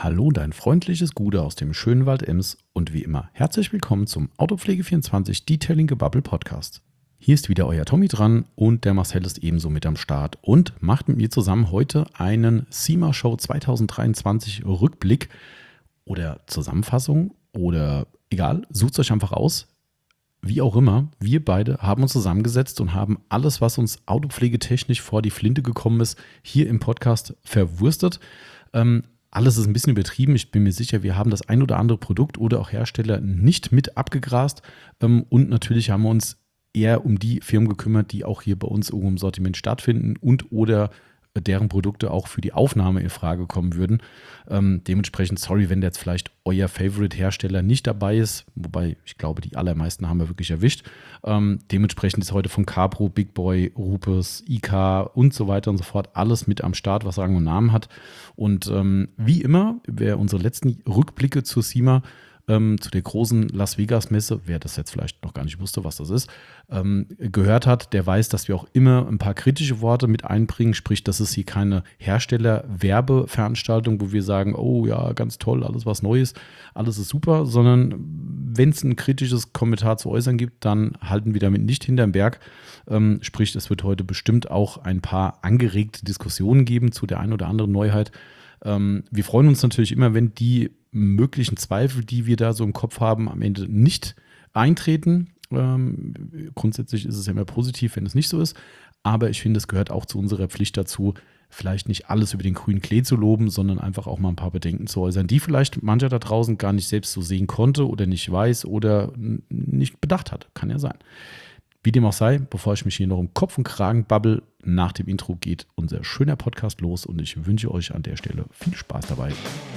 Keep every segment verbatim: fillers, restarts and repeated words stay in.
Hallo, dein freundliches Gude aus dem schönen Wald Ems und wie immer herzlich willkommen zum Autopflege vierundzwanzig Detailing Gebabbel Podcast. Hier ist wieder euer Tommy dran und der Marcel ist ebenso mit am Start und macht mit mir zusammen heute einen SEMA Show zwanzig dreiundzwanzig Rückblick oder Zusammenfassung oder egal, sucht euch einfach aus. Wie auch immer, wir beide haben uns zusammengesetzt und haben alles, was uns autopflegetechnisch vor die Flinte gekommen ist, hier im Podcast verwurstet. Ähm, alles ist ein bisschen übertrieben. Ich bin mir sicher, wir haben das ein oder andere Produkt oder auch Hersteller nicht mit abgegrast. Ähm, und natürlich haben wir uns eher um die Firmen gekümmert, die auch hier bei uns irgendwo im Sortiment stattfinden und oder deren Produkte auch für die Aufnahme in Frage kommen würden. Ähm, dementsprechend, sorry, wenn jetzt vielleicht euer Favorite-Hersteller nicht dabei ist, wobei ich glaube, die allermeisten haben wir wirklich erwischt. Ähm, dementsprechend ist heute von Capro, Big Boy, Rupes, I K und so weiter und so fort alles mit am Start, was Rang und Namen hat. Und ähm, wie immer, wer unsere letzten Rückblicke zur SEMA Ähm, zu der großen Las Vegas Messe, wer das jetzt vielleicht noch gar nicht wusste, was das ist, ähm, gehört hat, der weiß, dass wir auch immer ein paar kritische Worte mit einbringen, sprich, das ist hier keine Hersteller-Werbeveranstaltung, wo wir sagen, oh ja, ganz toll, alles was Neues, alles ist super, sondern wenn es ein kritisches Kommentar zu äußern gibt, dann halten wir damit nicht hinterm Berg. Ähm, sprich, es wird heute bestimmt auch ein paar angeregte Diskussionen geben zu der einen oder anderen Neuheit. Ähm, wir freuen uns natürlich immer, wenn die möglichen Zweifel, die wir da so im Kopf haben, am Ende nicht eintreten. Ähm, grundsätzlich ist es ja immer positiv, wenn es nicht so ist. Aber ich finde, es gehört auch zu unserer Pflicht dazu, vielleicht nicht alles über den grünen Klee zu loben, sondern einfach auch mal ein paar Bedenken zu äußern, die vielleicht mancher da draußen gar nicht selbst so sehen konnte oder nicht weiß oder n- nicht bedacht hat. Kann ja sein. Wie dem auch sei, bevor ich mich hier noch um Kopf und Kragen babbel, nach dem Intro geht unser schöner Podcast los und ich wünsche euch an der Stelle viel Spaß dabei.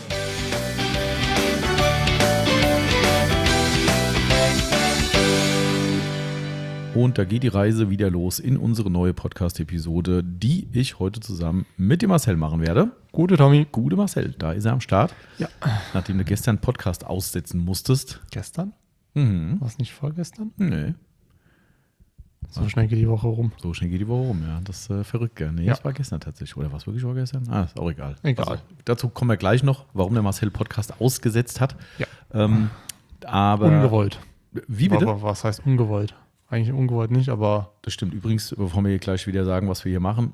Und da geht die Reise wieder los in unsere neue Podcast-Episode, die ich heute zusammen mit dem Marcel machen werde. Gute Tommy. Gute Marcel, da ist er am Start. Ja. Nachdem du gestern einen Podcast aussetzen musstest. Gestern? Mhm. War es nicht vorgestern? Nee. So schnell geht die Woche rum. So schnell geht die Woche rum, ja. Das ist äh, verrückt, gell? Nee, ja. das war gestern tatsächlich. Oder war es wirklich vorgestern? Ah, ist auch egal. Egal. Also, dazu kommen wir gleich noch, warum der Marcel Podcast ausgesetzt hat. Ja. Ähm, aber ungewollt. Wie bitte? Aber was heißt ungewollt? Eigentlich ungewollt nicht, aber... Das stimmt. Übrigens, bevor wir hier gleich wieder sagen, was wir hier machen.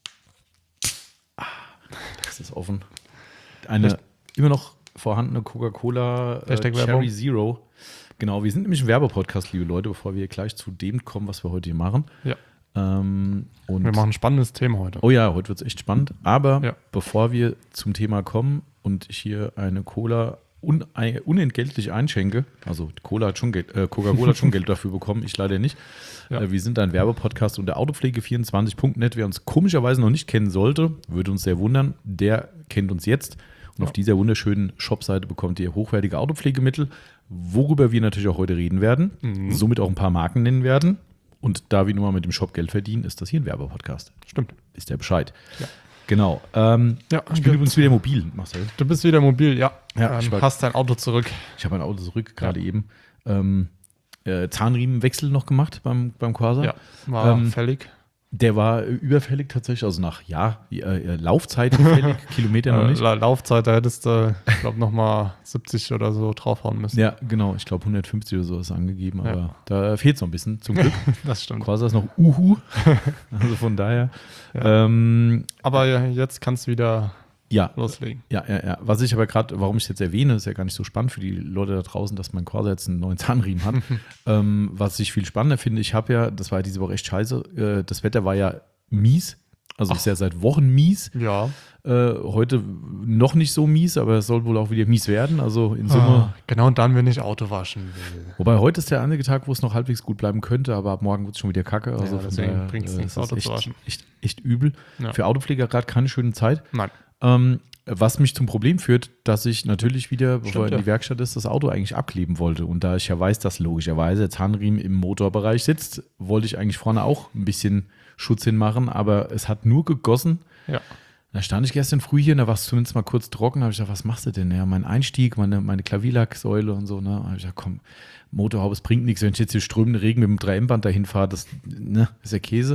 Ah, das ist offen. Eine Echt? immer noch vorhandene Coca-Cola äh, Cherry Zero. Genau, wir sind nämlich ein Werbepodcast, liebe Leute, bevor wir gleich zu dem kommen, was wir heute hier machen. Ja. Ähm, und wir machen ein spannendes Thema heute. Oh ja, heute wird es echt spannend. Aber ja. bevor wir zum Thema kommen und ich hier eine Cola un- unentgeltlich einschenke, also Cola hat schon Geld, äh, Coca-Cola hat schon Geld dafür bekommen, ich leider nicht. Ja. Äh, wir sind ein Werbepodcast unter autopflege vierundzwanzig punkt net. Wer uns komischerweise noch nicht kennen sollte, würde uns sehr wundern, der kennt uns jetzt. Und ja. auf dieser wunderschönen Shopseite bekommt ihr hochwertige Autopflegemittel, worüber wir natürlich auch heute reden werden, mhm. somit auch ein paar Marken nennen werden. Und da wir nur mal mit dem Shop Geld verdienen, ist das hier ein Werbepodcast. Stimmt. Ist der Bescheid. Ja. Genau. Ähm, ja, ich bin übrigens wieder mobil, Marcel. Du bist wieder mobil, ja. ja ähm, war, hast dein Auto zurück. Ich habe mein Auto zurück, gerade ja. eben. Ähm, äh, Zahnriemenwechsel noch gemacht beim, beim Corsa. Ja, war ähm, fällig. Der war überfällig tatsächlich, also nach ja, äh, Laufzeit fällig, Kilometer noch nicht. Laufzeit, da hättest du, ich glaube, nochmal siebzig oder so draufhauen müssen. Ja, genau, ich glaube hundertfünfzig oder so ist angegeben, aber ja. da fehlt es noch ein bisschen, zum Glück. Das stimmt. Corsa ist noch Uhu, also von daher. Ja. Ähm, aber ja, jetzt kannst du wieder ja, loslegen. Ja, ja, ja. Was ich aber gerade, warum ich es jetzt erwähne, ist ja gar nicht so spannend für die Leute da draußen, dass mein Corsa jetzt einen neuen Zahnriemen hat. ähm, was ich viel spannender finde, ich habe ja, das war ja diese Woche echt scheiße, äh, das Wetter war ja mies, also Ach. ist ja seit Wochen mies. Ja. Äh, heute noch nicht so mies, aber es soll wohl auch wieder mies werden, also in Summe. Ah, genau, und dann, wenn ich Auto waschen will. Wobei heute ist der einzige Tag, wo es noch halbwegs gut bleiben könnte, aber ab morgen wird es schon wieder kacke. Also ja, deswegen bringt es nichts, Auto echt, zu waschen. Echt, echt übel. Ja. Für Autopfleger gerade keine schöne Zeit. Nein. Ähm, was mich zum Problem führt, dass ich natürlich wieder, Stimmt, bevor er in die ja. Werkstatt ist, das Auto eigentlich abkleben wollte. Und da ich ja weiß, dass logischerweise der Zahnriemen im Motorbereich sitzt, wollte ich eigentlich vorne auch ein bisschen Schutz hinmachen, aber es hat nur gegossen. Ja. Da stand ich gestern früh hier, da war es zumindest mal kurz trocken, da habe ich gedacht, was machst du denn? Ja, mein Einstieg, meine, meine Klavierlacksäule und so. Ne? Da habe ich gedacht, komm, Motorhaube, es bringt nichts, wenn ich jetzt hier strömenden Regen mit dem drei M Band dahin fahre, das ne, ist ja Käse.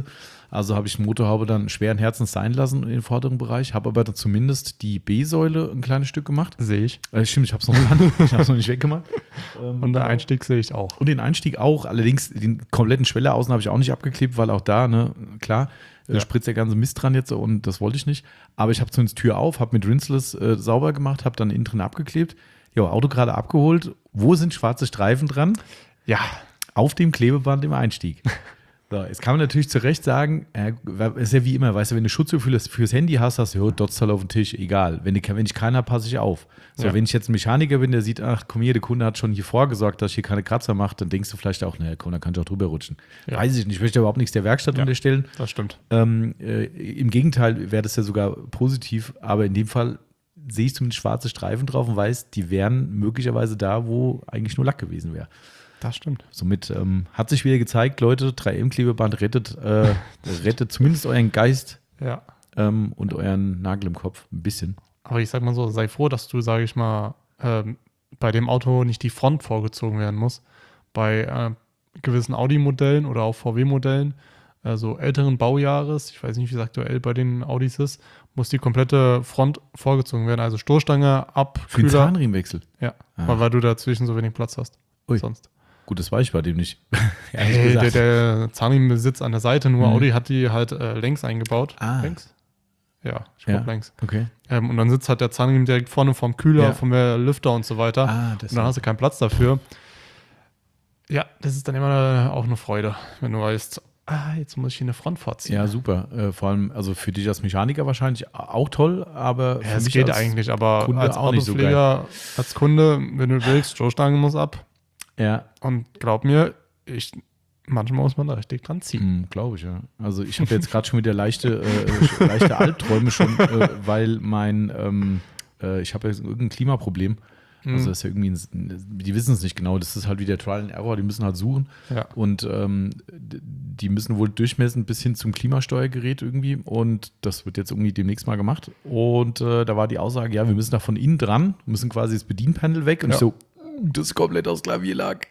Also habe ich die Motorhaube dann schweren Herzens sein lassen in den vorderen Bereich, habe aber dann zumindest die B-Säule ein kleines Stück gemacht. Sehe ich. Äh, stimmt, ich habe es noch, ich hab's noch nicht weggemacht. Ähm, Und der Einstieg sehe ich auch. Und den Einstieg auch. Allerdings den kompletten Schweller außen habe ich auch nicht abgeklebt, weil auch da, ne, klar, äh, Ja. spritzt der ganze Mist dran jetzt und das wollte ich nicht. Aber ich habe zumindest Tür auf, habe mit Rinseless äh, sauber gemacht, habe dann innen drin abgeklebt. Ja, Auto gerade abgeholt. Wo sind schwarze Streifen dran? Ja. Auf dem Klebeband im Einstieg. So, jetzt kann man natürlich zu Recht sagen, äh, ist ja wie immer, weißt du, wenn du Schutzhülle fürs, fürs Handy hast, hast du, ja, Dotzteil auf den Tisch, egal. Wenn, die, wenn ich keiner habe, passe ich auf. So, Ja. wenn ich jetzt ein Mechaniker bin, der sieht, ach komm hier, der Kunde hat schon hier vorgesorgt, dass ich hier keine Kratzer mache, dann denkst du vielleicht auch, naja, komm, dann kann ich auch drüber rutschen. Ja. Weiß ich nicht, ich möchte überhaupt nichts der Werkstatt Ja. unterstellen. Das stimmt. Ähm, äh, Im Gegenteil wäre das ja sogar positiv, aber in dem Fall sehe ich zumindest schwarze Streifen drauf und weiß, die wären möglicherweise da, wo eigentlich nur Lack gewesen wäre. Das stimmt. Somit ähm, hat sich wieder gezeigt, Leute, drei M-Klebeband rettet, äh, rettet zumindest euren Geist Ja. ähm, und euren Nagel im Kopf ein bisschen. Aber ich sag mal so, sei froh, dass du, sage ich mal, ähm, bei dem Auto nicht die Front vorgezogen werden muss. Bei äh, gewissen Audi-Modellen oder auch V W-Modellen, also älteren Baujahres, ich weiß nicht, wie es aktuell bei den Audis ist, muss die komplette Front vorgezogen werden. Also Stoßstange, ab, Für den Kühler. Zahnriemenwechsel. Ja, Ah. weil, weil du dazwischen so wenig Platz hast. Ui. Sonst. Gut, das weiß ich bei dem nicht. Ehrlich Hey, der, gesagt. der Zahnriemen sitzt an der Seite, nur Mhm. Audi hat die halt äh, längs eingebaut. Ah. Längs? Ja, ich Ja. glaube längs. Okay. Ähm, und dann sitzt halt der Zahnriemen direkt vorne vom Kühler, Ja. vom äh, Lüfter und so weiter. Ah, und dann hast du keinen Platz dafür. Ja, das ist dann immer auch eine Freude, wenn du weißt, ah, jetzt muss ich hier eine Front vorziehen. Ja, super. Äh, vor allem, also für dich als Mechaniker wahrscheinlich auch toll, aber Ja, für es mich geht als eigentlich, aber Kunde als auch nicht so Autopfleger, als Kunde, wenn du willst, Stoßstange muss ab. Ja, Und glaub mir, ich, manchmal muss man da richtig dran ziehen. glaube ich, ja. Also ich habe jetzt gerade schon wieder leichte, äh, leichte Albträume schon, äh, weil mein, ähm, äh, ich habe jetzt irgendein Klimaproblem. Also das ist ja irgendwie, ein, die wissen es nicht genau, das ist halt wieder Trial and Error, die müssen halt suchen Ja. und ähm, d- die müssen wohl durchmessen bis hin zum Klimasteuergerät irgendwie und das wird jetzt irgendwie demnächst mal gemacht und äh, da war die Aussage, ja, wir müssen da von innen dran, müssen quasi das Bedienpanel weg und Ja. ich so, "Uh, das ist komplett aus Klavierlack.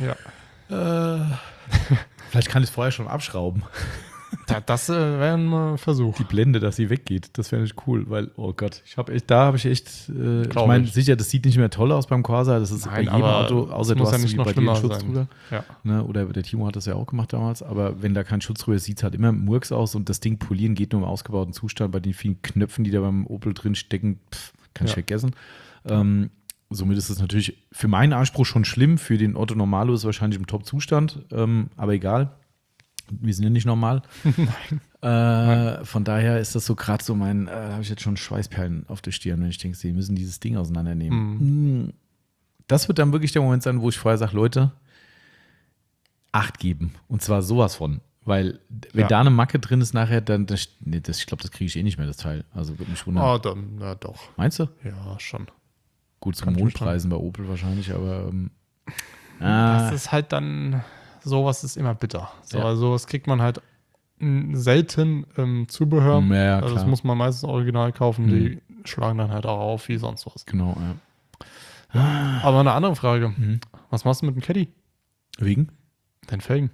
Ja. Äh, vielleicht kann ich es vorher schon abschrauben. Da, das äh, wäre ein Versuch. Die Blende, dass sie weggeht, das wäre nicht cool, weil, oh Gott, ich habe echt, da habe ich echt, äh, ich Glaub meine, ich. sicher, das sieht nicht mehr toll aus beim Corsa, das ist Nein, bei jedem aber Auto, es außer muss du ja hast nicht wie noch bei dir einen schlimmer Schutz sein. drüber. Ja. Ne, oder der Timo hat das ja auch gemacht damals, aber wenn da kein Schutz drüber ist, sieht es halt immer Murks aus und das Ding polieren geht nur im ausgebauten Zustand, bei den vielen Knöpfen, die da beim Opel drin stecken, pff, kann ich Ja. vergessen. Ähm, somit ist es natürlich für meinen Anspruch schon schlimm, für den Otto Normalo ist es wahrscheinlich im Top-Zustand, ähm, aber egal, wir sind ja nicht normal. Äh, von daher ist das so gerade so mein, äh, da habe ich jetzt schon Schweißperlen auf der Stirn, wenn ich denke, sie müssen dieses Ding auseinandernehmen. Hm. Das wird dann wirklich der Moment sein, wo ich vorher sage, Leute, Acht geben. Und zwar sowas von. Weil, wenn Ja. da eine Macke drin ist nachher, dann, das, nee, das, ich glaube, das kriege ich eh nicht mehr, das Teil. Also würde mich wundern. Oh, dann, na doch. Meinst du? Ja, schon. Gut, zu Kann ich mir Mondpreisen bei Opel wahrscheinlich, aber ähm, ah, Das ist halt dann, sowas ist immer bitter. So, Ja. Also, das kriegt man halt m, selten im Zubehör. Ja, ja, also, das klar. muss man meistens original kaufen. Mhm. Die schlagen dann halt auch auf, wie sonst was. genau, ja. Aber eine andere Frage. Mhm. Was machst du mit dem Caddy? Wegen? Den Felgen.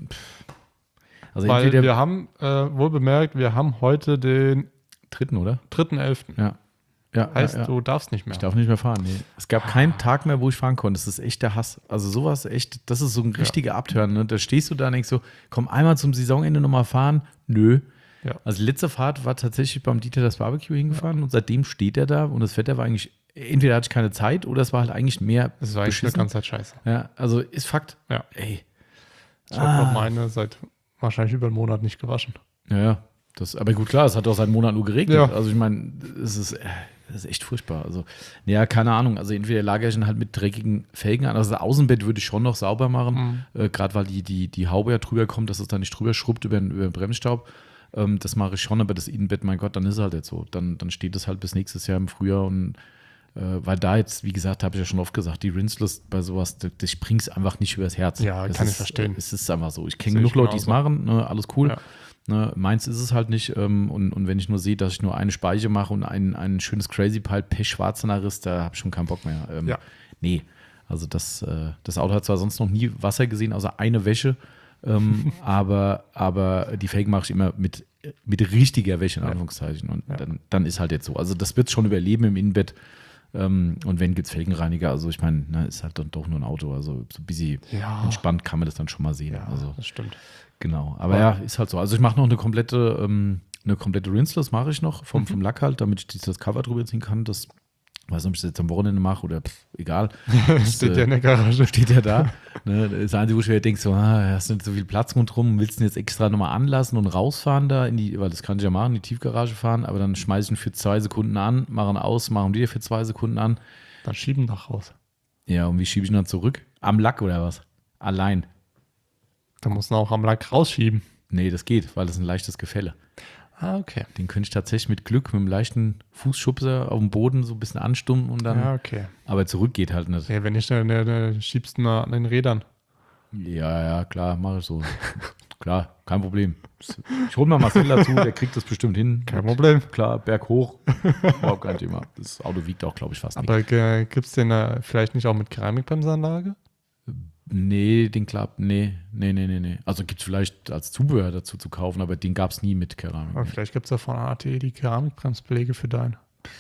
Also Weil entweder wir haben, äh, wohl bemerkt, wir haben heute den dritten, oder? dritten elften Ja. Ja, Heißt, ja, ja. du darfst nicht mehr. Ich darf nicht mehr fahren. Nee. Es gab keinen Tag mehr, wo ich fahren konnte. Das ist echt der Hass. Also sowas echt, das ist so ein richtiger Abturn. Ne? Da stehst du da und denkst so, komm einmal zum Saisonende nochmal fahren. Nö. Ja. Also die letzte Fahrt war tatsächlich beim Dieter das Barbecue hingefahren und seitdem steht er da und das Wetter war eigentlich, entweder hatte ich keine Zeit oder es war halt eigentlich mehr Das war eigentlich eine beschissen. ganze Zeit scheiße. Ja, also ist Fakt. Ja. Ey. Ich habe noch meine seit wahrscheinlich über einen Monat nicht gewaschen. Ja, ja. Das, aber gut, klar, es hat doch seit einem Monat nur geregnet. Ja. Also ich meine, es ist, äh, das ist echt furchtbar. Also, ja, keine Ahnung. Also entweder lagere ich ihn halt mit dreckigen Felgen an. Also das Außenbett würde ich schon noch sauber machen, Mhm. äh, gerade weil die, die, die Haube ja drüber kommt, dass es da nicht drüber schrubbt über, den- über den Bremsstaub. Ähm, das mache ich schon, aber das Innenbett, mein Gott, dann ist es halt jetzt so. Dann, dann steht es halt bis nächstes Jahr im Frühjahr und äh, weil da jetzt, wie gesagt, habe ich ja schon oft gesagt, die Rinseless bei sowas, das, das springt es einfach nicht übers Herz. Ja, das kann ich ist, verstehen. Es ist einfach so. Ich kenne Sehe genug ich Leute, die es genauso. machen, ne, alles cool. Ja. Ne, meins ist es halt nicht. Ähm, und, und wenn ich nur sehe, dass ich nur eine Speiche mache und ein, ein schönes Crazy Pile pechschwarzer Nachriss, da habe ich schon keinen Bock mehr. Ähm, Ja. Nee, also das, äh, das Auto hat zwar sonst noch nie Wasser gesehen, außer eine Wäsche. ähm, aber, aber die Felgen mache ich immer mit, mit richtiger Wäsche, in Ja. Anführungszeichen. Und Ja. dann, dann ist halt jetzt so. Also das wird schon überleben im Innenbett. Ähm, und wenn, gibt es Felgenreiniger. Also ich meine, ne, ist halt dann doch nur ein Auto. Also so ein bisschen Ja. entspannt kann man das dann schon mal sehen. Ja, Also das stimmt. genau. Aber ja, ist halt so. Also ich mache noch eine komplette, ähm, eine komplette Rinseless mache ich noch vom, Mhm. vom Lack halt, damit ich dieses Cover drüber ziehen kann. Das weiß nicht, ob ich das jetzt am Wochenende mache oder pff, egal. Steht äh, ja in der Garage. Steht ja da. Ne? Das Einzige, wo ich mir denke, so, ah, hast du nicht so viel Platz rundherum, willst du ihn jetzt extra nochmal anlassen und rausfahren da in die, weil das kann ich ja machen, in die Tiefgarage fahren, aber dann schmeiße ich ihn für zwei Sekunden an, mache ihn aus, mache ihn wieder für zwei Sekunden an. Dann schieben doch raus. Ja, und wie schiebe ich ihn dann zurück? Am Lack oder was? Allein. Da muss man auch am Lack rausschieben. Nee, das geht, weil das ist ein leichtes Gefälle. Ah, okay. Den könnte ich tatsächlich mit Glück, mit einem leichten Fußschubser auf dem Boden so ein bisschen anstummen und dann. Ja, okay. Aber zurück geht halt nicht. Ja, wenn nicht, dann, dann, dann schiebst du mal an den Rädern. Ja, ja, klar, mache ich so. Klar, kein Problem. Ich hole mal Marcel dazu, der kriegt das bestimmt hin. Kein Problem. Klar, Berg hoch, überhaupt kein Thema. Das Auto wiegt auch, glaube ich, fast nichts. Aber äh, gibt es den äh, vielleicht nicht auch mit Keramikbremsanlage? Nee, den klappt, nee, nee, nee, nee, nee. Also gibt es vielleicht als Zubehör dazu zu kaufen, aber den gab es nie mit Keramik. Aber vielleicht gibt es ja von A T die Keramikbremsbeläge für deinen.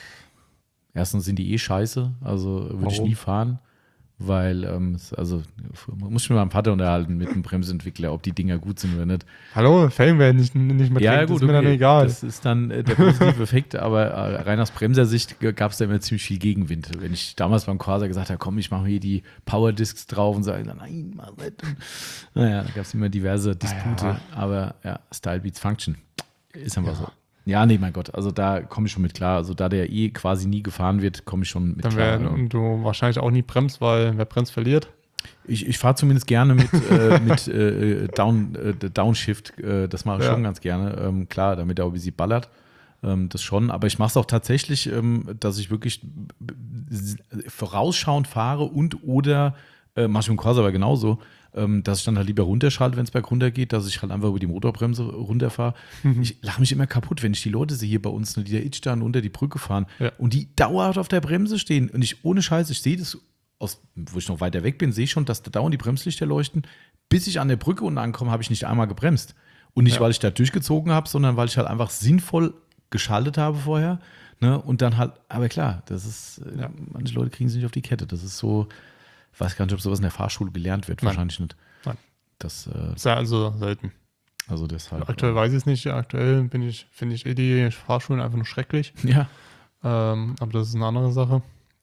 Erstens sind die eh scheiße, also würde ich Warum? nie fahren, weil, ähm, es- also muss ich mit meinem Vater unterhalten, mit einem Bremsentwickler, ob die Dinger gut sind oder nicht. Hallo, Felgen werden nicht, nicht mehr Ja, ja, drin, gut, ist mir dann okay. egal. Das ist dann äh, der positive Effekt, aber äh, rein aus Bremsersicht gab es da immer ziemlich viel Gegenwind. Wenn ich damals beim Corsa gesagt habe, komm, ich mache hier die Powerdiscs drauf und sage, nein, mach nicht. Und, naja, da gab es immer diverse Dispute, Ja. aber ja, Style beats Function. Ist einfach Ja. so. Ja, nee, mein Gott, also da komme ich schon mit klar. Also da der eh quasi nie gefahren wird, komme ich schon mit Dann klar. wär, und du wahrscheinlich auch nie bremst, weil wer bremst, verliert. Ich, ich fahre zumindest gerne mit, äh, mit äh, Down, äh, Downshift, äh, das mache ich Ja. schon ganz gerne. Ähm, klar, damit er auch ein bisschen ballert, ähm, das schon. Aber ich mache es auch tatsächlich, ähm, dass ich wirklich b- b- vorausschauend fahre und oder, äh, mache ich mit dem Corsa aber genauso, ähm, dass ich dann halt lieber runterschalte, wenn es berg runter geht, dass ich halt einfach über die Motorbremse runterfahre. Mhm. Ich lache mich immer kaputt, wenn ich die Leute sehe hier bei uns, ne, die da itch dann unter die Brücke fahren Ja. und die dauerhaft auf der Bremse stehen. Und ich, ohne Scheiß, ich sehe das aus, wo ich noch weiter weg bin, sehe ich schon, dass da dauernd die Bremslichter leuchten. Bis ich an der Brücke unten ankomme, habe ich nicht einmal gebremst. Und nicht, Ja. weil ich da durchgezogen habe, sondern weil ich halt einfach sinnvoll geschaltet habe vorher. Ne? Und dann halt, aber klar, das ist, äh, Ja. manche Leute kriegen es nicht auf die Kette. Das ist so, ich weiß gar nicht, ob sowas in der Fahrschule gelernt wird. Nein. Wahrscheinlich nicht. Nein. Das, äh, Ist ja also selten. also deshalb. Aktuell weiß ich es nicht. Aktuell bin ich, finde ich eh die Fahrschulen einfach nur schrecklich. Ja. Ähm, aber das ist eine andere Sache.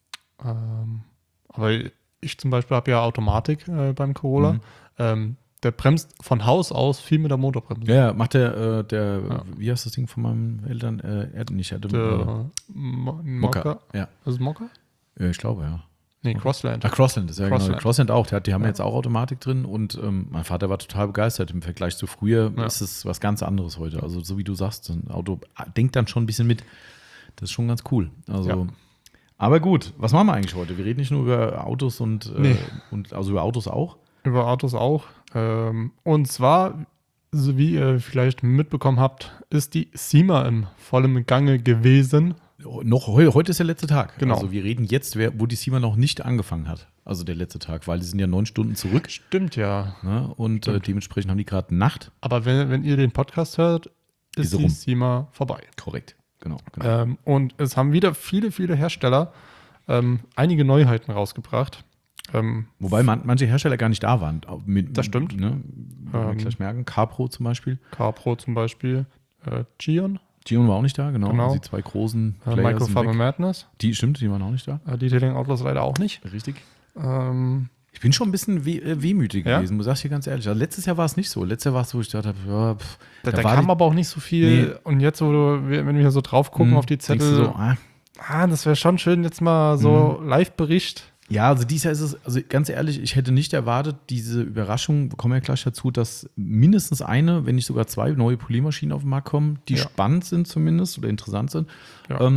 Ähm, aber ich zum Beispiel habe ja Automatik äh, beim Corolla. Mhm. Ähm, der bremst von Haus aus viel mit der Motorbremse. Ja, ja, macht der, äh, der Ja. wie heißt das Ding von meinen Eltern? Äh, er hat nicht, er hatte Der äh, Mo- Mokka. Mokka. Ja. Das ist Mokka? ja, ich glaube, ja. Nee, Crossland. Ach, Crossland ist ja Crossland. genau. Crossland auch. Die, hat, die haben Ja. jetzt auch Automatik drin und ähm, mein Vater war total begeistert. Im Vergleich zu früher Ja. ist es was ganz anderes heute. Also so wie du sagst, ein Auto denkt dann schon ein bisschen mit. Das ist schon ganz cool. Also, Ja. aber gut, was machen wir eigentlich heute? Wir reden nicht nur über Autos und, äh, Nee. und also über Autos auch. Über Autos auch. Ähm, und zwar, so wie ihr vielleicht mitbekommen habt, ist die SEMA im vollen Gange gewesen. Noch heu, heute ist der letzte Tag. Genau. Also wir reden jetzt, wer, wo die SEMA noch nicht angefangen hat. Also der letzte Tag, weil die sind ja neun Stunden zurück. Stimmt ja. Ne? Und äh, Stimmt. dementsprechend haben die gerade Nacht. Aber wenn, wenn ihr den Podcast hört, ist Diese die rum. SEMA vorbei. Korrekt. Genau. genau. Ähm, und es haben wieder viele, viele Hersteller ähm, einige Neuheiten rausgebracht. Ähm, Wobei man, manche Hersteller gar nicht da waren. Auch Mit, Das stimmt. Ne? Werden wir Ähm, gleich merken. CarPro zum Beispiel. CarPro zum Beispiel, äh, Gion, Gion war auch nicht da, genau. Genau. Die zwei großen äh, Player Microfiber sind weg. Madness, Die, stimmt, die waren auch nicht da. äh, Detailing Outlaws leider auch nicht. Richtig. Ähm, Ich bin schon ein bisschen weh, äh, wehmütig Ja? gewesen, muss ich dir ganz ehrlich. Also letztes Jahr war es nicht so. Letztes Jahr war es so, ich dachte, ja, pff, da da war kam die- aber auch nicht so viel. Nee. Und jetzt, wo du, wenn wir so drauf gucken Hm, auf die denkst Zettel, du so, ah, ah, das wäre schon schön, jetzt mal so Mhm. Live-Bericht. ja, also dieses Jahr ist es, also ganz ehrlich, ich hätte nicht erwartet, diese Überraschung, wir kommen ja gleich dazu, dass mindestens eine, wenn nicht sogar zwei neue Poliermaschinen auf den Markt kommen, die Ja. spannend sind zumindest oder interessant sind. Ja. Ähm,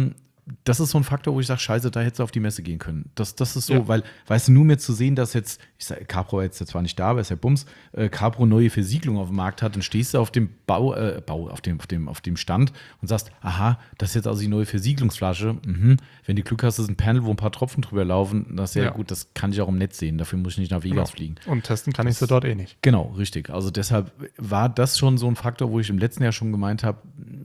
das ist so ein Faktor, wo ich sage, scheiße, da hättest du auf die Messe gehen können. Das, das ist so, Ja. weil, weißt du, nur mehr zu sehen, dass jetzt, ich sage, Capro jetzt zwar nicht da, aber ist ja Bums, äh, Capro neue Versiegelung auf dem Markt hat, dann stehst du auf dem Bau, äh, Bau auf, dem, auf, dem, auf dem Stand und sagst, aha, das ist jetzt also die neue Versiegelungsflasche. Mhm. Wenn du Glück hast, ist ein Panel, wo ein paar Tropfen drüber laufen, das ist sehr Ja. gut, das kann ich auch im Netz sehen, dafür muss ich nicht nach Vegas Genau. fliegen. Und testen kann ich sie dort eh nicht. Genau, richtig. Also deshalb war das schon so ein Faktor, wo ich im letzten Jahr schon gemeint habe,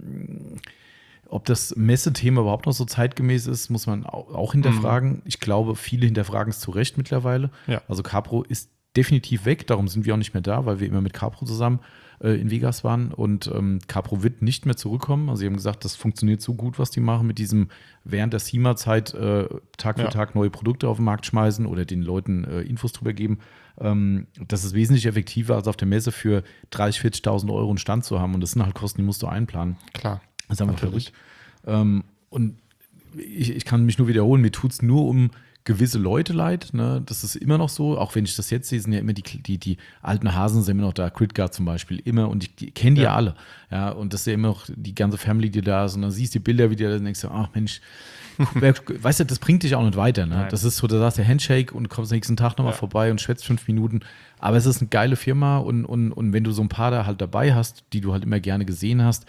ob das Messethema überhaupt noch so zeitgemäß ist, muss man auch hinterfragen. Mhm. Ich glaube, viele hinterfragen es zu Recht mittlerweile. Ja. Also Capro ist definitiv weg, darum sind wir auch nicht mehr da, weil wir immer mit Capro zusammen äh, in Vegas waren und ähm, Capro wird nicht mehr zurückkommen. Also sie haben gesagt, das funktioniert so gut, was die machen mit diesem während der SEMA-Zeit äh, Tag für Ja. Tag neue Produkte auf den Markt schmeißen oder den Leuten äh, Infos drüber geben. Ähm, das ist wesentlich effektiver, als auf der Messe für dreißigtausend, vierzigtausend Euro einen Stand zu haben und das sind halt Kosten, die musst du einplanen. Klar. Das ist einfach Natürlich. verrückt. Ähm, und ich, ich kann mich nur wiederholen, mir tut es nur um gewisse Leute leid. Ne? Das ist immer noch so, auch wenn ich das jetzt sehe, sind ja immer die, die, die alten Hasen sind immer noch da, Critguard zum Beispiel, immer und ich, ich kenne die ja. ja alle. Ja, und das ist ja immer noch die ganze Family, die da ist und dann siehst du die Bilder wieder, dann denkst du, ach Mensch, weißt du, das bringt dich auch nicht weiter. Ne? Das ist so, da sagst du Handshake und kommst nächsten Tag nochmal ja. vorbei und schwätzt fünf Minuten. Aber es ist eine geile Firma und, und, und wenn du so ein paar da halt dabei hast, die du halt immer gerne gesehen hast,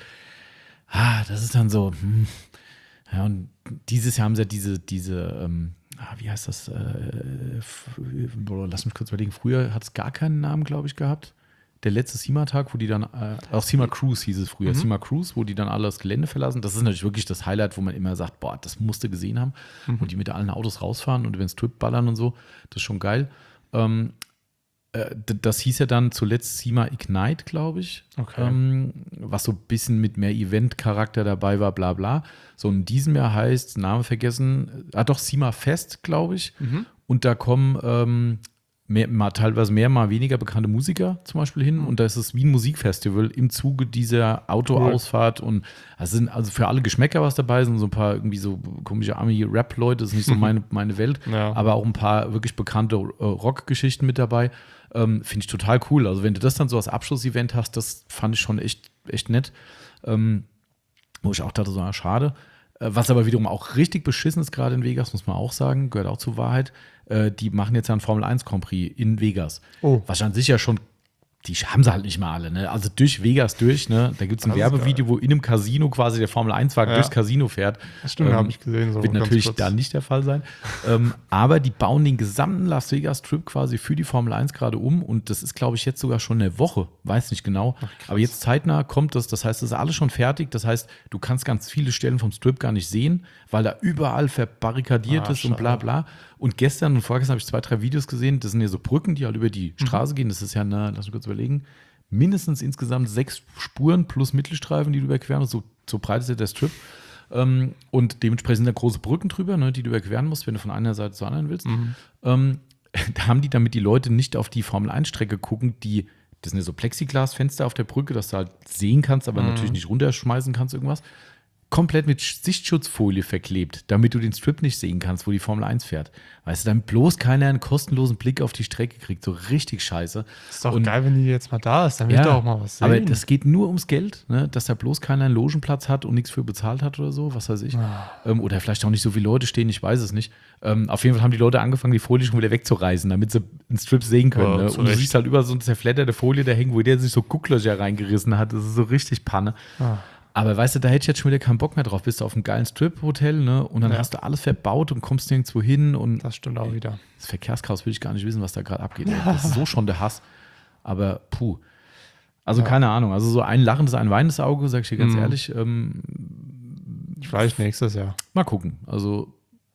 ah, das ist dann so, hm. Ja, und dieses Jahr haben sie ja diese, diese ähm, ah, wie heißt das? Äh, f- boah, lass mich kurz überlegen. Früher hat es gar keinen Namen, glaube ich, gehabt. Der letzte SEMA-Tag, wo die dann, äh, auch SEMA Cruise hieß es früher, Mhm. SEMA Cruise, wo die dann alle das Gelände verlassen. Das ist natürlich wirklich das Highlight, wo man immer sagt, boah, das musst du gesehen haben. Mhm. Und die mit allen Autos rausfahren und über den Strip ballern und so. Das ist schon geil. Ähm, äh, d- das hieß ja dann zuletzt SEMA Ignite, glaube ich. Okay. Ähm, was so ein bisschen mit mehr Event-Charakter dabei war, bla bla. So in diesem Jahr heißt, Name vergessen, ah doch, SEMA Fest, glaube ich. Mhm. Und da kommen ähm, mehr, mal, teilweise mehr, mal weniger bekannte Musiker zum Beispiel hin. Mhm. Und da ist es wie ein Musikfestival im Zuge dieser Autoausfahrt. Cool. Und es sind also für alle Geschmäcker was dabei, sind so ein paar irgendwie so komische Army-Rap-Leute, das ist nicht so meine, meine Welt. Ja. Aber auch ein paar wirklich bekannte äh, Rock-Geschichten mit dabei. Ähm, Finde ich total cool. Also wenn du das dann so als Abschlussevent hast, das fand ich schon echt, echt nett. Ähm, wo ich auch dachte, so, ah, schade. Äh, was aber wiederum auch richtig beschissen ist, gerade in Vegas, muss man auch sagen, gehört auch zur Wahrheit. Äh, die machen jetzt ja einen Formel eins Grand Prix in Vegas. Oh. Was an sich ja schon, die haben sie halt nicht mal alle, ne? Also durch Vegas durch, ne? Da gibt es ein Das ist Werbevideo, wo in einem Casino quasi der Formel eins Wagen Ja. durchs Casino fährt. Das stimmt, Ähm, habe ich gesehen. So Wird ganz natürlich kurz. da nicht der Fall sein. ähm, aber die bauen den gesamten Las Vegas Strip quasi für die Formel eins gerade um. Und das ist, glaube ich, jetzt sogar schon eine Woche. Weiß nicht genau. Ach, aber jetzt zeitnah kommt das. Das heißt, das ist alles schon fertig. Das heißt, du kannst ganz viele Stellen vom Strip gar nicht sehen, weil da überall verbarrikadiert Ah, ist und bla schade. bla. Und gestern und vorgestern habe ich zwei, drei Videos gesehen. Das sind ja so Brücken, die halt über die Mhm. Straße gehen. Das ist ja eine, lass mich kurz überlegen, mindestens insgesamt sechs Spuren plus Mittelstreifen, die du überqueren musst. So, so breit ist ja der Strip. Ähm, und dementsprechend sind da große Brücken drüber, ne, die du überqueren musst, wenn du von einer Seite zur anderen willst. Mhm. Ähm, da haben die, damit die Leute nicht auf die Formel eins Strecke gucken, die, das sind ja so Plexiglasfenster auf der Brücke, dass du halt sehen kannst, aber Mhm. natürlich nicht runterschmeißen kannst, irgendwas. Komplett mit Sichtschutzfolie verklebt, damit du den Strip nicht sehen kannst, wo die Formel eins fährt. Weißt du, damit bloß keiner einen kostenlosen Blick auf die Strecke kriegt. So richtig scheiße. Ist doch Und- geil, wenn die jetzt mal da ist. Dann wird da auch mal was sehen. aber das geht nur ums Geld, ne? Dass da bloß keiner einen Logenplatz hat und nichts für bezahlt hat oder so, was weiß ich. Ah. Ähm, oder vielleicht auch nicht so viele Leute stehen, ich weiß es nicht. Ähm, auf jeden Fall haben die Leute angefangen, die Folie schon wieder wegzureißen, damit sie einen Strip sehen können. Ja, ne? zu Und du Recht. siehst halt über so eine zerfledderte Folie da hängen, wo der sich so Gucklöcher reingerissen hat. Das ist so richtig Panne. Ah. Aber weißt du, da hätte ich jetzt schon wieder keinen Bock mehr drauf. Bist du auf einem geilen Strip-Hotel, ne? Und dann Ja. hast du alles verbaut und kommst nirgendwo hin. Und Das stimmt auch wieder. das Verkehrschaos will ich gar nicht wissen, was da gerade abgeht. ey. Das ist so schon der Hass. Aber puh. Also Ja. keine Ahnung. Also so ein lachendes, ein weinendes Auge, sag ich dir ganz Mhm. ehrlich. Ähm, Vielleicht nächstes Jahr. mal gucken. Also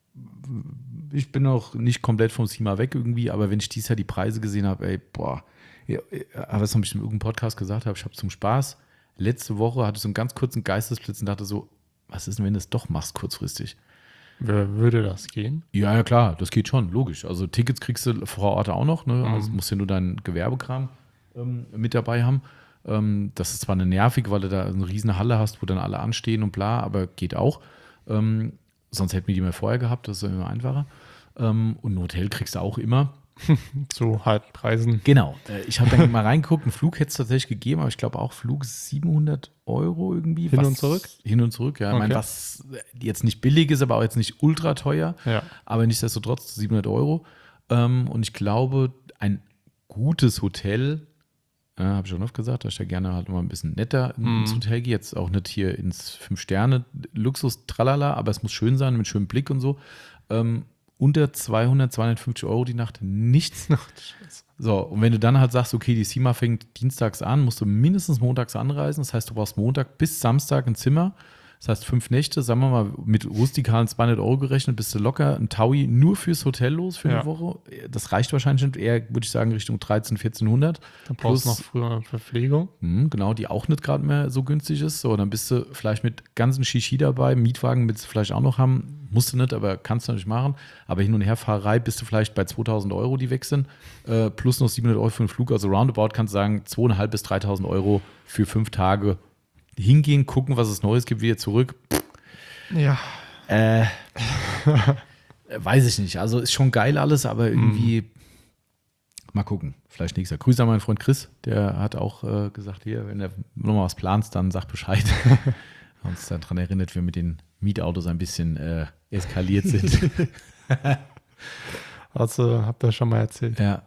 ich bin noch nicht komplett vom SEMA weg irgendwie, aber wenn ich dieses Jahr die Preise gesehen habe, ey, boah. Ja, aber das habe ich in irgendeinem Podcast gesagt, habe ich habe zum Spaß. Letzte Woche hatte ich so einen ganz kurzen Geistesblitz und dachte so, was ist denn, wenn du es doch machst kurzfristig? Wer würde das gehen? Ja, ja, klar, das geht schon, logisch. Also Tickets kriegst du vor Ort auch noch, ne? Mhm. Also musst ja nur deinen Gewerbekram ähm, mit dabei haben. Ähm, das ist zwar eine nervig, weil du da eine riesen Halle hast, wo dann alle anstehen und bla, aber geht auch. Ähm, sonst hätten wir die mal vorher gehabt, das ist immer einfacher. Ähm, und ein Hotel kriegst du auch immer. Zu harten Preisen. Genau. Äh, ich habe dann mal reingeguckt, einen Flug hätte es tatsächlich gegeben, aber ich glaube auch Flug siebenhundert Euro irgendwie. Hin was, und zurück? Hin und zurück, ja. Ich Okay. meine, was jetzt nicht billig ist, aber auch jetzt nicht ultra teuer. Ja. Aber nichtsdestotrotz siebenhundert Euro. Ähm, und ich glaube, ein gutes Hotel, äh, habe ich schon oft gesagt, dass ich da gerne halt mal ein bisschen netter ins Mhm. Hotel gehe. Jetzt auch nicht hier ins Fünf-Sterne-Luxus-Tralala, aber es muss schön sein, mit schönem Blick und so. Ähm, unter zweihundert, zweihundertfünfzig Euro die Nacht nichts. Ach, du Scheiße. So, und wenn du dann halt sagst, okay, die SEMA fängt dienstags an, musst du mindestens montags anreisen. Das heißt, du brauchst Montag bis Samstag ein Zimmer. Das heißt, fünf Nächte, sagen wir mal, mit rustikalen zweihundert Euro gerechnet, bist du locker ein Taui nur fürs Hotel los für eine Ja. Woche. Das reicht wahrscheinlich nicht. Eher, würde ich sagen, Richtung dreizehn-, vierzehnhundert. Dann brauchst du Plus- noch früher Verpflegung. Mhm, genau, die auch nicht gerade mehr so günstig ist. So, dann bist du vielleicht mit ganzen Shishi dabei, Mietwagen willst du vielleicht auch noch haben. Musst du nicht, aber kannst du natürlich machen. Aber Hin- und Herfahrerei bist du vielleicht bei zweitausend Euro, die weg sind. Äh, plus noch siebenhundert Euro für den Flug. Also roundabout kannst du sagen, zweitausendfünfhundert bis dreitausend Euro für fünf Tage hingehen, gucken, was es Neues gibt, wieder zurück. Ja. Äh, weiß ich nicht. Also ist schon geil alles, aber irgendwie mal gucken. Vielleicht nächstes Jahr. Grüße an meinen Freund Chris, der hat auch äh, gesagt, hier, wenn du nochmal was planst, dann sag Bescheid. Uns daran erinnert, wir mit den Mietautos ein bisschen äh, eskaliert sind. Also, habt ihr schon mal erzählt. Ja.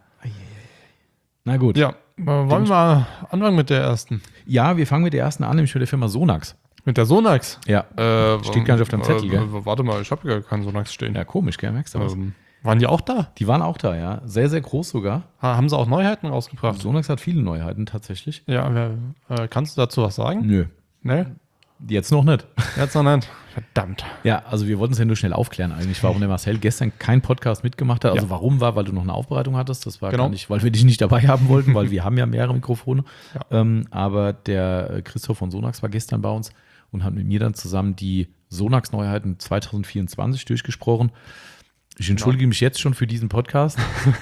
Na gut. Ja, äh, wollen wir mal anfangen mit der ersten? Ja, wir fangen mit der ersten an, nämlich mit der Firma Sonax. Mit der Sonax? Ja. Äh, Steht gar nicht auf deinem Zettel, äh, gell? äh, Warte mal, ich habe gar keinen Sonax stehen. Ja, komisch, gell? Merkst du was? Ähm, waren die auch da? Die waren auch da, ja. Sehr, sehr groß sogar. Ha, haben sie auch Neuheiten rausgebracht? Sonax hat viele Neuheiten tatsächlich. Ja, wer, äh, kannst du dazu was sagen? Nö. Ne? Jetzt noch nicht. Jetzt noch nicht. Verdammt. Ja, also wir wollten es ja nur schnell aufklären eigentlich, warum der Marcel gestern keinen Podcast mitgemacht hat. Also Ja. warum war, weil du noch eine Aufbereitung hattest. Das war Genau. gar nicht, weil wir dich nicht dabei haben wollten, weil wir haben ja mehrere Mikrofone. Ja. Ähm, aber der äh, Christoph von Sonax war gestern bei uns und hat mit mir dann zusammen die Sonax-Neuheiten zwanzig vierundzwanzig durchgesprochen. Ich entschuldige mich jetzt schon für diesen Podcast.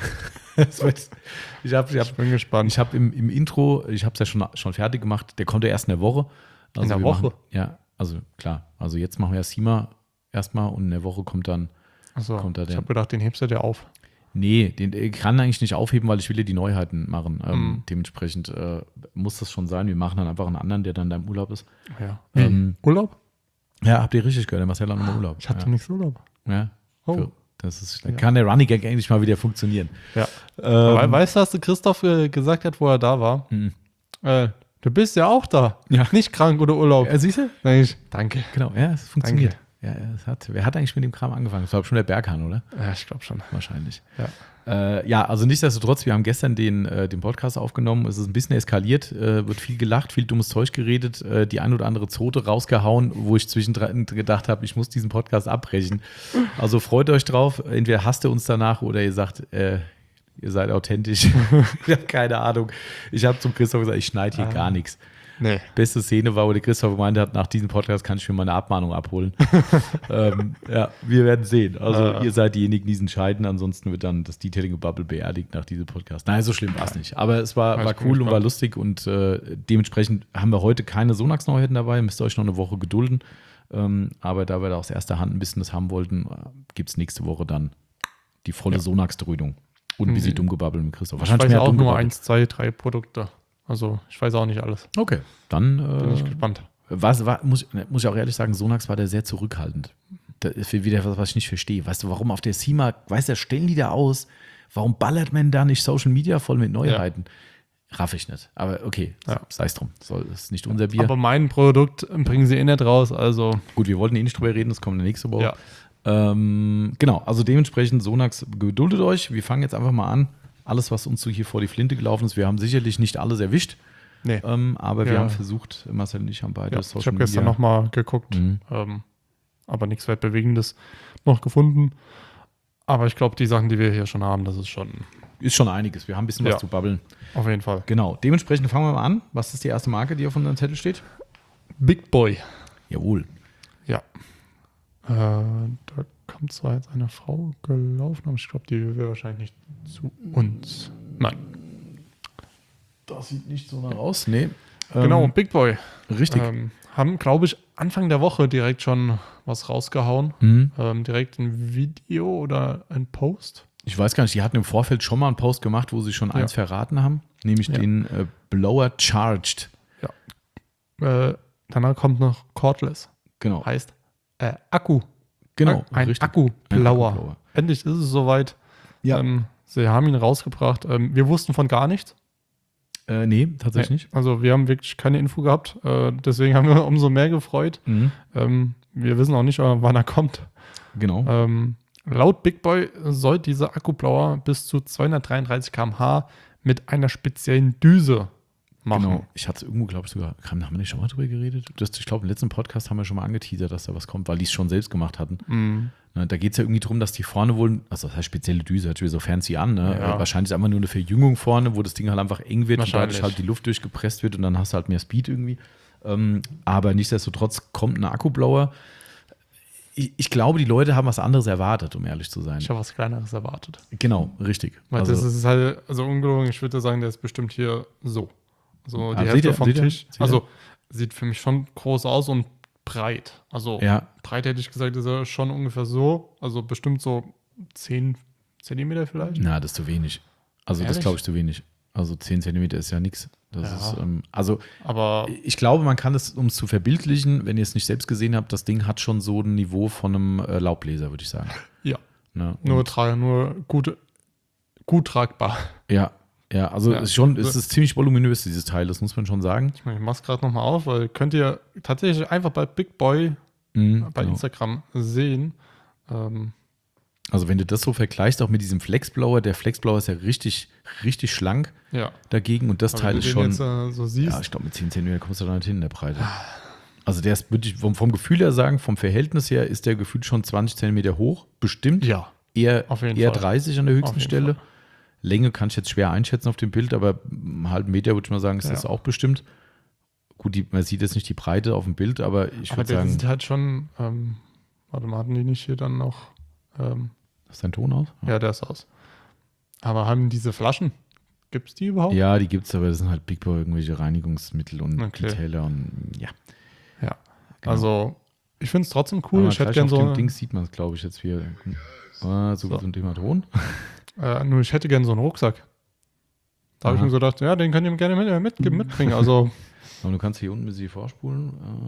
Das wird- ich habe ich hab, Ich bin gespannt. ich hab im, im Intro, ich habe es ja schon, schon fertig gemacht, der kommt ja erst in der Woche. Also In der wir Woche? Machen, ja, also klar. Also jetzt machen wir ja SEMA erstmal und in der Woche kommt dann, Achso, kommt da ich der- habe gedacht, den hebst du dir auf. nee, den ich kann eigentlich nicht aufheben, weil ich will ja die Neuheiten machen. Ähm, Mhm. Dementsprechend äh, muss das schon sein. Wir machen dann einfach einen anderen, der dann da im Urlaub ist. Ja. Ähm, Urlaub? Ja, habt ihr richtig gehört, der Marcel hat nochmal Urlaub. Ich hatte ja. nichts Urlaub. Ja. Oh. Für- Das ist, dann Ja. kann der Running Gag endlich mal wieder funktionieren. Ja. Ähm, We- Weißt du, was der Christoph äh, gesagt hat, wo er da war? Mhm. Äh, du bist ja auch da. Ja. Nicht krank oder Urlaub. Ja, siehst du? Sag ich, danke. Genau, ja, es funktioniert. Ja, ja, es hat, wer hat eigentlich mit dem Kram angefangen? Das war schon der Berghahn, oder? Ja, ich glaube schon. Wahrscheinlich. Ja. Äh, ja, also nichtsdestotrotz, wir haben gestern den, äh, den Podcast aufgenommen. Es ist ein bisschen eskaliert, äh, wird viel gelacht, viel dummes Zeug geredet, äh, die ein oder andere Zote rausgehauen, wo ich zwischendrin gedacht habe, ich muss diesen Podcast abbrechen. Also freut euch drauf. Entweder hasst ihr uns danach oder ihr sagt, äh, ihr seid authentisch. Ich habe keine Ahnung. Ich habe zum Christoph gesagt, ich schneide hier Ah. gar nichts. Nee. Beste Szene war, wo der Christoph gemeint hat, nach diesem Podcast kann ich mir mal eine Abmahnung abholen. ähm, ja, wir werden sehen. Also Ah. ihr seid diejenigen, die es entscheiden. Ansonsten wird dann das Detailing Bubble beerdigt nach diesem Podcast. Nein, so schlimm war es nicht. Aber es war, Ja, war ich bin cool und war gespannt. lustig und äh, dementsprechend haben wir heute keine Sonax-Neuheiten dabei. Müsst ihr euch noch eine Woche gedulden. Ähm, aber da wir da aus erster Hand ein bisschen das haben wollten, gibt es nächste Woche dann die volle Ja. Sonax-Dröhnung. Und ein bisschen Mhm. Dummgebabbel mit Christoph. Ich weiß mehr auch nur Dummgebabbel. eins, zwei, drei Produkte. Also ich weiß auch nicht alles. Okay, dann Bin äh, ich gespannt. Was, war, muss, muss ich auch ehrlich sagen, Sonax war der sehr zurückhaltend. Das ist wieder was, was ich nicht verstehe. Weißt du, warum auf der SEMA, weißt du, stellen die da aus? Warum ballert man da nicht Social Media voll mit Neuheiten? Raff ich nicht. Aber okay, Ja. sei es drum. Soll, das ist nicht unser Bier. Aber mein Produkt bringen sie eh nicht raus, also Gut, wir wollten eh nicht drüber reden, das kommt nächste Woche. ja. Ähm, genau, also dementsprechend, Sonax, geduldet euch. Wir fangen jetzt einfach mal an. Alles, was uns so hier vor die Flinte gelaufen ist, wir haben sicherlich nicht alles erwischt. Nee. Ähm, aber wir Ja. haben versucht, Marcel und ich haben beide Ja, ich Social habe gestern Media. nochmal geguckt, Mhm. ähm, aber nichts Weltbewegendes noch gefunden. Aber ich glaube, die Sachen, die wir hier schon haben, das ist schon Ist schon einiges. Wir haben ein bisschen was Ja. zu babbeln. auf jeden Fall. Genau, dementsprechend fangen wir mal an. Was ist die erste Marke, die auf unserem Zettel steht? Big Boy. Jawohl. Ja. Äh, da kommt zwar jetzt eine Frau gelaufen, aber ich glaube, die will wahrscheinlich nicht zu uns. Nein. Das sieht nicht so nach aus. Nee. Genau, Ähm, Big Boy. richtig. Ähm, haben, glaube ich, Anfang der Woche direkt schon was rausgehauen. Mhm. Ähm, direkt ein Video oder ein Post. Ich weiß gar nicht, die hatten im Vorfeld schon mal einen Post gemacht, wo sie schon Ja. eins verraten haben, nämlich Ja. den äh, Blower Charged. Äh, danach kommt noch Cordless. Genau. Heißt äh, Akku. Genau, Ein richtig. Akku-Blower. Ein Akku-Blower. Endlich ist es soweit. Ja. Ähm, sie haben ihn rausgebracht. Ähm, wir wussten von gar nichts. Äh, nee, tatsächlich Nee, also wir haben wirklich keine Info gehabt. Äh, deswegen haben wir umso mehr gefreut. nicht. Mhm. Ähm, wir wissen auch nicht, äh, wann er kommt. Genau. Ähm, laut Big Boy soll dieser Akkublower bis zu zweihundertdreiunddreißig Kilometer pro Stunde mit einer speziellen Düse machen. Genau. Ich hatte es irgendwo, glaube ich, sogar, haben wir nicht schon mal drüber geredet? Das, ich glaube, im letzten Podcast haben wir schon mal angeteasert, dass da was kommt, weil die es schon selbst gemacht hatten. Mhm. Ne, da geht es ja irgendwie darum, dass die vorne wohl, also das heißt spezielle Düse, hört sich so fancy an, ne? Ja. Äh, wahrscheinlich ist einfach nur eine Verjüngung vorne, wo das Ding halt einfach eng wird und Wahrscheinlich. dadurch halt die Luft durchgepresst wird und dann hast du halt mehr Speed irgendwie. Ähm, aber nichtsdestotrotz kommt ein Akkublower. Ich, ich glaube, die Leute haben was anderes erwartet, um ehrlich zu sein. Ich habe was Kleineres erwartet. Genau, richtig. Weil Also, das ist halt, also ungelogen, ich würde sagen, der ist bestimmt hier so. So die Ah, Hälfte seht ihr- vom seht ihr- Tisch. seht ihr? Also sieht für mich schon groß aus und breit. Also ja, breit hätte ich gesagt, ist er schon ungefähr so. Also bestimmt so zehn Zentimeter vielleicht. na, das ist zu wenig. Also das Ehrlich? glaube ich zu wenig. Also zehn Zentimeter ist ja nichts. Das Ja. ist, ähm, also Aber ich glaube, man kann es, um es zu verbildlichen, wenn ihr es nicht selbst gesehen habt, das Ding hat schon so ein Niveau von einem äh, Laubbläser, würde ich sagen. ja, Ne? nur, Und- tra nur gut, gut tragbar. Ja, ja, also Ja. es ist schon, es ist ziemlich voluminös, dieses Teil, das muss man schon sagen. Ich meine, ich mach's gerade nochmal auf, weil könnt ihr tatsächlich einfach bei Big Boy Mhm, bei genau. Instagram sehen. Ähm, Also wenn du das so vergleichst, auch mit diesem Flexblower, der Flexblower ist ja richtig, richtig schlank ja. dagegen und das Aber Teil wenn ist du den schon, jetzt äh, so siehst, ja, ich glaube mit zehn Zentimeter kommst du da nicht hin in der Breite. Also der ist wirklich, vom, vom Gefühl her sagen, vom Verhältnis her ist der gefühlt schon zwanzig Zentimeter hoch, bestimmt. ja, Eher, auf jeden eher Fall. dreißig an der höchsten Auf jeden Stelle. Fall. Länge kann ich jetzt schwer einschätzen auf dem Bild, aber einen halben Meter würde ich mal sagen, ist Ja. das auch bestimmt. Gut, die, man sieht jetzt nicht die Breite auf dem Bild, aber ich aber würde der sagen, sieht halt schon, ähm, warte mal, hatten die nicht hier dann noch, ähm, ist dein Ton aus? ja, der ist aus. Aber haben diese Flaschen, gibt es die überhaupt? Ja, die gibt es, aber das sind halt Big Boy, irgendwelche Reinigungsmittel und Okay. Detailer und ja. Ja. Genau. Also, ich finde es trotzdem cool. Aber Ich hätte gleich gern auf so, dem Ding sieht man es, glaube ich, jetzt wieder. Ah, so So. gut zum Thema Ton. äh, nur ich hätte gern so einen Rucksack. Da habe ich Aha. mir so gedacht, ja, den könnt ihr gerne mit, mit, mitbringen. Also, Aber du kannst hier unten ein bisschen vorspulen.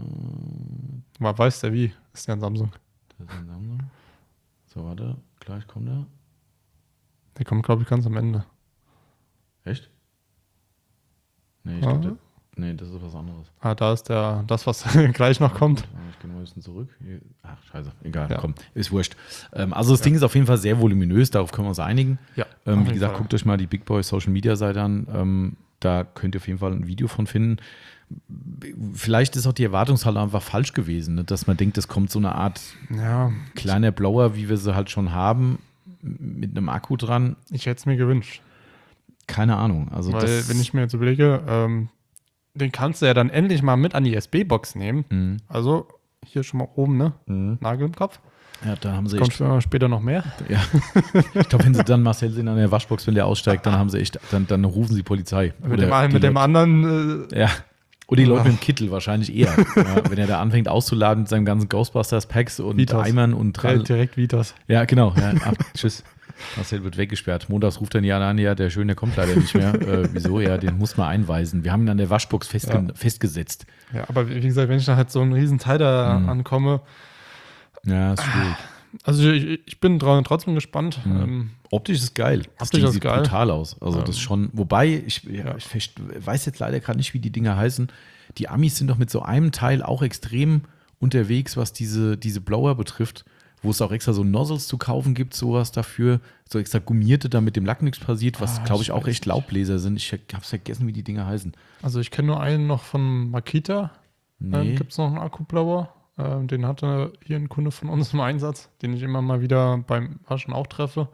Äh, man weiß ja wie, ist ja ein Samsung. das ist ein Samsung. So, warte, gleich kommt er. Der kommt, glaube ich, ganz am Ende. Echt? Nee, ich Ah. glaube, der- nee, das ist was anderes. Ah, da ist der, das, was gleich noch kommt. Ah, Ich gehe mal ein bisschen zurück. Hier. Ach, scheiße. Egal, Ja. komm. Ist wurscht. Ähm, also das Ding ist auf jeden Fall sehr voluminös, darauf können wir uns einigen. Ja, Ähm, auf wie jeden gesagt, Fall. guckt euch mal die Big Boy Social Media Seite an. Ähm, da könnt ihr auf jeden Fall ein Video von finden. Vielleicht ist auch die Erwartungshaltung einfach falsch gewesen, ne? Dass man denkt, es kommt so eine Art Ja, kleiner Blower, wie wir sie halt schon haben, mit einem Akku dran. ich hätte es mir gewünscht. Keine Ahnung. Also Weil, das, wenn ich mir jetzt überlege, ähm, den kannst du ja dann endlich mal mit an die U S B-Box nehmen. Mhm. Also, hier schon mal oben, ne? Mhm. Nagel im Kopf. Ja, da haben sie Kommt echt, später- später noch mehr. ja. Ich glaube, wenn sie dann Marcel sehen an der Waschbox, wenn der aussteigt, dann haben sie echt, dann, dann rufen sie Polizei. Mit dem, einen- die mit dem Leute- anderen, äh, Ja. Oder die Leute Ach. mit dem Kittel wahrscheinlich eher. Ja, wenn er da anfängt auszuladen mit seinen ganzen Ghostbusters-Packs und Vitas. Eimern und äh, Trall. direkt Vitas. Ja, genau. Ja, ab, tschüss. Marcel wird weggesperrt. Montags ruft dann Jan an, ja, der Schöne kommt leider nicht mehr. Äh, wieso? Ja, den muss man einweisen. Wir haben ihn an der Waschbox festge Ja. festgesetzt. Ja, aber wie gesagt, wenn ich da halt so einen riesen Teil da Mhm. ankomme, Ja, ist schwierig. also ich, ich bin dra- trotzdem gespannt. Mhm. Ähm, Optisch ist geil. Das Optisch Ding ist sieht geil. brutal aus. Also das Ähm, schon, wobei, ich, ja, ja. ich verst- weiß jetzt leider gerade nicht, wie die Dinger heißen. Die Amis sind doch mit so einem Teil auch extrem unterwegs, was diese, diese Blower betrifft, wo es auch extra so Nozzles zu kaufen gibt, sowas dafür, so extra gummierte, damit dem Lack nichts passiert, was, Ah, glaube ich ich, auch weiß echt nicht. Laubbläser sind. Ich habe vergessen, wie die Dinger heißen. also ich kenne nur einen noch von Makita. Nee. Ähm, Gibt es noch einen Akkublower? Ähm, den hatte hier ein Kunde von uns im Einsatz, den ich immer mal wieder beim Waschen auch treffe.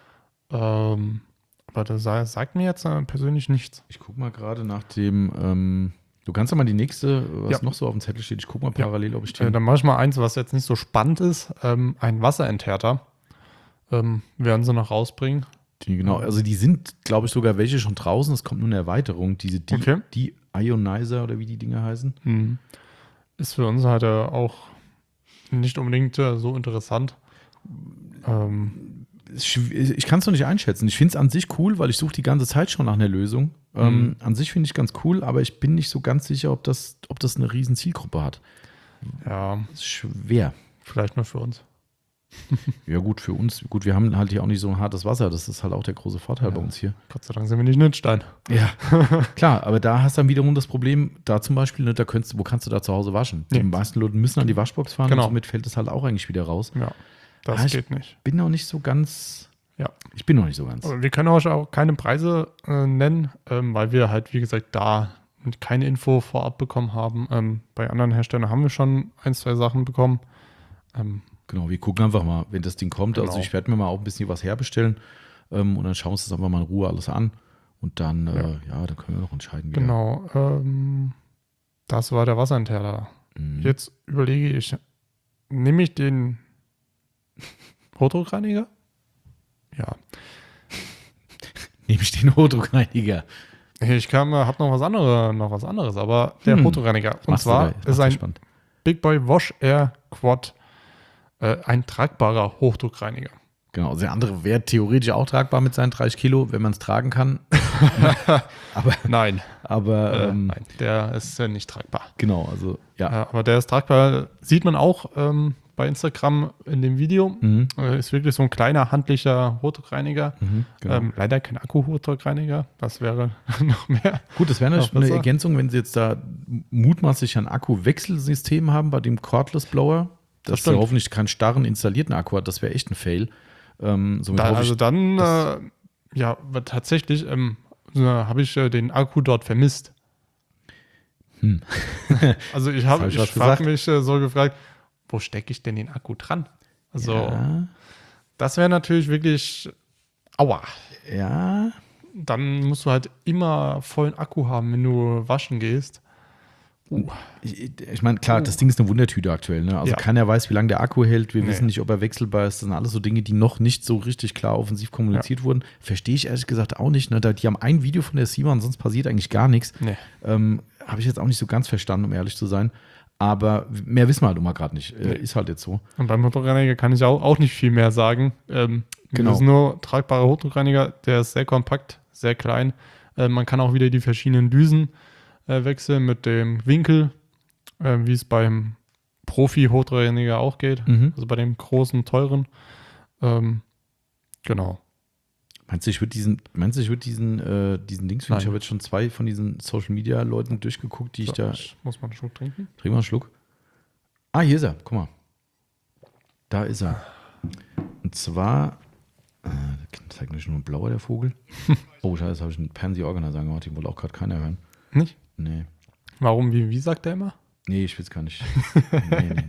Ähm, aber das sa- sagt mir jetzt äh, persönlich nichts. Ich gucke mal gerade nach dem, ähm, du kannst ja mal die nächste, was Ja. noch so auf dem Zettel steht, ich gucke mal Ja. parallel, ob ich Äh, den, dann mache ich mal eins, was jetzt nicht so spannend ist. Ähm, ein Wasserenthärter. Ähm, werden sie noch rausbringen. die, genau, also die sind, glaube ich, sogar welche schon draußen, es kommt nur eine Erweiterung, diese die, Okay. die Ionizer oder wie die Dinger heißen. Mhm. Ist für uns halt äh, auch nicht unbedingt äh, so interessant. Ähm, Ich kann es noch nicht einschätzen. Ich finde es an sich cool, weil ich suche die ganze Zeit schon nach einer Lösung. Mhm. Ähm, an sich finde ich ganz cool, aber ich bin nicht so ganz sicher, ob das, ob das eine riesen Zielgruppe hat. Ja. Das ist schwer. Vielleicht nur für uns. Ja gut, für uns. Gut, wir haben halt hier auch nicht so ein hartes Wasser. Das ist halt auch der große Vorteil ja. bei uns hier. Gott sei Dank sind wir nicht Nützstein. Ja, klar. Aber da hast du dann wiederum das Problem, da zum Beispiel, ne, da könntest, wo kannst du da zu Hause waschen? Die ja. meisten Leute müssen an die Waschbox fahren genau. und somit fällt es halt auch eigentlich wieder raus. Ja, das ah, geht nicht. Ich bin noch nicht so ganz... Ja. Ich bin noch nicht so ganz. Wir können euch auch keine Preise äh, nennen, ähm, weil wir halt, wie gesagt, da keine Info vorab bekommen haben. Ähm, bei anderen Herstellern haben wir schon ein, zwei Sachen bekommen. Ähm, genau, wir gucken einfach mal, wenn das Ding kommt. Genau. Also ich werde mir mal auch ein bisschen was herbestellen ähm, und dann schauen wir uns das einfach mal in Ruhe alles an. Und dann, ja, äh, ja dann können wir noch entscheiden. Wieder. Genau, ähm, das war der Wasserenthaler. Mhm. Jetzt überlege ich, nehme ich den Hochdruckreiniger? Ja. Nehme ich den Hochdruckreiniger. Ich habe noch was anderes, noch was anderes, aber der hm. Hochdruckreiniger. Und Machst zwar da, ist ein spannend. Big Boy Wash Air Quad äh, ein tragbarer Hochdruckreiniger. Genau, also der andere wäre theoretisch auch tragbar mit seinen dreißig Kilo, wenn man es tragen kann. aber nein. Aber äh, ähm, nein, der ist äh, nicht tragbar. Genau, also ja. ja. Aber der ist tragbar, sieht man auch ähm, bei Instagram in dem Video. Mhm. Äh, ist wirklich so ein kleiner handlicher Hochdruckreiniger. Mhm, genau. ähm, leider kein Akku-Hochdruckreiniger. Das wäre noch mehr. Gut, das wäre eine, eine Ergänzung, wenn sie jetzt da mutmaßlich ein Akku-Wechselsystem haben bei dem Cordless Blower. Das, das hoffentlich keinen starren installierten Akku hat. Das wäre echt ein Fail. Ähm, da, also ich, dann, äh, ja, tatsächlich ähm, habe ich äh, den Akku dort vermisst. Hm. Also ich habe, hab ich, ich frage mich äh, so gefragt, wo stecke ich denn den Akku dran? Also ja. Das wäre natürlich wirklich, aua. Ja. Dann musst du halt immer vollen Akku haben, wenn du waschen gehst. Uh. Ich, ich meine, klar, uh. das Ding ist eine Wundertüte aktuell. Ne? Also ja. keiner weiß, wie lange der Akku hält. Wir nee. wissen nicht, ob er wechselbar ist. Das sind alles so Dinge, die noch nicht so richtig klar offensiv kommuniziert ja. wurden. Verstehe ich ehrlich gesagt auch nicht. Ne? Die haben ein Video von der Simon, sonst passiert eigentlich gar nichts. Nee. Ähm, Habe ich jetzt auch nicht so ganz verstanden, um ehrlich zu sein. Aber mehr wissen wir halt immer gerade nicht. Äh, ist halt jetzt so. Und beim Hochdruckreiniger kann ich auch, auch nicht viel mehr sagen. Ähm, genau. Das ist nur tragbarer Hochdruckreiniger. Der ist sehr kompakt, sehr klein. Äh, man kann auch wieder die verschiedenen Düsen äh, wechseln mit dem Winkel, äh, wie es beim Profi-Hochdruckreiniger auch geht. Mhm. Also bei dem großen, teuren. Ähm, genau. Meinst du, ich würde diesen, meinst du, ich würde diesen, äh, diesen Dings finden? Ich habe jetzt schon zwei von diesen Social-Media-Leuten durchgeguckt, die so, ich da... Ich muss mal einen Schluck trinken. Trink mal einen Schluck. Ah, hier ist er. Guck mal. Da ist er. Und zwar... Äh, zeigt nicht nur ein blauer, der Vogel. Oh, scheiße, habe ich einen Pansy Organizer gemacht. Den wollte auch gerade keiner hören. Nicht? Nee. Warum? Wie, wie sagt der immer? Nee, ich will es gar nicht. nee, nee, nee, nee.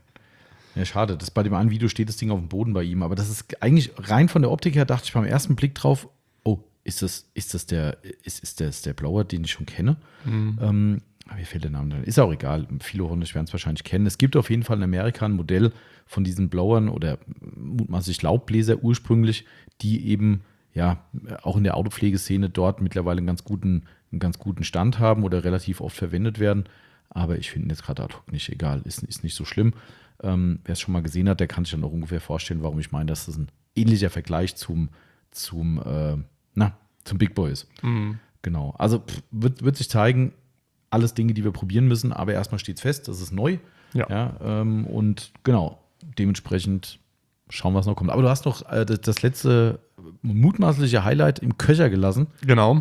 Ja, schade. Das bei dem einen Video steht das Ding auf dem Boden bei ihm. Aber das ist eigentlich rein von der Optik her, dachte ich beim ersten Blick drauf, oh, ist das, ist das der, ist, ist das der Blower, den ich schon kenne? Mhm. Ähm, aber mir fehlt der Name. Ist auch egal. Viele Hunde werden es wahrscheinlich kennen. Es gibt auf jeden Fall in Amerika ein Modell von diesen Blowern oder mutmaßlich Laubbläser ursprünglich, die eben ja auch in der Autopflegeszene dort mittlerweile einen ganz guten, einen ganz guten Stand haben oder relativ oft verwendet werden. Aber ich finde jetzt gerade ad hoc nicht egal. Ist, ist nicht so schlimm. Ähm, wer es schon mal gesehen hat, der kann sich dann auch ungefähr vorstellen, warum ich meine, dass das ein ähnlicher Vergleich zum, zum, äh, na, zum Big Boy ist. Mhm. Genau. Also pff, wird, wird sich zeigen, alles Dinge, die wir probieren müssen, aber erstmal steht es fest, das ist neu. Ja. Ja, ähm, und genau, dementsprechend schauen, was noch kommt. Aber du hast noch äh, das, das letzte mutmaßliche Highlight im Köcher gelassen. Genau.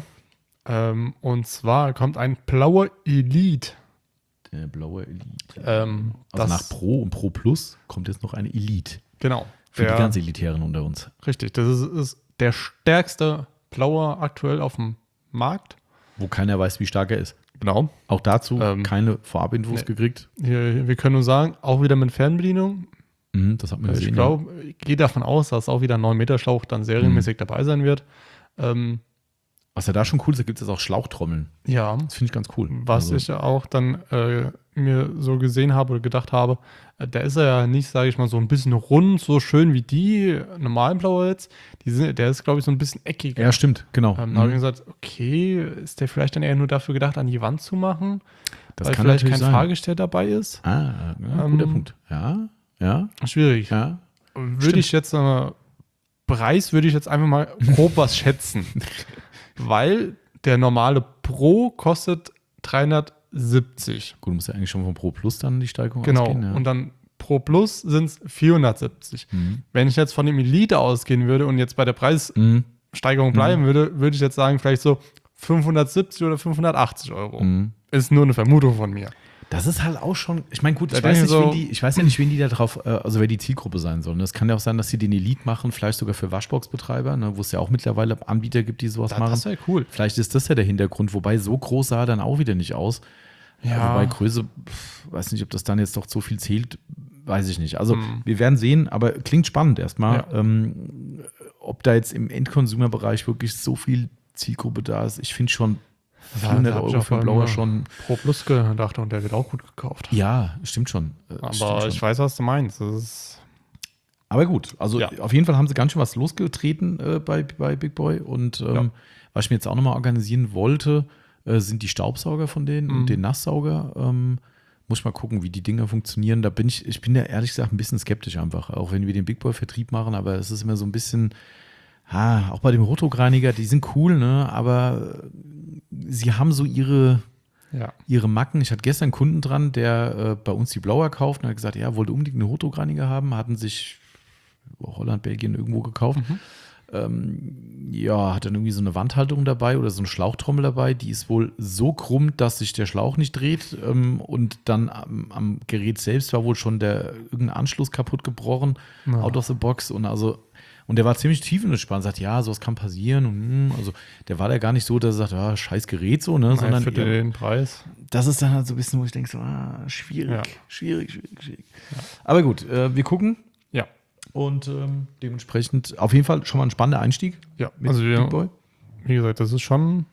Ähm, und zwar kommt ein blauer Elite. Der blaue Elite. Ähm, also nach Pro und Pro Plus kommt jetzt noch eine Elite. Genau. Für der, die ganz Elitären unter uns. Richtig. Das ist, ist der stärkste Blauer aktuell auf dem Markt. Wo keiner weiß, wie stark er ist. Genau. Auch dazu ähm, keine Vorabinfos nee. gekriegt. Wir, wir können nur sagen, auch wieder mit Fernbedienung. Mhm, das hat man gesehen. Ich glaube, ja. ich gehe davon aus, dass auch wieder ein neun Meter Schlauch dann serienmäßig mhm. dabei sein wird. Ähm, Was ja da schon cool ist, da gibt es auch Schlauchtrommeln. Ja. Das finde ich ganz cool. Was also. ich auch dann äh, mir so gesehen habe oder gedacht habe, äh, da ist er ja nicht, sage ich mal, so ein bisschen rund, so schön wie die normalen Blauer jetzt. Die sind, der ist, glaube ich, so ein bisschen eckig. Ja, stimmt, genau. Ähm, mhm. Da habe ich gesagt, okay, ist der vielleicht dann eher nur dafür gedacht, an die Wand zu machen? Das weil kann vielleicht kein sein. Fahrgestell dabei ist. Ah, ja, ähm, guter Punkt. Ja, ja. Schwierig. Ja. Würde ich jetzt äh, Preis würde ich jetzt einfach mal grob was schätzen. Weil der normale Pro kostet dreihundertsiebzig. Gut, du musst ja eigentlich schon vom Pro Plus dann die Steigerung Genau. ausgehen. Ja. Und dann Pro Plus sind es vierhundertsiebzig. Mhm. Wenn ich jetzt von dem Elite ausgehen würde und jetzt bei der Preissteigerung Mhm. bleiben würde, würde ich jetzt sagen, vielleicht so fünfhundertsiebzig oder fünfhundertachtzig Euro. Mhm. Ist nur eine Vermutung von mir. Das ist halt auch schon, ich meine, gut, Da ich weiß, denke nicht, ich so- wen die, ich weiß ja nicht, wen die da drauf, äh, also wer die Zielgruppe sein soll. Es kann ja auch sein, dass sie den Elite machen, vielleicht sogar für Waschbox-Betreiber, ne, wo es ja auch mittlerweile Anbieter gibt, die sowas Da, machen. das wäre cool. Vielleicht ist das ja der Hintergrund, wobei so groß sah er dann auch wieder nicht aus. Ja. Wobei Größe, pf, weiß nicht, ob das dann jetzt doch so viel zählt, weiß ich nicht. Also Hm. wir werden sehen, aber klingt spannend erstmal. Ja. Ähm, ob da jetzt im Endkonsumerbereich wirklich so viel Zielgruppe da ist, ich finde schon vierhundert Da hab ich Euro auch für einen vor Blauer allem schon. Pro Plus gedacht und der wird auch gut gekauft. Ja, stimmt schon. Äh, Aber stimmt schon. ich weiß, was du meinst. Das ist Aber gut, also Ja. auf jeden Fall haben sie ganz schön was losgetreten äh, bei, bei Big Boy. Und ähm, Ja. was ich mir jetzt auch nochmal organisieren wollte, äh, sind die Staubsauger von denen Mhm. und den Nasssauger. Ähm, muss ich mal gucken, wie die Dinger funktionieren. Da bin ich, ich bin ja ehrlich gesagt ein bisschen skeptisch einfach, auch wenn wir den Big Boy-Vertrieb machen, aber es ist immer so ein bisschen, ah, auch bei dem Rotogreiniger, die sind cool, ne? Aber sie haben so ihre, ja. ihre Macken. Ich hatte gestern einen Kunden dran, der äh, bei uns die Blower kauft und hat gesagt, ja, wollte unbedingt einen Rotogreiniger haben, hatten sich Holland, Belgien irgendwo gekauft. Mhm. Ähm, ja, hat dann irgendwie so eine Wandhaltung dabei oder so eine Schlauchtrommel dabei, die ist wohl so krumm, dass sich der Schlauch nicht dreht ähm, und dann am, am Gerät selbst war wohl schon der irgendein Anschluss kaputt gebrochen, Ja. out of the box und also und der war ziemlich tiefenentspannt, sagt, ja, sowas kann passieren und hm, also der war da gar nicht so, dass er sagt, ja, scheiß Gerät so, ne, Naja, sondern für eher, den Preis. das ist dann halt so ein bisschen, wo ich denke, so, ah, schwierig, Ja. schwierig, schwierig, schwierig. Aber gut, äh, wir gucken Ja. und ähm, dementsprechend auf jeden Fall schon mal ein spannender Einstieg Ja. mit Also Big wir, Boy. wie gesagt, das ist schon,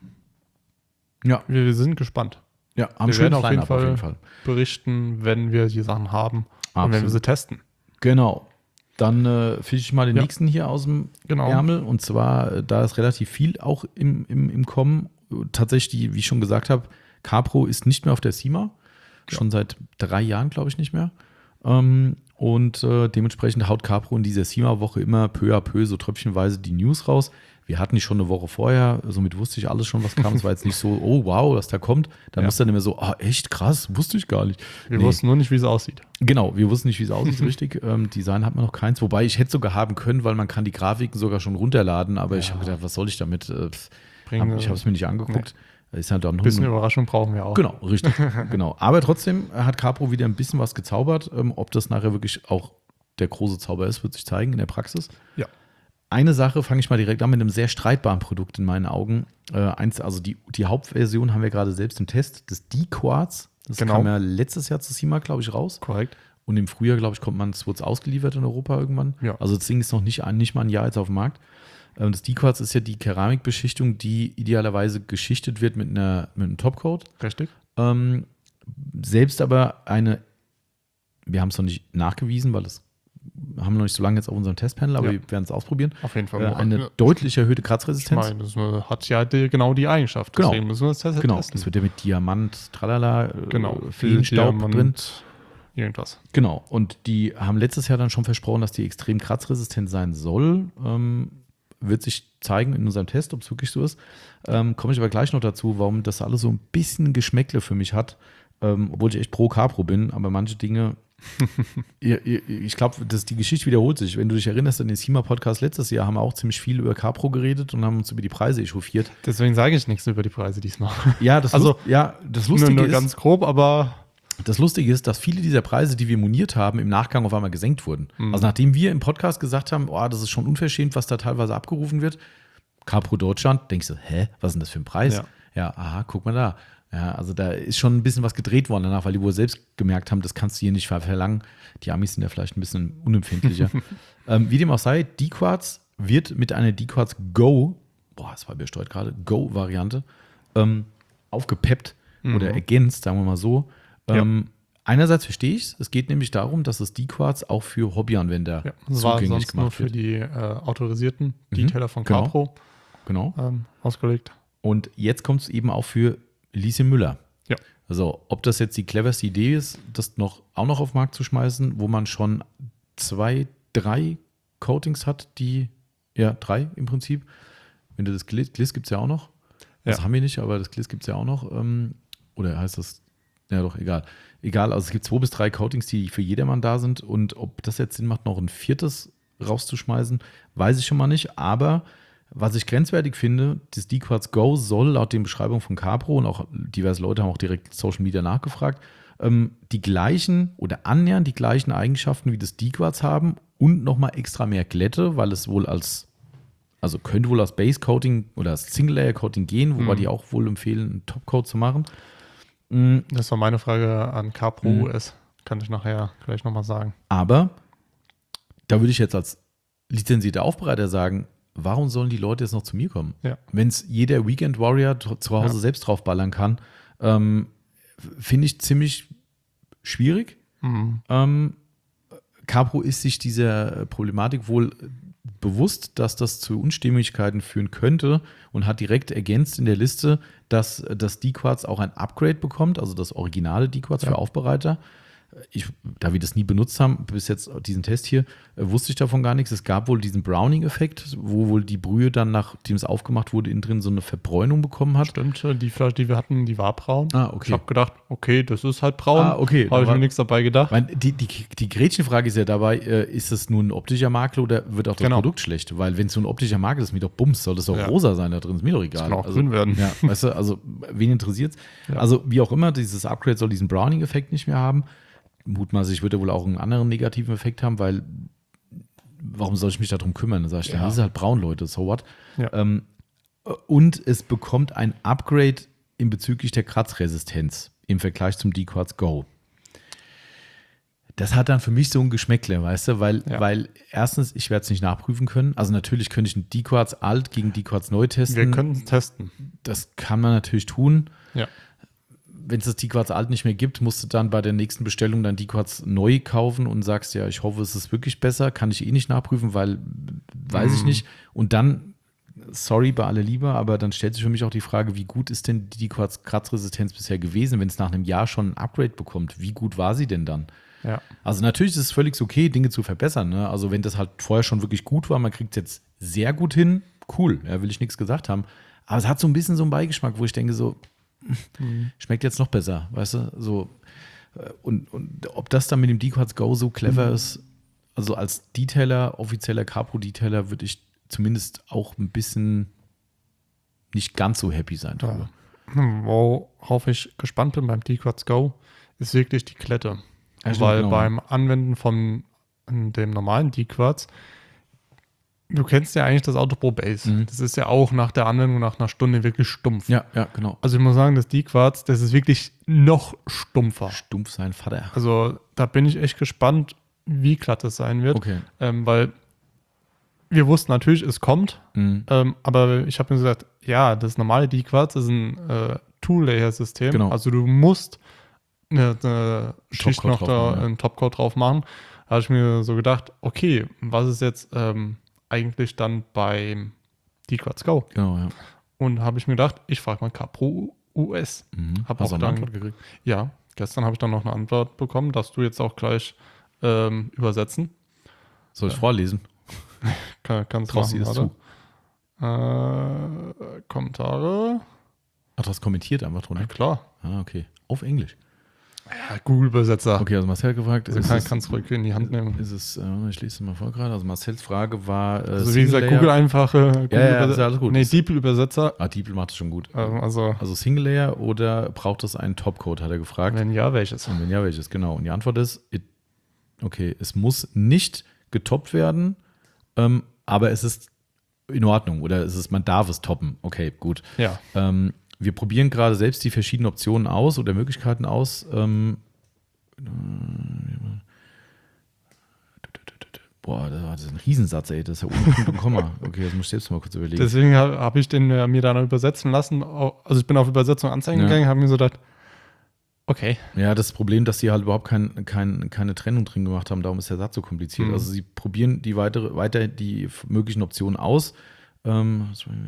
Ja, wir, wir sind gespannt. ja, haben Wir schön werden auf jeden, auf Fall jeden Fall. berichten, wenn wir die Sachen haben und wenn wir Absolut. sie testen. Genau. Dann äh, fische ich mal den Ja. nächsten hier aus dem Genau. Ärmel. Und zwar, äh, da ist relativ viel auch im, im, im Kommen. Tatsächlich, die, wie ich schon gesagt habe, Capro ist nicht mehr auf der CIMA. Schon seit drei Jahren, glaube ich, nicht mehr. Ähm, und äh, dementsprechend haut Capro in dieser CIMA-Woche immer peu à peu so tröpfchenweise die News raus. Wir hatten die schon eine Woche vorher, somit wusste ich alles schon, was kam. Es war jetzt nicht so, oh wow, was da kommt. Da Ja. muss dann immer so, ah, echt krass, wusste ich gar nicht. Wir Nee. wussten nur nicht, wie es aussieht. Genau, wir wussten nicht, wie es aussieht, richtig. Ähm, Design hat man noch keins, wobei ich hätte sogar haben können, weil man kann die Grafiken sogar schon runterladen, aber ich Ja. habe gedacht, was soll ich damit? Äh, pff, Bringen hab, ich habe es mir nicht angeguckt. Ist halt dann Ein bisschen Überraschung brauchen wir auch. Genau, richtig. Genau. Aber trotzdem hat Capro wieder ein bisschen was gezaubert. Ähm, ob das nachher wirklich auch der große Zauber ist, wird sich zeigen in der Praxis. Ja. Eine Sache fange ich mal direkt an mit einem sehr streitbaren Produkt in meinen Augen. Äh, eins, also die, die Hauptversion haben wir gerade selbst im Test, das D-Quartz. Das Genau. kam ja letztes Jahr zu CIMA, glaube ich, raus. Korrekt. Und im Frühjahr, glaube ich, kommt man, es wurde ausgeliefert in Europa irgendwann. Ja. Also das Ding ist noch nicht, ein, nicht mal ein Jahr jetzt auf dem Markt. Ähm, Das D-Quartz ist ja die Keramikbeschichtung, die idealerweise geschichtet wird mit, einer, mit einem Topcoat. Richtig. Ähm, selbst aber eine, wir haben es noch nicht nachgewiesen, weil das haben wir noch nicht so lange jetzt auf unserem Testpanel, aber Ja. wir werden es ausprobieren. Auf jeden Fall. Äh, eine Ja. deutlich erhöhte Ich Kratzresistenz. meine, das hat ja die, genau die Eigenschaft. Genau. Deswegen müssen wir das testen. Genau, das wird ja mit Diamant, tralala, äh, Genau. Feenstaub Diamant, drin. Irgendwas. Genau, und die haben letztes Jahr dann schon versprochen, dass die extrem kratzresistent sein soll. Ähm, wird sich zeigen in unserem Test, ob es wirklich so ist. Ähm, komme ich aber gleich noch dazu, warum das alles so ein bisschen Geschmäckle für mich hat, ähm, obwohl ich echt pro Capro bin, aber manche Dinge, ihr, ihr, ich glaube, die Geschichte wiederholt sich. Wenn du dich erinnerst, in den CIMA-Podcast letztes Jahr haben wir auch ziemlich viel über Capro geredet und haben uns über die Preise echauffiert. Deswegen sage ich nichts über die Preise diesmal. Ja, das, Also, Lust, ja, das Nur, Lustige nur ist, ganz grob, aber Das Lustige ist, dass viele dieser Preise, die wir moniert haben, im Nachgang auf einmal gesenkt wurden. Mhm. Also nachdem wir im Podcast gesagt haben, oh, das ist schon unverschämt, was da teilweise abgerufen wird, Capro Deutschland, denkst du, hä, was ist denn das für ein Preis? Ja. Ja, aha, guck mal da. Ja, also da ist schon ein bisschen was gedreht worden danach, weil die wohl selbst gemerkt haben, das kannst du hier nicht ver- verlangen. Die Amis sind ja vielleicht ein bisschen unempfindlicher. ähm, wie dem auch sei, D-Quartz wird mit einer D-Quartz Go, boah, das war besteuert gerade, Go-Variante, ähm, aufgepeppt Mhm. oder ergänzt, sagen wir mal so. Ja. Ähm, einerseits verstehe ich es. Es geht nämlich darum, dass das D-Quartz auch für Hobbyanwender ja, das war zugänglich sonst nur gemacht für wird. die äh, autorisierten Detailer von genau. Capro Genau. ähm, ausgelegt. Und jetzt kommt es eben auch für Lieschen Müller. Ja. Also, ob das jetzt die cleverste Idee ist, das noch, auch noch auf den Markt zu schmeißen, wo man schon zwei, drei Coatings hat, die Ja, drei im Prinzip. Wenn du das Gliss, Gliss gibt es ja auch noch. Das Ja. haben wir nicht, aber das Gliss gibt es ja auch noch. Ähm, oder heißt das, ja doch, egal. Egal, also es gibt zwei bis drei Coatings, die für jedermann da sind. Und ob das jetzt Sinn macht, noch ein viertes rauszuschmeißen, weiß ich schon mal nicht. Aber was ich grenzwertig finde, das D-Quartz Go soll laut den Beschreibungen von Capro, und auch diverse Leute haben auch direkt Social Media nachgefragt, ähm, die gleichen oder annähernd die gleichen Eigenschaften wie das D-Quartz haben und nochmal extra mehr Glätte, weil es wohl als, also könnte wohl als Base-Coating oder als Single-Layer-Coating gehen, wobei Mhm. die auch wohl empfehlen, einen Top-Coat zu machen. Das war meine Frage an Capro Mhm. U S. Kann ich nachher gleich nochmal sagen. Aber da würde ich jetzt als lizenzierter Aufbereiter sagen, warum sollen die Leute jetzt noch zu mir kommen? Ja. Wenn es jeder Weekend Warrior zu zu Hause Ja. selbst draufballern kann, ähm, finde ich ziemlich schwierig. Mhm. Ähm, Capro ist sich dieser Problematik wohl bewusst, dass das zu Unstimmigkeiten führen könnte und hat direkt ergänzt in der Liste, dass das D-Quartz auch ein Upgrade bekommt, also das originale D-Quartz Ja. für Aufbereiter. Ich, da wir das nie benutzt haben, bis jetzt diesen Test hier, äh, wusste ich davon gar nichts. Es gab wohl diesen Browning-Effekt, wo wohl die Brühe dann, nachdem es aufgemacht wurde, innen drin so eine Verbräunung bekommen hat. Stimmt, die Flasche, die wir hatten, die war braun. Ah, okay. Ich habe gedacht, okay, das ist halt braun. Ah, okay, Habe ich da mir war- nichts dabei gedacht. Weil die, die, die Gretchenfrage ist ja dabei, äh, ist das nur ein optischer Makel oder wird auch das Genau. Produkt schlecht? Weil wenn es so ein optischer Makel ist, ist mir doch Bums, soll das doch Ja. rosa sein da drin, ist mir doch egal. kann auch also, grün werden. Ja, weißt du, also wen interessiert's? Ja. Also wie auch immer, dieses Upgrade soll diesen Browning-Effekt nicht mehr haben. Mutmaßlich wird er wohl auch einen anderen negativen Effekt haben, weil warum soll ich mich darum kümmern? Dann sag ich, Ja. ja, das ist halt braun, Leute, so what? Ja. Ähm, und es bekommt ein Upgrade in bezüglich der Kratzresistenz im Vergleich zum D-Quartz Go. Das hat dann für mich so ein Geschmäckle, weißt du, weil, Ja. weil erstens, ich werde es nicht nachprüfen können. Also natürlich könnte ich einen D-Quartz alt gegen D-Quartz neu testen. Wir können es testen. Das kann man natürlich tun. Ja. Wenn es das D-Quartz alt nicht mehr gibt, musst du dann bei der nächsten Bestellung dein D-Quartz neu kaufen und sagst, ja, ich hoffe, es ist wirklich besser. Kann ich eh nicht nachprüfen, weil weiß ich Mhm. nicht. Und dann, sorry bei aller Liebe, aber dann stellt sich für mich auch die Frage, wie gut ist denn die D-Quartz-Kratzresistenz bisher gewesen, wenn es nach einem Jahr schon ein Upgrade bekommt? Wie gut war sie denn dann? Ja. Also natürlich ist es völlig okay, Dinge zu verbessern. Ne? Also wenn das halt vorher schon wirklich gut war, man kriegt es jetzt sehr gut hin, cool, ja, will ich nichts gesagt haben. Aber es hat so ein bisschen so einen Beigeschmack, wo ich denke so, Mhm. schmeckt jetzt noch besser, weißt du? So, äh, und, und ob das dann mit dem D-Quartz Go so clever Mhm. ist, also als Detailer, offizieller Capro-Detailer, würde ich zumindest auch ein bisschen nicht ganz so happy sein drüber. Ja. Worauf ich gespannt bin beim D-Quartz Go, ist wirklich die Klette. Ja, stimmt, Weil genau. beim Anwenden von dem normalen D-Quartz, du kennst ja eigentlich das Auto Pro Base. Mhm. Das ist ja auch nach der Anwendung nach einer Stunde wirklich stumpf. Ja, ja, genau. Also ich muss sagen, das D-Quartz, das ist wirklich noch stumpfer. Stumpf sein Vater. Also da bin ich echt gespannt, wie glatt es sein wird. Okay. Ähm, weil wir wussten natürlich, es kommt. Mhm. Ähm, aber ich habe mir gesagt, ja, das normale D-Quartz ist ein äh, Two-Layer-System. Genau. Also du musst eine, eine Schicht Topcoat noch drauf da, machen, ja. einen Topcoat drauf machen. Da habe ich mir so gedacht, okay, was ist jetzt ähm, eigentlich dann beim D-Quartz Go? Genau, ja. Und habe ich mir gedacht, ich frage mal Capro U S. Mhm. Hab Hast du auch eine dann- Antwort gekriegt? Ja, gestern habe ich dann noch eine Antwort bekommen, dass du jetzt auch gleich ähm, übersetzen. Soll ich Ja. vorlesen? Kann, kannst du Traust du machen, dir das warte. zu? Äh, Kommentare. Ach, du hast kommentiert einfach Ja, drunter. klar. Ah, okay. Auf Englisch. Ja, Google-Übersetzer. Okay, also Marcel hat gefragt, Also ist kann, es, kannst du ruhig in die Hand nehmen. ist es, äh, ich lese es mal vor gerade, also Marcels Frage war, äh, Also wie gesagt, Single-Layer- Google einfache Google Ja, ja, ist ja alles gut. Nee, DeepL-Übersetzer. Ah, Diepel macht es schon gut. Ähm, also, Also Single Layer oder braucht es einen Topcode, hat er gefragt. wenn ja, welches? Und wenn ja, welches, genau. Und die Antwort ist, it, okay, es muss nicht getoppt werden, ähm, aber es ist in Ordnung oder es ist, man darf es toppen. Okay, gut. Ja. Ähm, wir probieren gerade selbst die verschiedenen Optionen aus oder Möglichkeiten aus. Ähm, boah, das ist ein Riesensatz, ey. Das ist ja ohne Punkt und Komma. Okay, das muss ich selbst mal kurz überlegen. Deswegen habe hab ich den äh, mir dann übersetzen lassen. Au- Also ich bin auf Übersetzung anzeigen Ja. gegangen, habe mir so gedacht, okay. Ja, das Problem, dass sie halt überhaupt kein, kein, keine Trennung drin gemacht haben, darum ist der Satz so kompliziert. Mhm. Also sie probieren die weitere, weiter die möglichen Optionen aus. Ähm,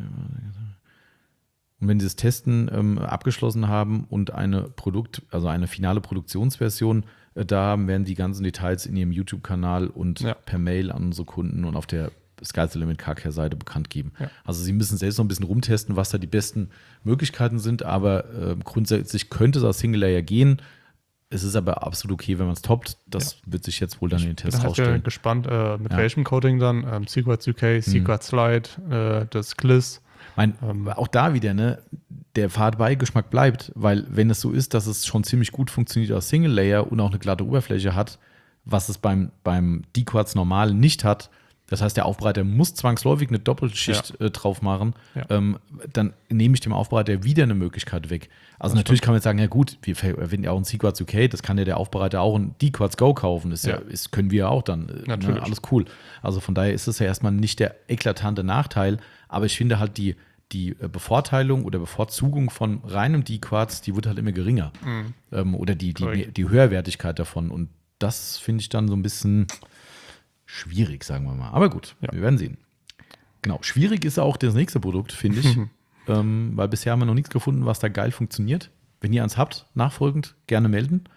und wenn sie das Testen ähm, abgeschlossen haben und eine Produkt, also eine finale Produktionsversion äh, da haben, werden die ganzen Details in ihrem YouTube-Kanal und Ja. per Mail an unsere Kunden und auf der Sky's the Limit Car Care Seite bekannt geben. Ja. Also sie müssen selbst noch ein bisschen rumtesten, was da die besten Möglichkeiten sind, aber äh, grundsätzlich könnte es als Single Layer gehen. Es ist aber absolut okay, wenn man es toppt. Das ja. wird sich jetzt wohl dann in den Tests rausstellen. Ich bin gespannt, äh, mit ja. welchem Coating dann. Ähm, Secrets U K, Secret mhm. Slide, äh, das Gliss. Mein, ähm, auch da wieder, ne, der Fahrtbeigeschmack bleibt, weil wenn es so ist, dass es schon ziemlich gut funktioniert als Single Layer und auch eine glatte Oberfläche hat, was es beim, beim D-Quartz normal nicht hat, das heißt, der Aufbereiter muss zwangsläufig eine Doppelschicht ja. äh, drauf machen, ja. ähm, dann nehme ich dem Aufbereiter wieder eine Möglichkeit weg. Also das natürlich stimmt. Kann man jetzt sagen, ja gut, wir verwenden ja auch einen Secrets U K, das kann ja der Aufbereiter auch ein D-Quartz Go kaufen, das ja. Ja, ist, können wir ja auch dann. Natürlich. Ne, alles cool. Also von daher ist es ja erstmal nicht der eklatante Nachteil, aber ich finde halt die, die Bevorteilung oder Bevorzugung von reinem D-Quartz, die wird halt immer geringer. Mhm. Ähm, oder die, die, die Höherwertigkeit davon und das finde ich dann so ein bisschen schwierig, sagen wir mal. Aber gut, ja. wir werden sehen. Genau, schwierig ist auch das nächste Produkt, finde ich. ähm, weil bisher haben wir noch nichts gefunden, was da geil funktioniert. Wenn ihr eins habt, nachfolgend, gerne melden.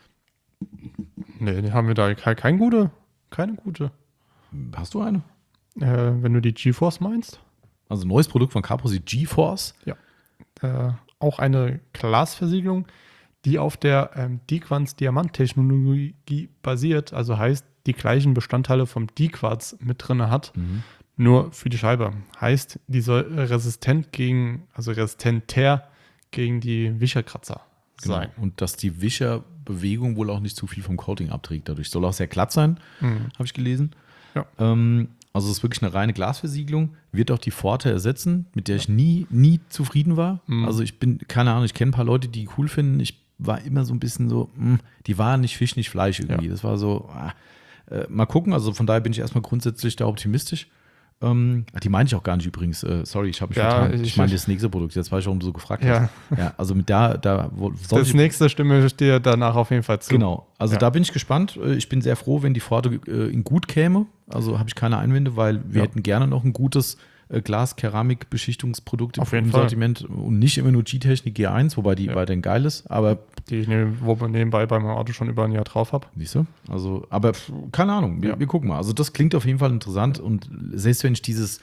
Nee, haben wir da keine gute. Keine gute. Hast du eine? Äh, wenn du die GeForce meinst. Also ein neues Produkt von Capro, die GeForce. Ja. Äh, auch eine Glasversiegelung, die auf der ähm, D-Quartz Diamanttechnologie basiert. Also heißt, die gleichen Bestandteile vom D-Quartz mit drin hat, mhm. nur für die Scheibe. Heißt, die soll resistent gegen, also resistenter gegen die Wischerkratzer sein. Genau. Und dass die Wischerbewegung wohl auch nicht zu viel vom Coating abträgt. Dadurch soll auch sehr glatt sein, mhm. habe ich gelesen. Ja. Ähm, also es ist wirklich eine reine Glasversiegelung, wird auch die Pforte ersetzen, mit der ich nie, nie zufrieden war. Mhm. Also ich bin, keine Ahnung, ich kenne ein paar Leute, die cool finden. Ich war immer so ein bisschen so, mh, die waren nicht Fisch, nicht Fleisch irgendwie. Ja. Das war so, ah, äh, mal gucken. Also von daher bin ich erstmal grundsätzlich da optimistisch. Ähm, die meine ich auch gar nicht übrigens. Äh, sorry, ich habe mich ja, vertan. Ich, ich meine das nächste Produkt. Jetzt weiß ich, warum du so gefragt ja. hast. Ja, also mit da, da das ich, nächste stimme ich dir danach auf jeden Fall zu. Genau, also ja. da bin ich gespannt. Ich bin sehr froh, wenn die Pforte äh, in gut käme. Also habe ich keine Einwände, weil wir ja. hätten gerne noch ein gutes äh, Glas-Keramik-Beschichtungsprodukt im im Sortiment und nicht immer nur G-Technik G eins, wobei die ja. weiterhin geil ist. Aber die ich ne, wo man nebenbei bei meinem Auto schon über ein Jahr drauf habe. Siehst du? Also, aber pff, keine Ahnung, wir, ja. wir gucken mal. Also das klingt auf jeden Fall interessant und selbst wenn ich dieses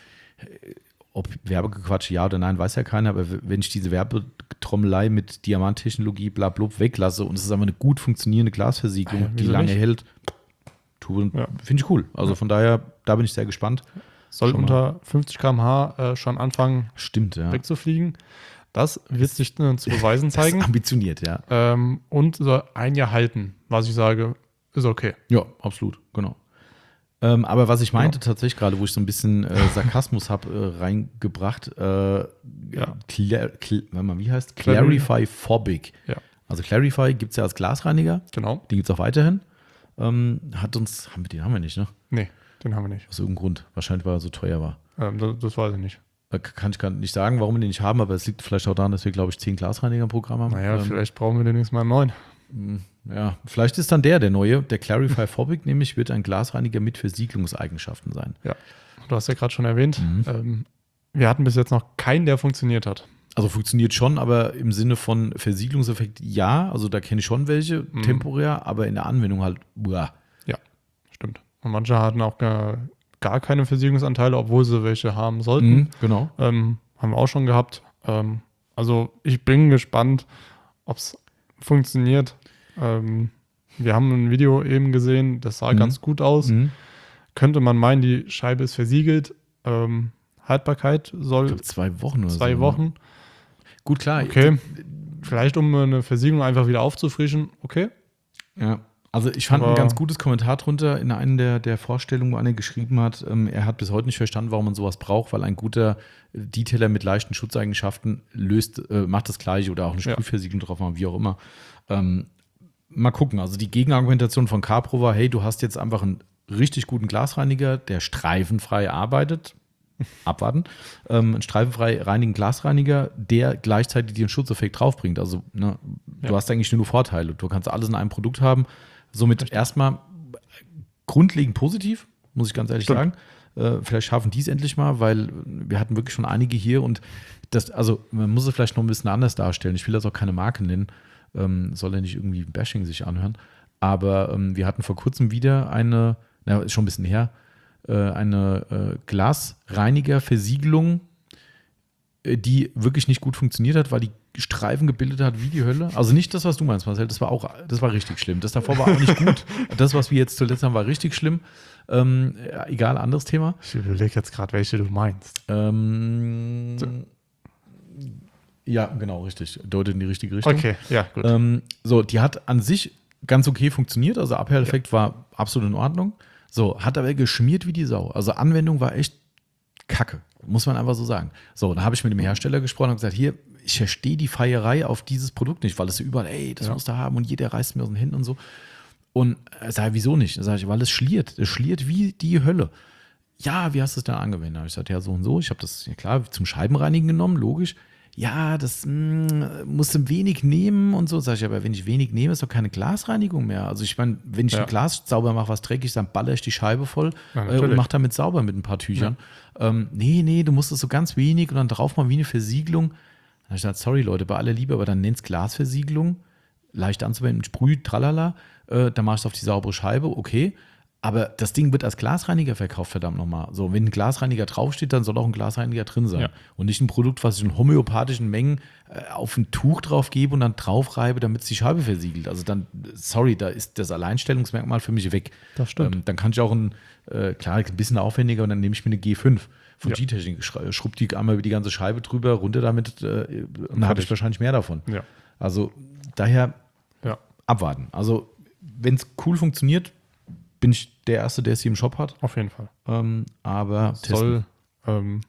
ob Werbegequatsch ja oder nein, weiß ja keiner, aber wenn ich diese Werbetrommelei mit Diamanttechnologie blablub weglasse und es ist einfach eine gut funktionierende Glasversiegelung, ja, die lange nicht? hält, ja. finde ich cool. Also von daher, da bin ich sehr gespannt. Soll unter fünfzig Kilometer pro Stunde äh, schon anfangen, Stimmt, ja. wegzufliegen. Das wird sich äh, zu beweisen zeigen. Das ist ambitioniert, ja. Ähm, und soll ein Jahr halten, was ich sage, ist okay. Ja, absolut, genau. Ähm, aber was ich meinte genau. tatsächlich gerade, wo ich so ein bisschen äh, Sarkasmus habe äh, reingebracht, äh, ja. Clar, Cl- warte mal, wie heißt Clarify Fobic. Ja. Also Clarify gibt es ja als Glasreiniger. Genau. Den gibt es auch weiterhin. Ähm, hat uns, haben wir den haben wir nicht, ne? Nee, den haben wir nicht. Aus irgendeinem Grund. Wahrscheinlich, weil er so teuer war. Ähm, das, das weiß ich nicht. Da kann ich gar nicht sagen, warum wir den nicht haben, aber es liegt vielleicht auch daran, dass wir, glaube ich, zehn Glasreiniger im Programm haben. Naja, ähm, vielleicht brauchen wir demnächst mal einen neuen. Ja, vielleicht ist dann der, der neue, der Clarify Fobic, nämlich wird ein Glasreiniger mit Versiegelungseigenschaften sein. Ja, du hast ja gerade schon erwähnt, mhm. ähm, wir hatten bis jetzt noch keinen, der funktioniert hat. Also funktioniert schon, aber im Sinne von Versiegelungseffekt ja, also da kenne ich schon welche, mhm. temporär, aber in der Anwendung halt, uah. Ja, stimmt. Und manche hatten auch gar, gar keine Versiegelungsanteile, obwohl sie welche haben sollten. Mhm, genau. Ähm, haben wir auch schon gehabt. Ähm, also ich bin gespannt, ob es funktioniert. Ähm, wir haben ein Video eben gesehen, das sah mhm. ganz gut aus. Mhm. Könnte man meinen, die Scheibe ist versiegelt. Ähm, Haltbarkeit soll glaub, zwei Wochen oder zwei so. Wochen. Ne? Gut, klar. Okay. Vielleicht um eine Versiegelung einfach wieder aufzufrischen. Okay. Ja. Also ich fand Aber ein ganz gutes Kommentar drunter in einer der, der Vorstellungen, wo einer geschrieben hat, ähm, er hat bis heute nicht verstanden, warum man sowas braucht, weil ein guter Detailer mit leichten Schutzeigenschaften löst, äh, macht das Gleiche oder auch eine Sprühversiegelung ja. drauf machen, wie auch immer. Ähm, mal gucken. Also die Gegenargumentation von Capro war, hey, du hast jetzt einfach einen richtig guten Glasreiniger, der streifenfrei arbeitet. Abwarten. Ähm, einen streifenfrei reinigen Glasreiniger, der gleichzeitig dir einen Schutzeffekt draufbringt. Also ne, ja. du hast eigentlich nur Vorteile. Du kannst alles in einem Produkt haben. Somit Richtig. erstmal grundlegend positiv, muss ich ganz ehrlich Stimmt. sagen. Äh, vielleicht schaffen die es endlich mal, weil wir hatten wirklich schon einige hier und das, also man muss es vielleicht noch ein bisschen anders darstellen. Ich will das auch keine Marke nennen. Ähm, soll ja nicht irgendwie Bashing sich anhören. Aber ähm, wir hatten vor kurzem wieder eine, na, ist schon ein bisschen her, äh, eine äh, Glasreinigerversiegelung, äh, die wirklich nicht gut funktioniert hat, weil die Streifen gebildet hat wie die Hölle. Also nicht das, was du meinst, Marcel, das war auch, das war richtig schlimm. Das davor war auch nicht gut. Das, was wir jetzt zuletzt haben, war richtig schlimm. Ähm, ja, egal, anderes Thema. Ich überlege jetzt gerade, welche du meinst. Ähm, So. Ja, genau, richtig. Deutet in die richtige Richtung. Okay, ja, gut. Ähm, so, die hat an sich ganz okay funktioniert. Also Abhelleffekt ja. war absolut in Ordnung. So, hat aber geschmiert wie die Sau. Also Anwendung war echt kacke, muss man einfach so sagen. So, dann habe ich mit dem Hersteller gesprochen und gesagt, hier, ich verstehe die Feierei auf dieses Produkt nicht, weil es überall, ey, das ja. musst du haben und jeder reißt mir aus den Händen und so. Und äh, sage, wieso nicht? Sage ich, weil es schliert. Es schliert wie die Hölle. Ja, wie hast du es denn angewendet? Da habe ich gesagt, ja, so und so. Ich habe das, ja klar, zum Scheibenreinigen genommen, logisch. Ja, das mh, musst du wenig nehmen und so. Sag ich, aber wenn ich wenig nehme, ist doch keine Glasreinigung mehr. Also ich meine, wenn ich ja. ein Glas sauber mache, was dreckig ist, dann baller ich die Scheibe voll ja, äh, und mache damit sauber mit ein paar Tüchern. Ja. Ähm, nee, nee, du musst es so ganz wenig und dann drauf mal wie eine Versiegelung. Dann habe ich gesagt, sorry Leute, bei aller Liebe, aber dann nennt's Glasversiegelung. Leicht anzuwenden, Sprüh, tralala. Äh, dann machst du auf die saubere Scheibe, okay. Aber das Ding wird als Glasreiniger verkauft, verdammt nochmal. So, wenn ein Glasreiniger draufsteht, dann soll auch ein Glasreiniger drin sein. Ja. Und nicht ein Produkt, was ich in homöopathischen Mengen äh, auf ein Tuch drauf gebe und dann draufreibe, damit es die Scheibe versiegelt. Also dann, sorry, da ist das Alleinstellungsmerkmal für mich weg. Das stimmt. Ähm, dann kann ich auch ein, äh, klar, ein bisschen aufwendiger und dann nehme ich mir eine G fünf von ja. G-Technik, schrubb die einmal über die ganze Scheibe drüber, runter damit äh, und dann habe ich wahrscheinlich mehr davon. Ja. Also daher ja. abwarten. Also wenn es cool funktioniert, bin ich der Erste, der es hier im Shop hat. Auf jeden Fall. Ähm, aber soll. Ähm,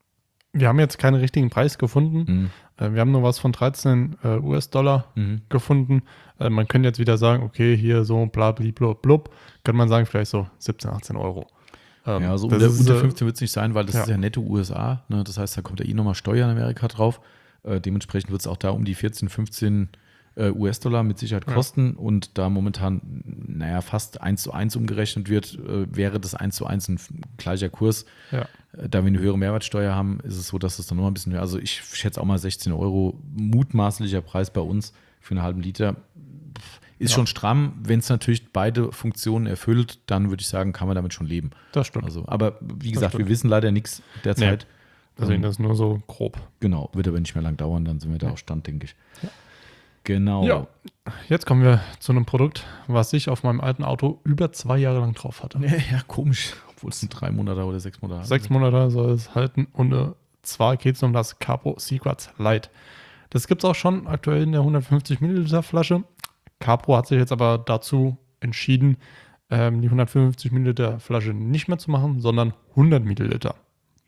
wir haben jetzt keinen richtigen Preis gefunden. Mhm. Äh, wir haben nur was von dreizehn äh, US-Dollar mhm. gefunden. Äh, man könnte jetzt wieder sagen, okay, hier so bla bla blub. Könnte man sagen, vielleicht so siebzehn, achtzehn Euro. Ähm, ja, so unter, ist, unter fünfzehn wird es nicht sein, weil das ja. ist ja netto U S A. Ne? Das heißt, da kommt ja eh nochmal Steuer in Amerika drauf. Äh, dementsprechend wird es auch da um die vierzehn, fünfzehn U S-Dollar mit Sicherheit kosten ja. und da momentan, naja, fast eins zu eins umgerechnet wird, äh, wäre das eins zu eins ein gleicher Kurs. Ja. Äh, da wir eine höhere Mehrwertsteuer haben, ist es so, dass es dann noch ein bisschen höher, also ich schätze auch mal sechzehn Euro, mutmaßlicher Preis bei uns für einen halben Liter. Ist ja. schon stramm. Wenn es natürlich beide Funktionen erfüllt, dann würde ich sagen, kann man damit schon leben. Das stimmt. Also, aber wie gesagt, wir wissen leider nichts derzeit. Nee. Deswegen ähm, das ist nur so grob. Genau, wird aber nicht mehr lang dauern, dann sind wir da ja. auf Stand, denke ich. Ja. Genau. Ja, jetzt kommen wir zu einem Produkt, was ich auf meinem alten Auto über zwei Jahre lang drauf hatte. Ja, ja komisch. Obwohl es sind drei Monate oder sechs Monate. Sechs Monate soll es halten. Und äh, zwar geht es um das Capro Secrets Light. Das gibt es auch schon aktuell in der hundertfünfzig Milliliter Flasche. Capro hat sich jetzt aber dazu entschieden, ähm, die hundertfünfzig Milliliter Flasche nicht mehr zu machen, sondern hundert Milliliter.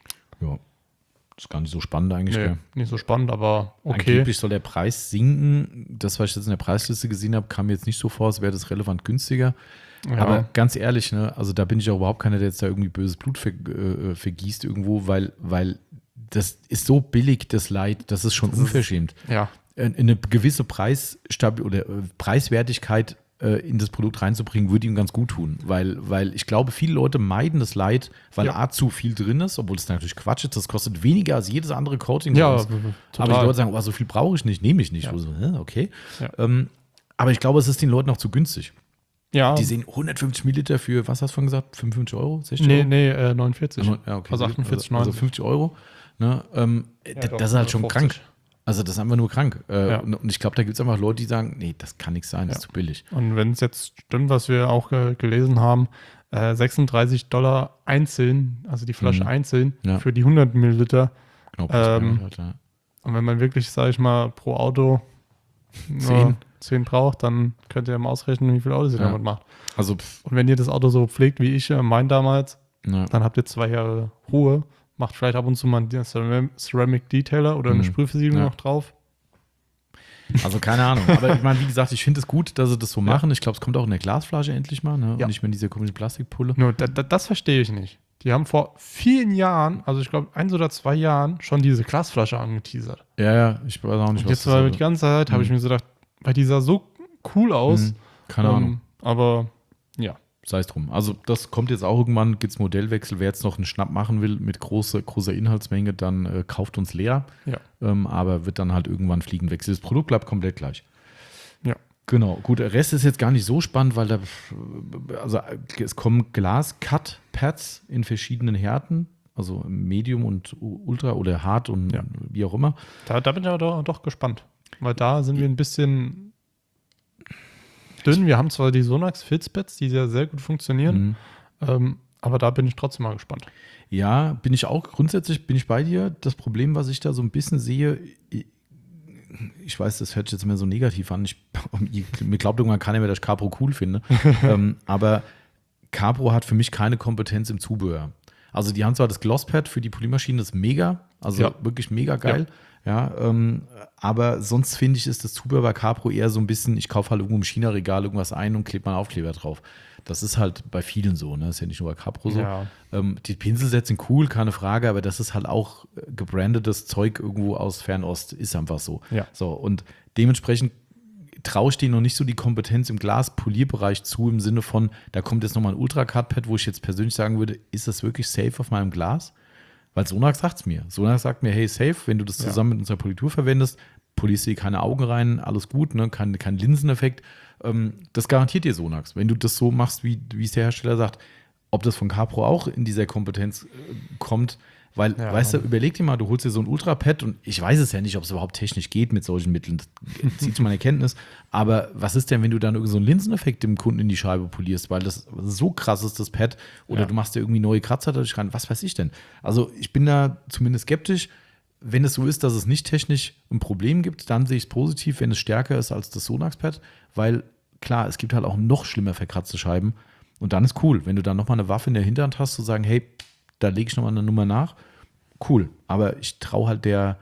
Ja. Das ist gar nicht so spannend eigentlich. Nee, gell? Nicht so spannend, aber okay. Angeblich soll der Preis sinken. Das, was ich jetzt in der Preisliste gesehen habe, kam mir jetzt nicht so vor, als wäre das relevant günstiger. Ja. Aber ganz ehrlich, ne, also da bin ich auch überhaupt keiner, der jetzt da irgendwie böses Blut ver, äh, vergießt irgendwo, weil, weil das ist so billig, das Light, das ist schon das unverschämt. Ist, ja. Eine gewisse Preisstabil- oder Preiswertigkeit in das Produkt reinzubringen, würde ihm ganz gut tun, weil, weil ich glaube, viele Leute meiden das Light, weil ja. A, zu viel drin ist, obwohl es natürlich Quatsch ist, das kostet weniger als jedes andere Coating. Ja, aber die Leute sagen, oh, so viel brauche ich nicht, nehme ich nicht. Ja. So, okay. Ja. Ähm, aber ich glaube, es ist den Leuten auch zu günstig. Ja. Die sehen hundertfünfzig Milliliter für, was hast du vorhin gesagt, fünfundfünfzig Euro, sechzig nee, Euro? Nee, äh, neunundvierzig. Ja, okay. Also achtundvierzig, also, also fünfzig Euro. Ne? Ähm, ja, das doch, ist halt schon fünfzig. Krank. Also das ist einfach nur krank. Äh, ja. Und ich glaube, da gibt es einfach Leute, die sagen, nee, das kann nicht sein, das ja. ist zu billig. Und wenn es jetzt stimmt, was wir auch äh, gelesen haben, äh, sechsunddreißig Dollar einzeln, also die Flasche mhm. einzeln, ja. für die hundert Milliliter. Genau, ähm, halt, ja. Und wenn man wirklich, sage ich mal, pro Auto zehn zehn braucht, dann könnt ihr mal ausrechnen, wie viele Autos ihr ja. damit macht. Also, und wenn ihr das Auto so pflegt, wie ich äh, mein damals, ja. dann habt ihr zwei Jahre Ruhe. Macht vielleicht ab und zu mal einen Ceramic Detailer oder eine mhm. Sprühversiegelung ja. noch drauf. Also keine Ahnung. Aber ich meine, wie gesagt, ich finde es gut, dass sie das so machen. Ja. Ich glaube, es kommt auch in der Glasflasche endlich mal, ne? Und ja. nicht mehr in dieser komischen Plastikpulle. Nur, da, da, das verstehe ich nicht. Die haben vor vielen Jahren, also ich glaube eins oder zwei Jahren, schon diese Glasflasche angeteasert. Ja, ja, ich weiß auch nicht, und was jetzt das war. Die ganze Zeit mhm. habe ich mir so gedacht, weil die sah so cool aus. Mhm. Keine ähm, Ahnung. Aber ja. Sei es drum. Also das kommt jetzt auch irgendwann, gibt es Modellwechsel. Wer jetzt noch einen Schnapp machen will mit großer, großer Inhaltsmenge, dann äh, kauft uns leer. Ja. Ähm, aber wird dann halt irgendwann fliegen wechseln. Das Produkt bleibt komplett gleich. Ja. Genau, gut, der Rest ist jetzt gar nicht so spannend, weil da, also es kommen Glas-Cut-Pads in verschiedenen Härten, also Medium und Ultra oder Hart und Ja. wie auch immer. Da, da bin ich aber doch, doch gespannt. Weil da sind wir ein bisschen dünn. Wir haben zwar die Sonax Filzpads, die sehr, sehr gut funktionieren, Mhm. ähm, aber da bin ich trotzdem mal gespannt. Ja, bin ich auch, grundsätzlich bin ich bei dir. Das Problem, was ich da so ein bisschen sehe, ich weiß, das hört sich jetzt immer so negativ an. Ich, mir glaubt irgendwann keiner mehr, dass ich Capro cool finde. ähm, aber Capro hat für mich keine Kompetenz im Zubehör. Also die haben zwar das Glosspad für die Poliermaschine, das ist mega, also Ja. wirklich mega geil. Ja, ähm, aber sonst finde ich, ist das Zubehör bei Capro eher so ein bisschen, ich kaufe halt irgendwo im China-Regal irgendwas ein und klebe mal einen Aufkleber drauf. Das ist halt bei vielen so, ne? Das ist ja nicht nur bei Capro so. Ja. Ähm, die Pinselsets sind cool, keine Frage, aber das ist halt auch äh, gebrandetes Zeug irgendwo aus Fernost, ist einfach so. Ja. So, und dementsprechend traue ich denen noch nicht so die Kompetenz im Glaspolierbereich zu, im Sinne von, da kommt jetzt nochmal ein Ultra-Cut-Pad, wo ich jetzt persönlich sagen würde, ist das wirklich safe auf meinem Glas? Weil Sonax sagt es mir. Sonax sagt mir, hey, safe, wenn du das Ja. zusammen mit unserer Politur verwendest, polierst du dir keine Augen rein, alles gut, ne? kein, kein Linseneffekt. Ähm, das garantiert dir Sonax. Wenn du das so machst, wie, wie es der Hersteller sagt, ob das von Capro auch in dieser Kompetenz äh, kommt, weil, Ja. weißt du, überleg dir mal, du holst dir so ein Ultra-Pad und ich weiß es ja nicht, ob es überhaupt technisch geht mit solchen Mitteln. Das zieht zu meiner Kenntnis. Aber was ist denn, wenn du dann irgendwie so einen Linseneffekt dem Kunden in die Scheibe polierst, weil das so krass ist, das Pad, oder Ja. du machst dir irgendwie neue Kratzer dadurch rein, was weiß ich denn? Also ich bin da zumindest skeptisch. Wenn es so ist, dass es nicht technisch ein Problem gibt, dann sehe ich es positiv, wenn es stärker ist als das Sonax-Pad, weil klar, es gibt halt auch noch schlimmer verkratzte Scheiben und dann ist cool, wenn du dann nochmal eine Waffe in der Hinterhand hast, zu sagen, hey, da lege ich nochmal eine Nummer nach, cool, aber ich traue halt der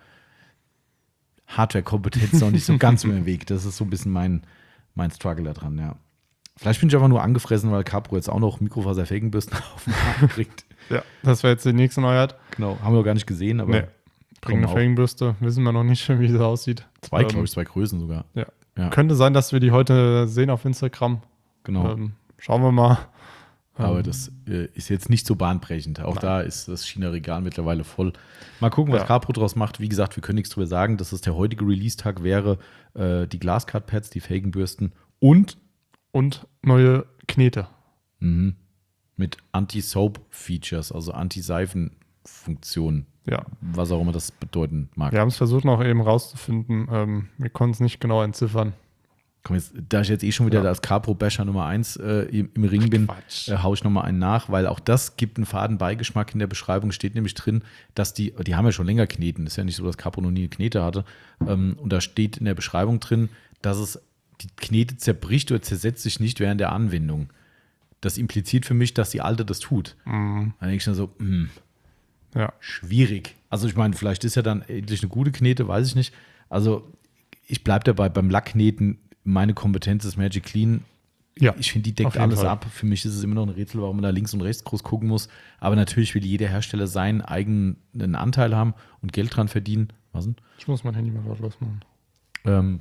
Hardware-Kompetenz noch nicht so ganz über den Weg. Das ist so ein bisschen mein, mein Struggle da dran, ja. Vielleicht bin ich einfach nur angefressen, weil Capro jetzt auch noch Mikrofaserfelgenbürsten auf den Markt kriegt. Ja, das wäre jetzt die nächste Neuheit. Genau, haben wir noch gar nicht gesehen, aber Nee. Bring eine auch. Felgenbürste, wissen wir noch nicht, wie sie aussieht. zwei, Ähm, glaube ich, zwei Größen sogar. Ja. Ja. Könnte sein, dass wir die heute sehen auf Instagram. Genau. Ähm, schauen wir mal. Aber Ähm, das äh, ist jetzt nicht so bahnbrechend. Auch Nein. da ist das China-Regal mittlerweile voll. Mal gucken, was Ja. Capro draus macht. Wie gesagt, wir können nichts drüber sagen, dass es der heutige Release-Tag wäre. Äh, die Glascut-Pads, die Felgenbürsten und Und neue Knete. mh, mit Anti-Soap-Features, also Anti-Seifen-Funktionen. Ja. Was auch immer das bedeuten mag. Wir haben es versucht noch eben rauszufinden. Ähm, wir konnten es nicht genau entziffern. Komm, jetzt, da ich jetzt eh schon wieder Ja. als Capro-Basher Nummer eins äh, im, im Ring bin, Quatsch. äh, haue ich nochmal einen nach, weil auch das gibt einen faden Beigeschmack. In der Beschreibung steht nämlich drin, dass die, die haben ja schon länger Kneten, ist ja nicht so, dass Capro noch nie eine Knete hatte. Ähm, und da steht in der Beschreibung drin, dass es die Knete zerbricht oder zersetzt sich nicht während der Anwendung. Das impliziert für mich, dass die alte das tut. Mhm. Dann denke ich nur so, mh, Ja. schwierig. Also ich meine, vielleicht ist ja dann endlich eine gute Knete, weiß ich nicht. Also ich bleibe dabei, beim Lackkneten, meine Kompetenz ist Magic Clean. Ja. Ich finde, die auf deckt jeden alles Fall. ab. Für mich ist es immer noch ein Rätsel, warum man da links und rechts groß gucken muss. Aber natürlich will jeder Hersteller seinen eigenen Anteil haben und Geld dran verdienen. Was denn? Ich muss mein Handy mal lautlos machen. Ähm,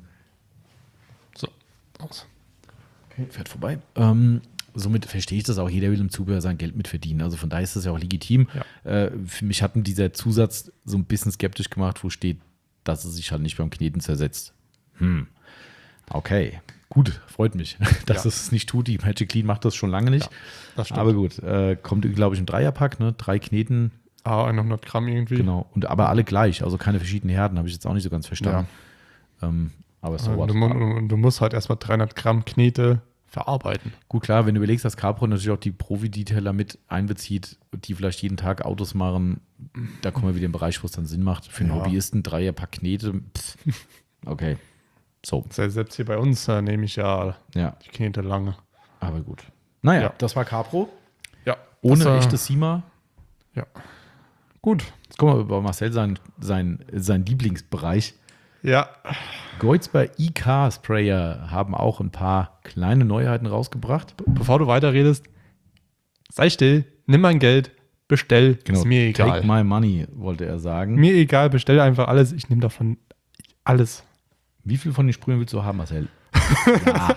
So, aus. okay, fährt vorbei. Ähm, somit verstehe ich das auch. Jeder will im Zubehör sein Geld mit verdienen. Also von daher ist das ja auch legitim. Ja. Äh, für mich hat dieser Zusatz so ein bisschen skeptisch gemacht, wo steht, dass es sich halt nicht beim Kneten zersetzt. Hm. Okay. Gut, freut mich, dass Ja. es nicht tut. Die Magic Clean macht das schon lange nicht. Ja, das stimmt. Aber gut, äh, kommt, glaube ich, im Dreierpack, ne? Drei Kneten, Ah, hundert Gramm irgendwie. genau. Und aber alle gleich, also keine verschiedenen Herden, habe ich jetzt auch nicht so ganz verstanden. Ähm, aber so Äh, what. du, mu- du musst halt erstmal dreihundert Gramm Knete verarbeiten. Gut, klar, wenn du überlegst, dass Capro natürlich auch die Profi-Detailer mit einbezieht, die vielleicht jeden Tag Autos machen, da kommen wir wieder in den Bereich, wo es dann Sinn macht. Für einen Ja. Hobbyisten, Dreierpack Knete, pff. Okay. So, Selbst hier bei uns äh, nehme ich ja ja, die Knete lange. aber gut. Naja, Ja. das war Capro. Ja. Ohne das, äh, echtes SIMA. Ja. Gut. Jetzt kommen wir über Marcel sein, sein, sein Lieblingsbereich. Ja. Goizber I K-Sprayer haben auch ein paar kleine Neuheiten rausgebracht. Bevor du weiterredest, sei still, nimm mein Geld, bestell, ist mir egal. Take my money, wollte er sagen. Mir egal, bestell einfach alles, ich nehme davon alles. Wie viel von den Sprühen willst du haben, Marcel? ja.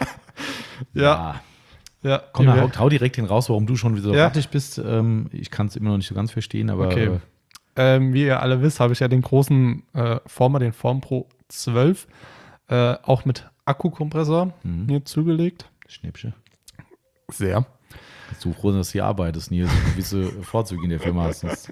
Ja. Ja. Komm, Ja. hau, hau direkt den raus, warum du schon wieder so Ja. fertig bist. Ähm, ich kann es immer noch nicht so ganz verstehen, aber Okay. äh, Ähm, wie ihr alle wisst, habe ich ja den großen äh, Forma, den Form Pro zwölf. Äh, auch mit Akkukompressor Mhm. mir zugelegt. Schnäppchen. Sehr. Bist du froh, dass du hier arbeitest, nie so gewisse Vorzüge in der Firma hast. Das-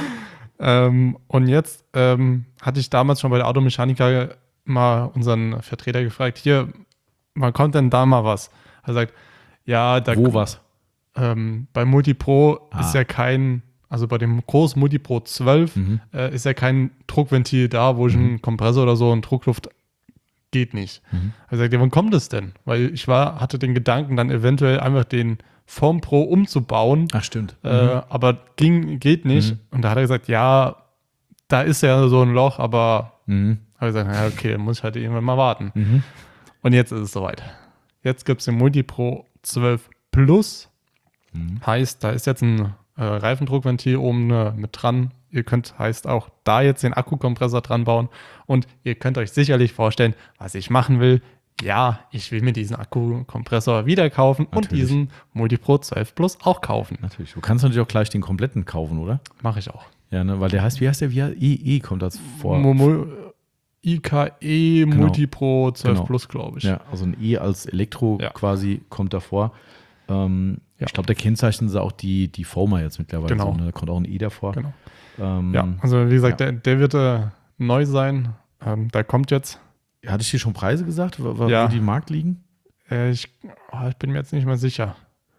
Ähm, und jetzt ähm, hatte ich damals schon bei der Automechaniker mal unseren Vertreter gefragt, hier, wann kommt denn da mal was? Er sagt, ja, da Wo was? ähm, bei Multipro Ah. ist ja kein, also bei dem großen Multipro zwölf Mhm. äh, ist ja kein Druckventil da, wo ich Mhm. einen Kompressor oder so und Druckluft geht nicht. Mhm. Er sagt, ja, wann kommt es denn? Weil ich war, hatte den Gedanken, dann eventuell einfach den Form Pro umzubauen, Ach, stimmt. äh, Mhm. aber ging, geht nicht. Mhm. Und da hat er gesagt, ja, da ist ja so ein Loch, aber Mhm. habe ich gesagt, ja, okay, dann muss ich halt irgendwann mal warten. Mhm. Und jetzt ist es soweit. Jetzt gibt es den Multipro zwölf Plus. Mhm. Heißt, da ist jetzt ein äh, Reifendruckventil oben äh, mit dran. Ihr könnt, heißt auch, da jetzt den Akkukompressor dran bauen. Und ihr könnt euch sicherlich vorstellen, was ich machen will. Ja, ich will mir diesen Akkukompressor wieder kaufen und Natürlich. diesen Multipro zwölf Plus auch kaufen. Natürlich. Du kannst natürlich auch gleich den kompletten kaufen, oder? Mache ich auch. Ja, ne? Weil der heißt, wie heißt der? Wie heißt, E E kommt das vor. Mo- Mo- I K E Genau. Multipro zwölf Genau. Plus, glaube ich. Ja, also ein E als Elektro Ja. quasi kommt davor. Ähm, Ja. Ich glaube, da kennzeichnen sie auch die, die Foamer jetzt mittlerweile. Genau. So, ne? Da kommt auch ein E davor. Genau. Ähm, Ja, also wie gesagt, ja. der, der wird äh, neu sein. Ähm, der kommt jetzt. Hatte ich dir schon Preise gesagt, wo, wo Ja. die im Markt liegen? Äh, ich, oh, ich bin mir jetzt nicht mehr sicher.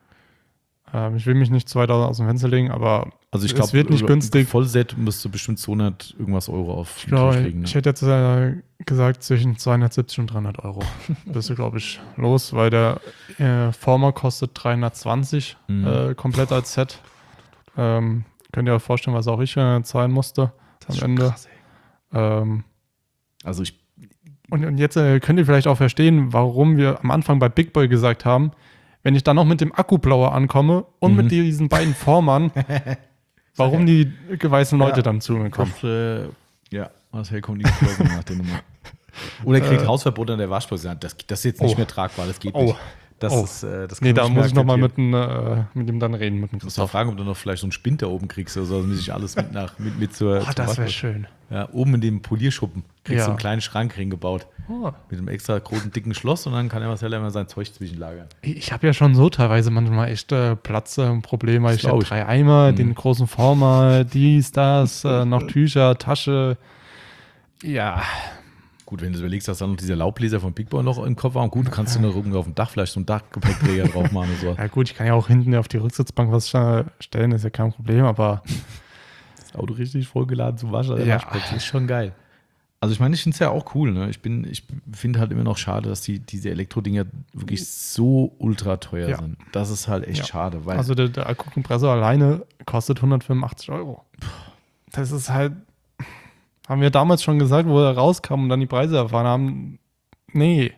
Ähm, ich will mich nicht zu weit aus dem Fenster legen, aber Also ich es glaube, wird nicht günstig. Vollset müsste bestimmt zweihundert irgendwas Euro auf Ich den glaube, Tisch kriegen. Ne? ich hätte jetzt äh, gesagt, zwischen zweihundertsiebzig und dreihundert Euro bist du, glaube ich, los, weil der äh, Former kostet dreihundertzwanzig Mhm. äh, komplett als Set. Ähm, könnt ihr euch vorstellen, was auch ich äh, zahlen musste Das am ist schon Ende. krass, ey. Ähm, Also ich, und, und jetzt äh, könnt ihr vielleicht auch verstehen, warum wir am Anfang bei Big Boy gesagt haben, wenn ich dann noch mit dem Akkublower ankomme und Mhm. mit diesen beiden Formern, warum die geweihten Leute Ja. dann zu mir kommen. das, äh, ja, Marcel kommt nicht geflogen nach der Nummer. Oder kriegt Äh, Hausverbot an der Waschbörse. Das, das ist jetzt nicht Oh. mehr tragbar, das geht Oh. nicht. Das Oh. ist, äh, das Nee, können da wir nicht muss mehr ich nochmal akzeptieren. mit, dem, äh, mit dem dann reden. Mit dem Du musst auch Christoph. fragen, ob du noch vielleicht so einen Spind da oben kriegst oder so, damit ich alles mit, nach, mit, mit zur, Oh, zur das wäre Waschbörse- schön. Ja, oben in dem Polierschuppen kriegst Ja. du einen kleinen Schrank hingebaut. Oh. Mit einem extra großen, dicken Schloss und dann kann der Marcel immer sein Zeug zwischenlagern. Ich habe ja schon so teilweise manchmal echt äh, Platzprobleme. Das ich habe glaub ich. drei Eimer, Mhm. den großen Former, dies, das, äh, noch Tücher, Tasche. Ja, Gut, wenn du überlegst, dass da noch dieser Laubbläser von Big Boy noch im Kopf war, gut, kannst du noch irgendwie auf dem Dach vielleicht so einen Dachgepäckträger drauf machen und so. ja gut, ich kann ja auch hinten auf die Rücksitzbank was äh, stellen, ist ja kein Problem, aber Das Auto richtig vollgeladen zum Waschen. der Ja. Waschbox, ist schon geil. Also ich meine, ich finde es ja auch cool. Ne? Ich, bin- ich finde halt immer noch schade, dass die, diese Elektrodinger wirklich so ultra teuer Ja. sind. Das ist halt echt Ja. schade. Weil also der, der Akkukompressor alleine kostet hundertfünfundachtzig Euro. Das ist halt, haben wir damals schon gesagt, wo er rauskam und dann die Preise erfahren haben, nee.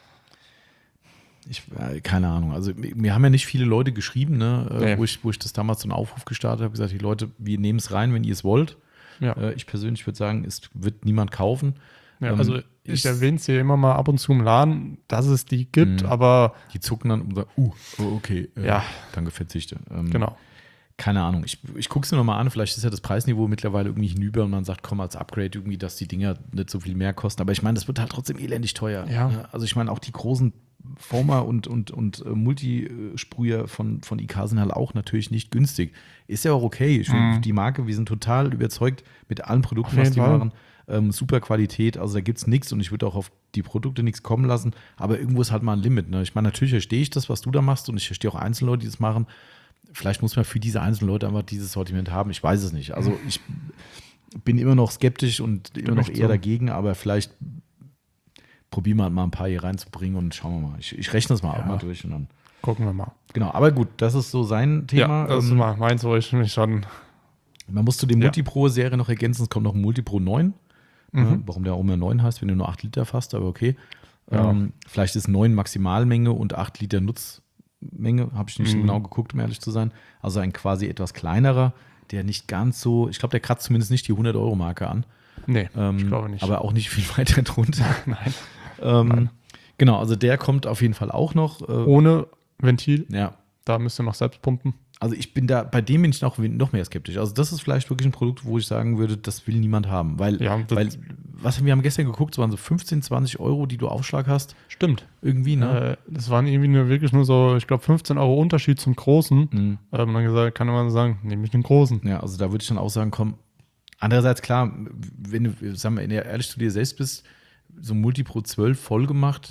ich, äh, keine Ahnung. Also mir haben ja nicht viele Leute geschrieben, ne? äh, Nee. wo, ich, wo ich das damals so einen Aufruf gestartet habe, gesagt, die Leute, wir nehmen es rein, wenn ihr es wollt. Ja. Äh, ich persönlich würde sagen, es wird niemand kaufen. Ja, Ähm, also ich ich- erwähne es hier immer mal ab und zu im Laden, dass es die gibt, Mhm. aber Die zucken dann und sagen, uh, oh, okay, äh, Ja. danke, verzichte. Ähm, genau. Keine Ahnung. Ich, ich gucke es mir nochmal an. Vielleicht ist ja das Preisniveau mittlerweile irgendwie hinüber und man sagt, komm, als Upgrade irgendwie, dass die Dinger nicht so viel mehr kosten. Aber ich meine, das wird halt trotzdem elendig teuer. Ja. Ne? Also ich meine, auch die großen Foamer und, und, und äh, Multisprüher von, von I K sind halt auch natürlich nicht günstig. Ist ja auch okay. Ich find, Mhm. Die Marke, wir sind total überzeugt mit allen Produkten, Auf was jeden die Fall. machen. Ähm, super Qualität, also da gibt es nichts und ich würde auch auf die Produkte nichts kommen lassen, aber irgendwo ist halt mal ein Limit. Ne? Ich meine, natürlich verstehe ich das, was du da machst und ich verstehe auch Einzelleute, die das machen. Vielleicht muss man für diese einzelnen Leute einfach dieses Sortiment haben, ich weiß es nicht. Also ich bin immer noch skeptisch und immer noch echt eher so. dagegen, aber vielleicht probieren wir halt mal ein paar hier reinzubringen und schauen wir mal. Ich, ich rechne das mal Ja. auch mal durch und dann. Gucken wir mal. Genau, aber gut, das ist so sein Thema. Ja, das ist Ähm, mal meins, wo ich mich schon. Man muss zu der Ja. Multipro-Serie noch ergänzen, es kommt noch ein Multipro neun. Mhm. Ja, warum der auch immer neun heißt, wenn du nur acht Liter fasst, aber okay. Ja. Ähm, vielleicht ist neun Maximalmenge und acht Liter Nutzmenge, habe ich nicht so Mhm. genau geguckt, um ehrlich zu sein. Also ein quasi etwas kleinerer, der nicht ganz so, ich glaube, der kratzt zumindest nicht die hundert-Euro-Marke an. Nee, Ähm, ich glaube nicht. Aber auch nicht viel weiter drunter. Nein. ähm, Nein. genau, also der kommt auf jeden Fall auch noch. Äh, Ohne Ventil, ja, da müsst ihr noch selbst pumpen. also ich bin da, bei dem bin ich noch, noch mehr skeptisch. Also das ist vielleicht wirklich ein Produkt, wo ich sagen würde, das will niemand haben. Weil, Ja, das- weil was wir haben gestern geguckt, es waren so fünfzehn, zwanzig Euro, die du Aufschlag hast. Stimmt. Irgendwie, ne? Äh, das waren irgendwie nur wirklich nur so, ich glaube, fünfzehn Euro Unterschied zum Großen. Mhm. Ähm, dann gesagt, kann man sagen, nehme ich den Großen. Ja, also da würde ich dann auch sagen, komm, andererseits klar, wenn du, sagen wir, ehrlich zu dir selbst bist, so ein Multipro zwölf voll gemacht,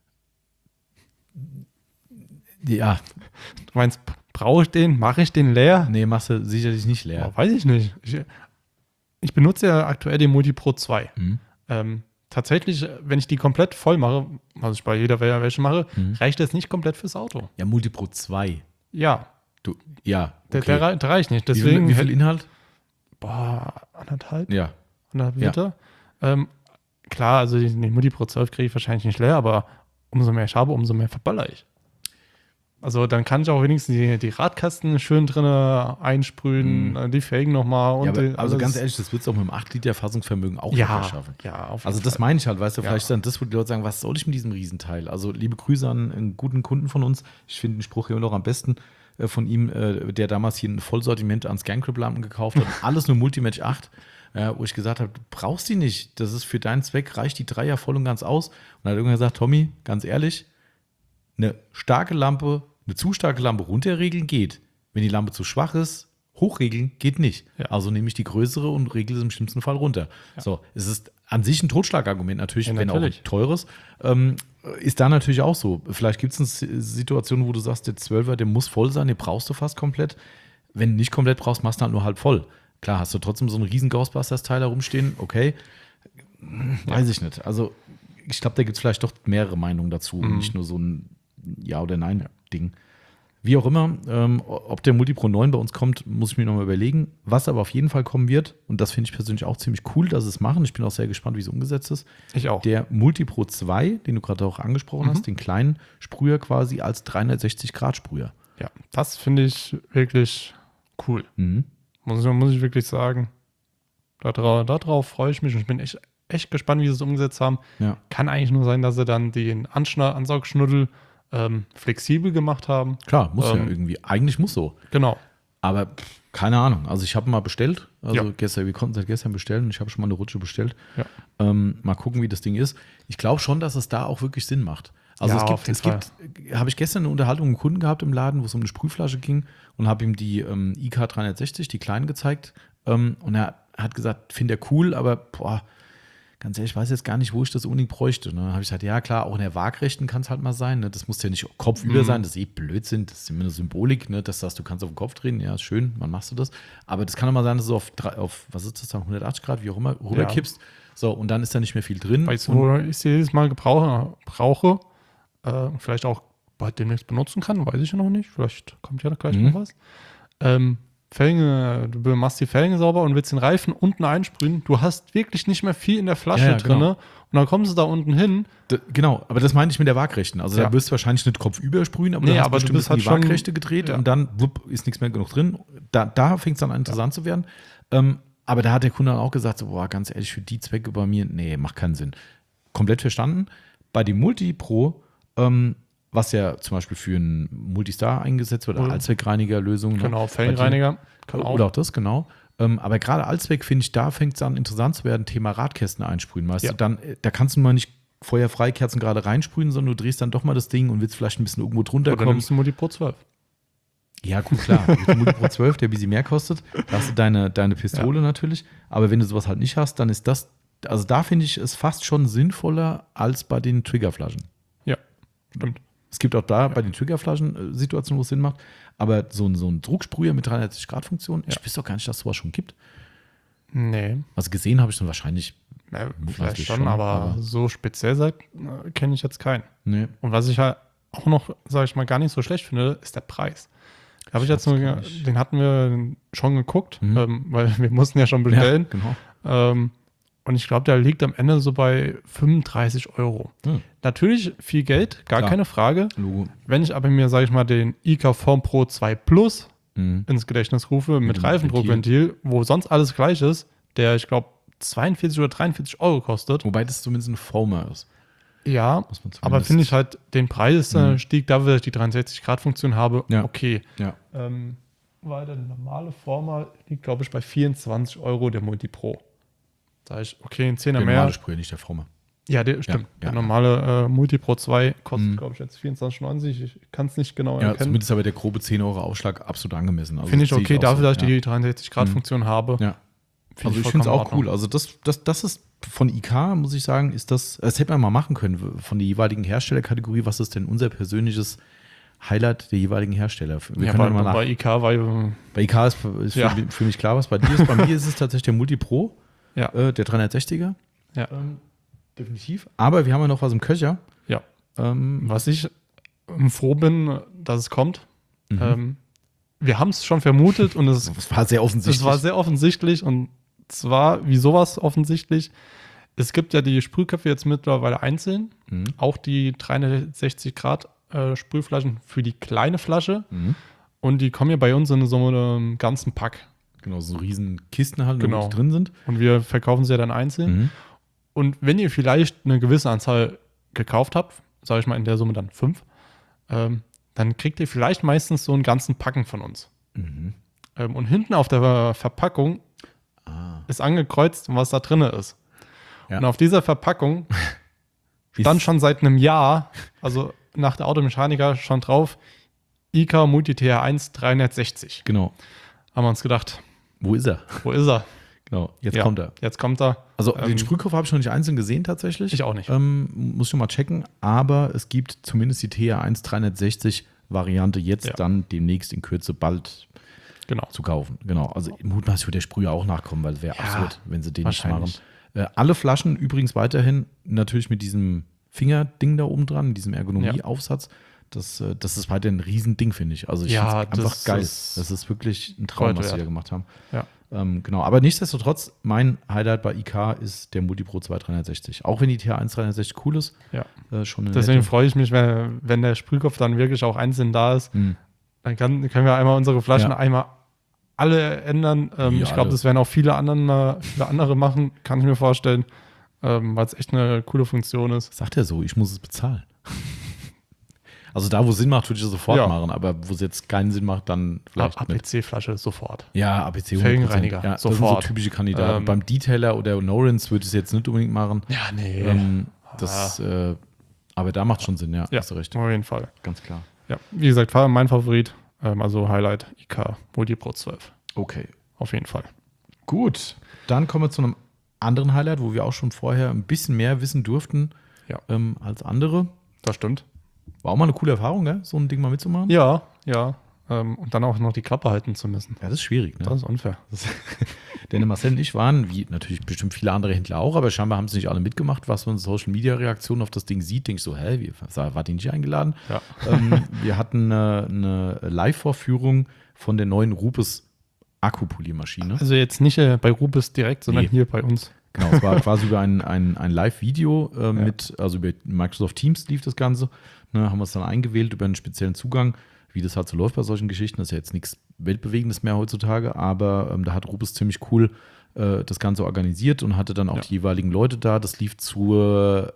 ja. Du meinst, brauche ich den? Mache ich den leer? Nee, machst du sicherlich nicht leer. Oh, weiß ich nicht. Ich, ich benutze ja aktuell den Multipro zwei. Mhm. Ähm, tatsächlich, wenn ich die komplett voll mache, was ich bei jeder welche mache, Mhm. reicht das nicht komplett fürs Auto. Ja, Multipro zwei. Ja, Du, ja, der, okay. der, der reicht nicht. Wie Deswegen, viel, wie viel Inhalt? boah, anderthalb? Ja. anderthalb Ja. Liter. Ähm, klar, also den den Multipro zwölf kriege ich wahrscheinlich nicht leer, aber umso mehr ich habe, umso mehr verballer ich. Also dann kann ich auch wenigstens die, die Radkasten schön drin einsprühen, Mhm. die Felgen nochmal. Und Ja, aber, die- also alles- ganz ehrlich, das wird es auch mit dem acht Liter Fassungsvermögen auch ja, locker schaffen. ja, auf jeden Also das Fall. meine ich halt, weißt du, Ja. vielleicht ist dann das, wo die Leute sagen, was soll ich mit diesem Riesenteil? Also liebe Grüße an einen guten Kunden von uns. Ich finde den Spruch immer noch am besten äh, von ihm, äh, der damals hier ein Vollsortiment an Scancrip-Lampen gekauft hat. Alles nur Multimatch acht, äh, wo ich gesagt habe, du brauchst die nicht. Das ist für deinen Zweck, reicht die Dreier voll und ganz aus. Und dann hat irgendwann gesagt, Tommy, ganz ehrlich, eine starke Lampe, eine zu starke Lampe runterregeln geht. Wenn die Lampe zu schwach ist, hochregeln geht nicht. Ja. Also nehme ich die größere und regle es im schlimmsten Fall runter. So, es ist an sich ein Totschlagargument natürlich, Ja, wenn natürlich. auch teures. Ähm, ist da natürlich auch so. Vielleicht gibt es eine S- Situation, wo du sagst, der zwölfer, der muss voll sein, den brauchst du fast komplett. Wenn du nicht komplett brauchst, machst du halt nur halb voll. Klar, hast du trotzdem so einen riesen Ghostbusters-Teil da rumstehen, okay. Weiß ich nicht. Also ich glaube, da gibt es vielleicht doch mehrere Meinungen dazu und Mhm. nicht nur so ein Ja- oder Nein-Ding. Wie auch immer, ähm, ob der Multipro neun bei uns kommt, muss ich mir nochmal überlegen. Was aber auf jeden Fall kommen wird, und das finde ich persönlich auch ziemlich cool, dass sie es machen. Ich bin auch sehr gespannt, wie es umgesetzt ist. Ich auch. Der Multipro zwei, den du gerade auch angesprochen Mhm. hast, den kleinen Sprüher quasi als dreihundertsechzig Grad Sprüher. Ja, das finde ich wirklich cool. Mhm. Muss, ich- muss ich wirklich sagen. Darauf, darauf freue ich mich und ich bin echt, echt gespannt, wie sie es umgesetzt haben. Ja. Kann eigentlich nur sein, dass sie dann den Anschna Ansaugschnuddel ähm, flexibel gemacht haben. Klar, muss ja Ähm, irgendwie. Eigentlich muss so. Genau. Aber pff, keine Ahnung. Also ich habe mal bestellt. Also Ja. gestern, wir konnten seit gestern bestellen und ich habe schon mal eine Rutsche bestellt. Ja. Ähm, mal gucken, wie das Ding ist. Ich glaube schon, dass es da auch wirklich Sinn macht. Also Ja, es auf gibt, jeden es gibt, habe ich gestern eine Unterhaltung mit einem Kunden gehabt im Laden, wo es um eine Sprühflasche ging und habe ihm die ähm, I K dreihundertsechzig, die kleinen, gezeigt. Ähm, und er hat gesagt, finde er cool, aber boah, ganz ehrlich, ich weiß jetzt gar nicht, wo ich das unbedingt bräuchte. Ne? Dann habe ich gesagt, ja klar, auch in der Waagrechten kann es halt mal sein. Ne? Das muss ja nicht kopfüber Mhm. sein, das ist eh Blödsinn, das ist immer eine Symbolik, ne? Dass du sagst, du kannst auf den Kopf drehen, ja, ist schön, wann machst du das? Aber das kann auch mal sein, dass du auf, drei- auf was ist das dann, hundertachtzig Grad, wie auch immer, rüberkippst. So, und dann ist da nicht mehr viel drin. Weißt du, Und- wo ich sie jedes Mal gebrauche, brauche, äh, vielleicht auch bald demnächst benutzen kann, weiß ich ja noch nicht. Vielleicht kommt ja gleich Mhm. noch was. Ähm, Felgen, du machst die Felgen sauber und willst den Reifen unten einsprühen. Du hast wirklich nicht mehr viel in der Flasche Ja, ja, drin. genau. Und dann kommst du da unten hin. D- Genau, aber das meine ich mit der Waagrechten. Also Ja. da wirst du wahrscheinlich nicht Kopf übersprühen, aber Nee, du hast aber du bestimmt bist in die halt schon- Waagrechte gedreht ja. und dann wupp, ist nichts mehr genug drin. Da, da fängt es dann an interessant zu werden. Ähm, aber da hat der Kunde dann auch gesagt, so, boah, ganz ehrlich, für die Zwecke bei mir, nee, macht keinen Sinn. Komplett verstanden. Bei dem Multipro, ähm, was ja zum Beispiel für einen Multistar eingesetzt wird, Oder- Allzweckreinigerlösung. ne? Genau, Bei Felgenreiniger. Kann auch. Oder auch das, genau. Ähm, aber gerade Allzweck, finde ich, da fängt es an, interessant zu werden, Thema Radkästen einsprühen. Weißt Ja. du, dann, äh, da kannst du mal nicht feuerfrei Kerzen gerade reinsprühen, sondern du drehst dann doch mal das Ding und willst vielleicht ein bisschen irgendwo drunter Oder kommen. nimmst du Multi Pro zwölf. Ja, gut, klar. Mit dem Multipro zwölf, der ein bisschen mehr kostet, da hast du deine, deine Pistole natürlich. Aber wenn du sowas halt nicht hast, dann ist das, also da finde ich es fast schon sinnvoller als bei den Triggerflaschen. Ja, stimmt. Es gibt auch da bei den Triggerflaschen äh, Situationen, wo es Sinn macht. Aber so ein, so ein Drucksprüher mit dreihundertsechzig Grad Funktion, ich wüsste doch gar nicht, dass es sowas schon gibt. Nee. Also gesehen habe ich dann wahrscheinlich. Ja, Weiß vielleicht ich schon, schon, aber, aber- so speziell seit äh, kenne ich jetzt keinen. Nee. Und was ich halt auch noch, sage ich mal, gar nicht so schlecht finde, ist der Preis. Da habe ich jetzt weiß nur, gar ge- nicht. den hatten wir schon geguckt, Mhm. ähm, weil wir mussten ja schon bestellen. Ja, genau. Ähm, und ich glaube, der liegt am Ende so bei fünfunddreißig Euro. Hm. Natürlich viel Geld, gar Klar. keine Frage. Logo. Wenn ich aber mir, sage ich mal, den I K Form Pro zwei Plus Mhm. ins Gedächtnis rufe mit dem Reifendruckventil, wo sonst alles gleich ist, der, ich glaube, zweiundvierzig oder dreiundvierzig Euro kostet. Wobei das zumindest ein Foamer ist. Ja, Muss man aber zumindest- finde ich halt den Preistieg, Mhm. Stieg, dafür, dass ich die dreihundertsechzig Grad Funktion habe, Ja. okay. Ja. Ähm, weil der normale Former liegt, glaube ich, bei vierundzwanzig Euro der Multi Pro. Da ich, okay, ein Zehner Der mehr. normale Sprüher, nicht der fromme. Ja, der, stimmt. Ja, der ja. normale äh, Multipro zwei kostet, Mhm. glaube ich, jetzt vierundzwanzig neunzig. Ich kann es nicht genau Ja, erkennen. zumindest aber der grobe zehn Euro Aufschlag absolut angemessen. Also Finde ich das sehe okay, auch dafür, so. dass ich ja. die dreiundsechzig Grad Funktion habe. Ja. Find Also ich vollkommen finde es in auch Ordnung. cool. Also das, das, das ist von I K, muss ich sagen, ist das, das hätte man mal machen können, von der jeweiligen Herstellerkategorie. Was ist denn unser persönliches Highlight der jeweiligen Hersteller? Wir Ja, können bei, ja mal nach. bei I K war ja, Bei I K ist, ist Ja. für, für mich klar, was bei dir ist. Bei mir ist es tatsächlich der Multipro, ja, äh, der dreihundertsechziger. ja, Ähm, definitiv. Aber wir haben ja noch was im Köcher. ja. Ähm, Was ich ähm, froh bin, dass es kommt. Mhm. Ähm, wir haben es schon vermutet und es, das war sehr offensichtlich. es war sehr offensichtlich. Und zwar, wie sowas offensichtlich? Es gibt ja die Sprühköpfe jetzt mittlerweile einzeln. Mhm. Auch die dreihundertsechzig Grad äh, Sprühflaschen für die kleine Flasche. Mhm. Und die kommen ja bei uns in so einem ganzen Pack. Genau, so riesen Kisten halt, Genau. wo die drin sind. Und wir verkaufen sie ja dann einzeln. Mhm. Und wenn ihr vielleicht eine gewisse Anzahl gekauft habt, sage ich mal in der Summe dann fünf, ähm, dann kriegt ihr vielleicht meistens so einen ganzen Packen von uns. Mhm. Ähm, und hinten auf der Verpackung Ah. ist angekreuzt, was da drin ist. Ja. Und auf dieser Verpackung stand schon seit einem Jahr, also nach der Automechaniker schon drauf, I K Multi T R eins dreihundertsechzig. Genau. Haben wir uns gedacht, Wo ist er? wo ist er? Genau, jetzt Ja, kommt er. Jetzt kommt er. Also Ähm, den Sprühkopf habe ich noch nicht einzeln gesehen tatsächlich. Ich auch nicht. Ähm, muss ich noch mal checken. Aber es gibt zumindest die T R eins dreihundertsechzig Variante jetzt Ja. dann demnächst in Kürze bald Genau. zu kaufen. Genau. Also mutmaßlich wird der Sprüher auch nachkommen, weil es wäre Ja, absurd, wenn sie den nicht machen. wahrscheinlich. Äh, alle Flaschen übrigens weiterhin natürlich mit diesem Fingerding da oben dran, diesem Ergonomieaufsatz. Das, äh, das ist weiterhin ein Riesending, finde ich. Also ich Ja, finde es einfach das geil. ist Das ist wirklich ein Traum, Gold was sie wert. da gemacht haben. Ja. Ähm, genau, aber nichtsdestotrotz, mein Highlight bei I K ist der Multipro zwei dreihundertsechzig. Auch wenn die T R eins dreihundertsechzig cool ist, Ja. äh, schon eine Deswegen nette- freue ich mich, wenn, wenn der Sprühkopf dann wirklich auch einzeln da ist. Hm. Dann kann, können wir einmal unsere Flaschen Ja. einmal alle ändern. Ähm, Ja, ich glaube, alle. das werden auch viele, anderen, äh, viele andere machen, kann ich mir vorstellen, ähm, weil es echt eine coole Funktion ist. Sagt er so, ich muss es bezahlen. Also da, wo es Sinn macht, würde ich das sofort Ja. machen, aber wo es jetzt keinen Sinn macht, dann vielleicht A mit. P C-Flasche sofort. Ja, A P C Felgenreiniger, Ja, das sind sofort. so typische Kandidaten. Ähm, Beim Detailer oder Norins würde ich es jetzt nicht unbedingt machen. Ja, nee. Ähm, das, äh, aber da macht schon Sinn, ja, ja, hast du recht. auf jeden Fall. Ganz klar. Ja, wie gesagt, war mein Favorit. Ähm, also Highlight I K Multipro zwölf. Okay. Auf jeden Fall. Gut, dann kommen wir zu einem anderen Highlight, wo wir auch schon vorher ein bisschen mehr wissen durften Ja. ähm, als andere. Das stimmt. War auch mal eine coole Erfahrung, gell? So ein Ding mal mitzumachen. Ja, ja. Ähm, und dann auch noch die Klappe halten zu müssen. Ja, das ist schwierig. Ne? Das ist unfair. Denn der Marcel und ich waren, wie natürlich bestimmt viele andere Händler auch, aber scheinbar haben es nicht alle mitgemacht. Was man Social Media Reaktionen auf das Ding sieht, denke ich so, hä, wie, war die nicht eingeladen? Ja. Ähm, wir hatten eine, eine Live-Vorführung von der neuen Rupes Akkupoliermaschine. Also jetzt nicht äh, bei Rubis direkt, sondern Nee. hier bei uns. Genau, es war quasi über ein, ein, ein Live-Video äh, mit, also über Microsoft Teams lief das Ganze. Ne, haben wir es dann eingewählt über einen speziellen Zugang, wie das halt so läuft bei solchen Geschichten. Das ist ja jetzt nichts Weltbewegendes mehr heutzutage, aber ähm, da hat Rupes ziemlich cool äh, das Ganze organisiert und hatte dann auch Ja. die jeweiligen Leute da. Das lief zur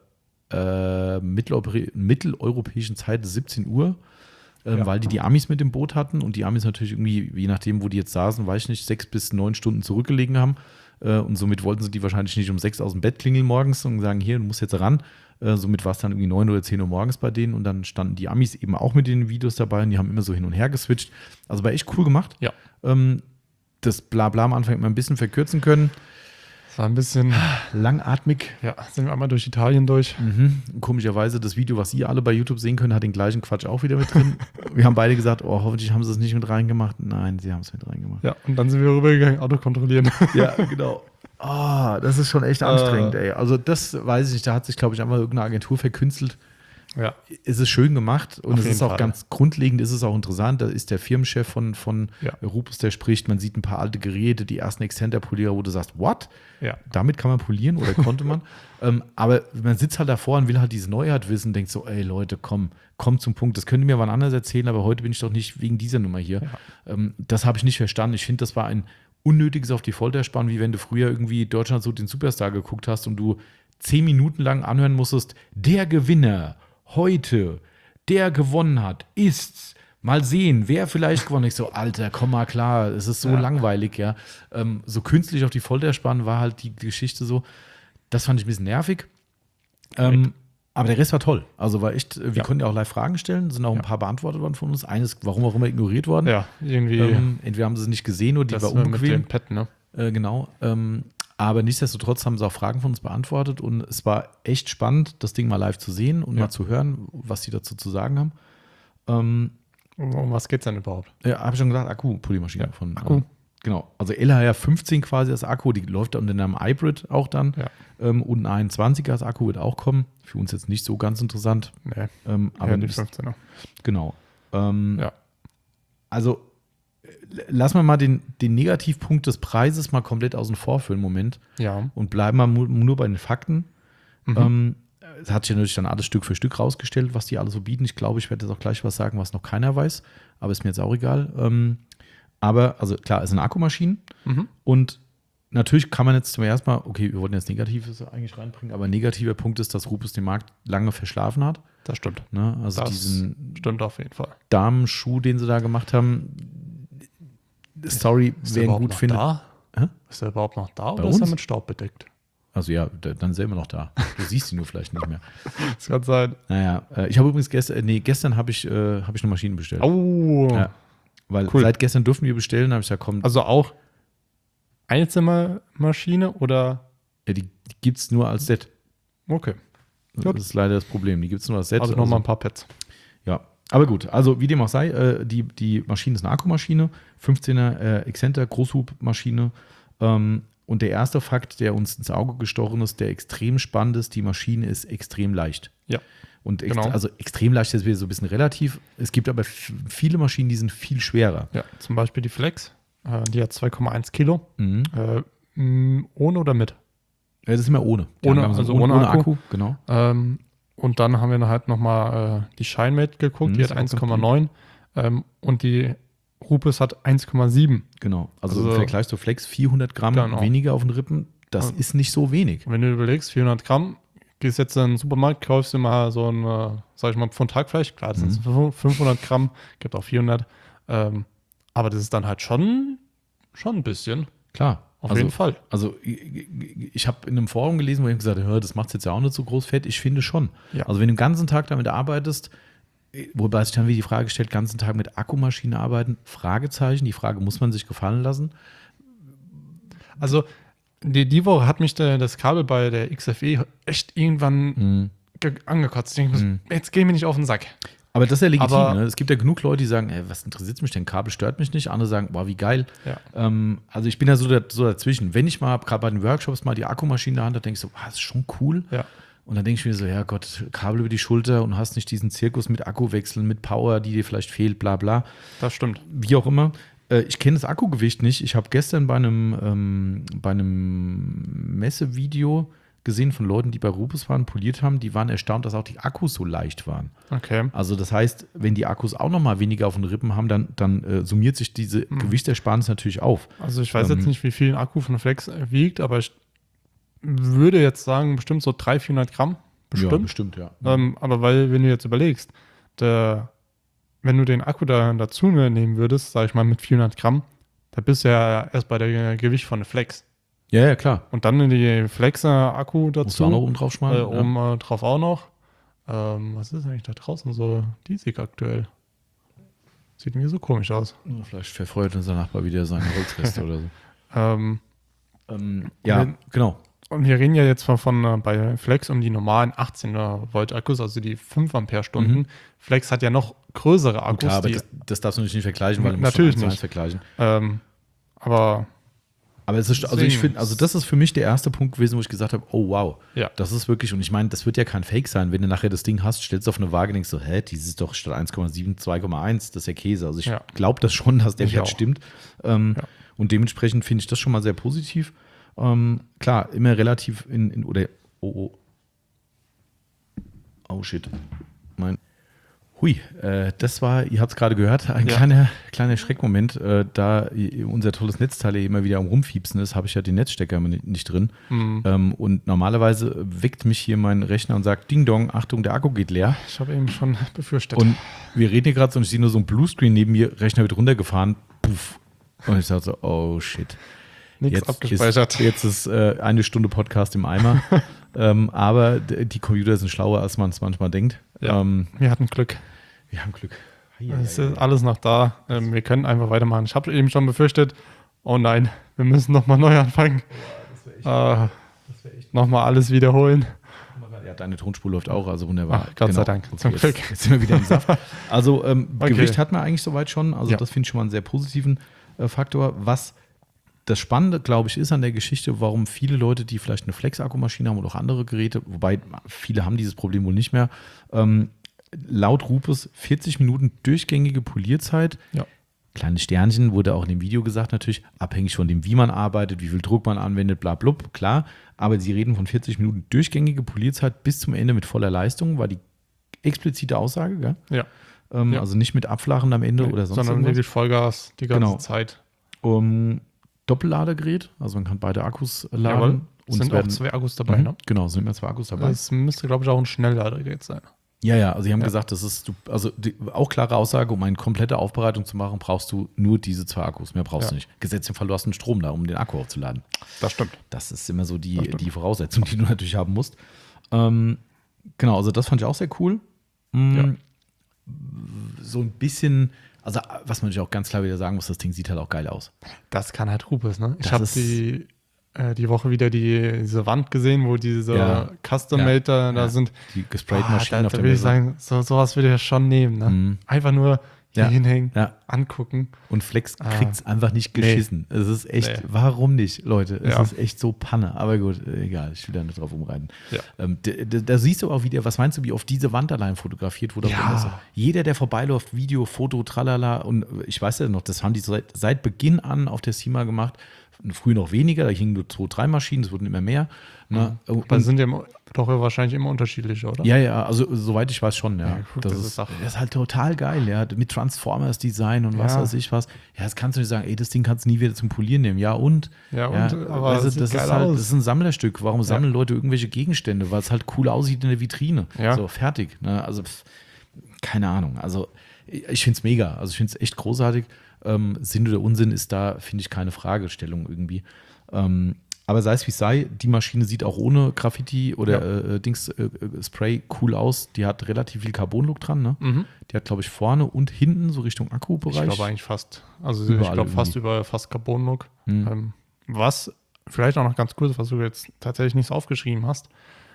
äh, mitteleuropä mitteleuropäischen Zeit siebzehn Uhr. Ähm, Ja. weil die die Amis mit dem Boot hatten und die Amis natürlich irgendwie, je nachdem, wo die jetzt saßen, weiß ich nicht, sechs bis neun Stunden zurückgelegen haben. Äh, und somit wollten sie die wahrscheinlich nicht um sechs aus dem Bett klingeln morgens und sagen, hier, du musst jetzt ran. Äh, somit war es dann irgendwie neun oder zehn Uhr morgens bei denen und dann standen die Amis eben auch mit den Videos dabei und die haben immer so hin und her geswitcht. Also war echt cool gemacht. Ja. Ähm, das Blabla am Anfang mal ein bisschen verkürzen können. Das war ein bisschen, Langatmig. ja, sind wir einmal durch Italien durch. Mhm. Komischerweise, das Video, was ihr alle bei YouTube sehen könnt, hat den gleichen Quatsch auch wieder mit drin. Wir haben beide gesagt, oh, hoffentlich haben sie es nicht mit reingemacht. Nein, sie haben es mit reingemacht. Ja, und dann sind wir rübergegangen, Auto kontrollieren. Ja, genau. Ah, das ist schon echt anstrengend, ey. Also das weiß ich nicht, da hat sich, glaube ich, einmal irgendeine Agentur verkünstelt. Ja, Es ist schön gemacht und Auf es jeden ist auch Fall. ganz grundlegend, ist es auch interessant. Da ist der Firmenchef von, von Ja. Rupes, der spricht, man sieht ein paar alte Geräte, die ersten Extender-Polierer, wo du sagst, what? ja. Damit kann man polieren oder konnte man. ähm, aber man sitzt halt davor und will halt diese Neuheit wissen, denkt so, ey Leute, komm, komm zum Punkt. Das könnt ihr mir wann anders erzählen, aber heute bin ich doch nicht wegen dieser Nummer hier. Ähm, das habe ich nicht verstanden. Ich finde, das war ein unnötiges auf die Folter spannen, wie wenn du früher irgendwie Deutschland so den Superstar geguckt hast und du zehn Minuten lang anhören musstest, der Gewinner heute, der gewonnen hat, ist Mal sehen, wer vielleicht gewonnen. Ich so, Alter, komm mal klar, es ist so Ja. langweilig, ja. Ähm, so künstlich auf die Folter spannen war halt die Geschichte so. Das fand ich ein bisschen nervig. Ähm, aber der Rest war toll. Also war echt, wir Ja. konnten ja auch live Fragen stellen, sind auch ein Ja. paar beantwortet worden von uns. Eines, warum auch immer ignoriert worden. Ja, irgendwie Ähm, entweder haben sie es nicht gesehen oder die das war äh, mit unbequem. dem Pad, ne? Äh, genau. Ähm, aber nichtsdestotrotz haben sie auch Fragen von uns beantwortet und es war echt spannend, das Ding mal live zu sehen und Ja. mal zu hören, was die dazu zu sagen haben. Ähm, Um, um was geht's denn überhaupt? ja, habe ich schon gesagt, Akku-Polymaschine Ja, von Akku. Äh, genau. Also L H R fünfzehn quasi als Akku, die läuft da unter einem Hybrid auch dann. Ja. Ähm, und ein einundzwanziger als Akku wird auch kommen. Für uns jetzt nicht so ganz interessant. Nee, Ähm, aber ja, die ist- fünfzehner. genau. Ähm, Ja. Also äh, lassen wir mal den, den Negativpunkt des Preises mal komplett außen vor für einen Moment Ja. und bleiben mal mu- nur bei den Fakten. Mhm. Ähm, es hat sich natürlich dann alles Stück für Stück rausgestellt, was die alles so bieten. Ich glaube, ich werde jetzt auch gleich was sagen, was noch keiner weiß, aber ist mir jetzt auch egal. Ähm, aber, also klar, es sind Akkumaschinen Mhm. und natürlich kann man jetzt zum ersten Mal, okay, wir wollten jetzt Negatives eigentlich reinbringen, aber ein negativer Punkt ist, dass Rupes den Markt lange verschlafen hat. Das stimmt. Ne? Also Das diesen stimmt auf jeden Fall. Damenschuh, den sie da gemacht haben, sorry, Ist der wer ihn überhaupt gut noch findet. da? Hä? Ist der überhaupt noch da Bei oder ist er uns? mit Staub bedeckt? Also ja, da- dann sind wir noch da. Du siehst ihn nur vielleicht nicht mehr. Das kann sein. Naja, äh, ich habe übrigens gestern, äh, nee, gestern habe ich, äh, habe ich eine Maschine bestellt. Oh. Ja. Weil Cool. seit gestern dürfen wir bestellen, habe ich gesagt, komm, Also auch Einzimmermaschine oder? ja, die, die gibt es nur als Set. Okay. Das Gut. ist leider das Problem. Die gibt es nur als Set. Also nochmal ein paar Pads. Ja, aber gut, also wie dem auch sei, äh, die, die Maschine ist eine Akkumaschine, fünfzehner äh, Exzenter, Großhubmaschine. Ähm, und der erste Fakt, der uns ins Auge gestochen ist, der extrem spannend ist, die Maschine ist extrem leicht. Ja. Und ext Genau. also extrem leicht ist wieder so ein bisschen relativ. Es gibt aber f- viele Maschinen, die sind viel schwerer. Ja. Zum Beispiel die Flex. Äh, die hat zwei Komma eins Kilo. Mhm. Äh, mh, ohne oder mit? Ja, das ist immer ohne. Die Ohne, Angaben sind also ohne Akku. Genau. Ähm, und dann haben wir dann halt nochmal äh, die Shinemate geguckt. Mhm, die ist hat auch ganz eins Komma neun. Ähm, und die Rupes hat eins Komma sieben. Genau. Also, Also- im Vergleich zur Flex vierhundert Gramm Genau. weniger auf den Rippen, das Und- ist nicht so wenig. Und wenn du überlegst, vierhundert Gramm, gehst jetzt in den Supermarkt, kaufst dir mal so ein, äh, sag ich mal, Pfund Hackfleisch. Klar, das Mhm. sind fünfhundert Gramm, gibt auch vierhundert. Ähm, aber das ist dann halt schon, schon ein bisschen. Klar. Auf also, jeden Fall. Also ich, ich habe in einem Forum gelesen, wo ich gesagt habe, das macht jetzt ja auch nicht so groß fett. Ich finde schon. Ja. Also wenn du den ganzen Tag damit arbeitest, wobei sich dann wieder die Frage stellt, ganzen Tag mit Akkumaschine arbeiten, Fragezeichen. Die Frage muss man sich gefallen lassen. Also die, die Woche hat mich der, das Kabel bei der X F E echt irgendwann Mhm. ge- angekotzt. Ich denke, Mhm. jetzt geh mir nicht auf den Sack. Aber das ist ja legitim. Aber- Ne? Es gibt ja genug Leute, die sagen, ey, was interessiert mich denn? Kabel stört mich nicht. Andere sagen, boah, wie geil. Ja. Ähm, also ich bin ja so, da, so dazwischen. Wenn ich mal, gerade bei den Workshops, mal die Akkumaschine in der Hand habe, denke ich so, ah, das ist schon cool. Ja. Und dann denke ich mir so, ja Gott, Kabel über die Schulter und hast nicht diesen Zirkus mit Akkuwechseln, mit Power, die dir vielleicht fehlt, bla bla. Das stimmt. Wie auch immer. Äh, ich kenne das Akkugewicht nicht. Ich habe gestern bei einem, ähm, bei einem Messevideo gesehen von Leuten, die bei Rupes waren, poliert haben, die waren erstaunt, dass auch die Akkus so leicht waren. Okay. Also das heißt, wenn die Akkus auch nochmal weniger auf den Rippen haben, dann, dann äh, summiert sich diese Mhm. Gewichtersparnis natürlich auf. Also ich weiß Ähm, jetzt nicht, wie viel ein Akku von Flex äh, wiegt, aber ich würde jetzt sagen, bestimmt so dreihundert, vierhundert Gramm. Ja, Bestimmt. bestimmt, ja. Ähm, aber weil, wenn du jetzt überlegst, der, wenn du den Akku da dazu nehmen würdest, sag ich mal mit vierhundert Gramm, da bist du ja erst bei der Gewicht von der Flex. ja, ja, klar. Und dann in die Flex-Akku Musst du dazu, auch noch oben drauf äh, schmalen? oben äh, drauf auch noch. Ähm, was ist eigentlich da draußen so diesig aktuell? Sieht mir so komisch aus. ja. Vielleicht verfreut unser Nachbar wieder seine Holzreste oder so. Ähm, Ähm, ja, Wenn- genau. Und wir reden ja jetzt von, von äh, bei Flex um die normalen achtzehn Volt Akkus, also die fünf Ampere-Stunden. Mhm. Flex hat ja noch größere Gut, Akkus. klar, aber die, das, das darfst du nicht vergleichen, weil du Natürlich musst eins zu eins nicht. vergleichen. ähm, aber Aber es ist, also ich Deswegen- finde, also das ist für mich der erste Punkt gewesen, wo ich gesagt habe, oh wow, ja, das ist wirklich, und ich meine, das wird ja kein Fake sein, wenn du nachher das Ding hast, stellst du auf eine Waage und denkst so, hä, dieses ist doch statt eins Komma sieben, zwei Komma eins, das ist ja Käse. Also ich Ja. glaube das schon, dass der Ich Wert auch. stimmt. Ähm, Ja. Und dementsprechend finde ich das schon mal sehr positiv. Ähm, klar, immer relativ in, in oder, oh, oh. Oh shit. Mein Hui, äh, das war, ihr habt es gerade gehört, ein Ja. kleiner, kleiner Schreckmoment. Äh, da unser tolles Netzteil hier immer wieder am Rumfiepsen ist, habe ich ja den Netzstecker immer nicht, nicht drin. Mhm. Ähm, und normalerweise weckt mich hier mein Rechner und sagt, Ding Dong, Achtung, der Akku geht leer. Ich habe eben schon befürchtet. Und wir reden hier gerade so und ich sehe nur so ein Bluescreen neben mir, Rechner wird runtergefahren. Puff. Und ich dachte so, oh shit. Nichts Jetzt abgespeichert. ist, jetzt ist äh, eine Stunde Podcast im Eimer. ähm, aber d- die Computer sind schlauer, als man es manchmal denkt. Ja. Ähm, Wir hatten Glück. wir haben Glück. Es ist alles noch da. Ähm, wir können einfach weitermachen. Ich habe eben schon befürchtet, oh nein, wir müssen nochmal neu anfangen. Äh, nochmal alles wiederholen. Ja, deine Tonspur läuft auch, also wunderbar. Ach, Gott sei Dank, Okay, zum jetzt, Glück. Jetzt sind wir wieder im Saft. Also ähm, Okay. Gewicht hat man eigentlich soweit schon. Also Ja. das finde ich schon mal einen sehr positiven äh, Faktor. Was das Spannende, glaube ich, ist an der Geschichte, warum viele Leute, die vielleicht eine Flex-Akkumaschine haben oder auch andere Geräte, wobei viele haben dieses Problem wohl nicht mehr, ähm, laut Rupes vierzig Minuten durchgängige Polierzeit. Ja. Kleine Sternchen, wurde auch in dem Video gesagt, natürlich abhängig von dem, wie man arbeitet, wie viel Druck man anwendet, bla blub, klar. Aber sie reden von vierzig Minuten durchgängige Polierzeit bis zum Ende mit voller Leistung, war die explizite Aussage, gell? Ja. Ähm, Ja. Also nicht mit Abflachen am Ende oder sonst Sondern irgendwas. wirklich Vollgas die ganze Genau. Zeit. Um, Doppelladegerät, also man kann beide Akkus laden. Jawohl. Und Es sind es werden, auch zwei Akkus dabei. Mhm, Ne? Genau, es sind immer zwei Akkus dabei. Das müsste, glaube ich, auch ein Schnellladegerät sein. Ja, ja, also sie haben Ja. gesagt, das ist, du- also die, auch klare Aussage, um eine komplette Aufbereitung zu machen, brauchst du nur diese zwei Akkus, mehr brauchst Ja. du nicht. Gesetzt im Fall, du hast einen Strom da, um den Akku aufzuladen. Das stimmt. Das ist immer so die, Das stimmt. die Voraussetzung, die du natürlich haben musst. Ähm, genau, also das fand ich auch sehr cool. Mm, Ja. So ein bisschen, also was man natürlich auch ganz klar wieder sagen muss, das Ding sieht halt auch geil aus. Das kann halt Rupes, ne? Ich Das habe ist- die, äh, die Woche wieder die, diese Wand gesehen, wo diese Ja. Custom-Maker da Ja. sind. Die gesprayten Ah, Maschinen da, auf da der würde ich Messe. sagen, so, sowas würde ich ja schon nehmen. Ne? Mhm. Einfach nur hier Ja. hinhängen, Ja. angucken. Und Flex Ah. kriegt es einfach nicht Nee. geschissen. Es ist echt, Nee. warum nicht, Leute? Es Ja. ist echt so Panne. Aber gut, äh, egal, ich will da nicht drauf umreiten. Ja. Ähm, d- d- da siehst du auch wieder, was meinst du, wie oft diese Wand allein fotografiert wurde? auf Ja. der Messe? Jeder, der vorbeiläuft, Video, Foto, tralala. Und ich weiß ja noch, das haben die seit, seit Beginn an auf der SEMA gemacht. Früher noch weniger, da hingen nur zwei, drei Maschinen, es wurden immer mehr. Ne? Aber Und- sind ja immer- doch wahrscheinlich immer unterschiedlich, oder? Ja, ja, also soweit ich weiß schon, ja. Ja, guck, das, das ist, ist auch- das ist halt total geil, ja. Mit Transformers-Design und was Ja. weiß ich was. Ja, das kannst du nicht sagen, ey, das Ding kannst du nie wieder zum Polieren nehmen. Ja, und? Ja, und, aber weißt du, es sieht das geil ist halt, aus. das ist ein Sammlerstück. Warum sammeln Leute irgendwelche Gegenstände? Weil es halt cool aussieht in der Vitrine. Ja. So, fertig. Ne? Also, pff, keine Ahnung. Also, ich, ich finde es mega. Also, ich finde es echt großartig. Ähm, Sinn oder Unsinn ist da, finde ich, keine Fragestellung irgendwie. Ähm, aber sei es wie es sei, die Maschine sieht auch ohne Graffiti oder Ja. äh, Dings äh, äh, Spray cool aus. Die hat relativ viel Carbon-Look dran. Ne? Mhm. Die hat, glaube ich, vorne und hinten so Richtung Ich Akkubereich. glaube eigentlich fast. Also Überall ich glaube fast irgendwie. über fast Carbon-Look. Mhm. Ähm, was vielleicht auch noch ganz kurz, was du jetzt tatsächlich nicht so aufgeschrieben hast.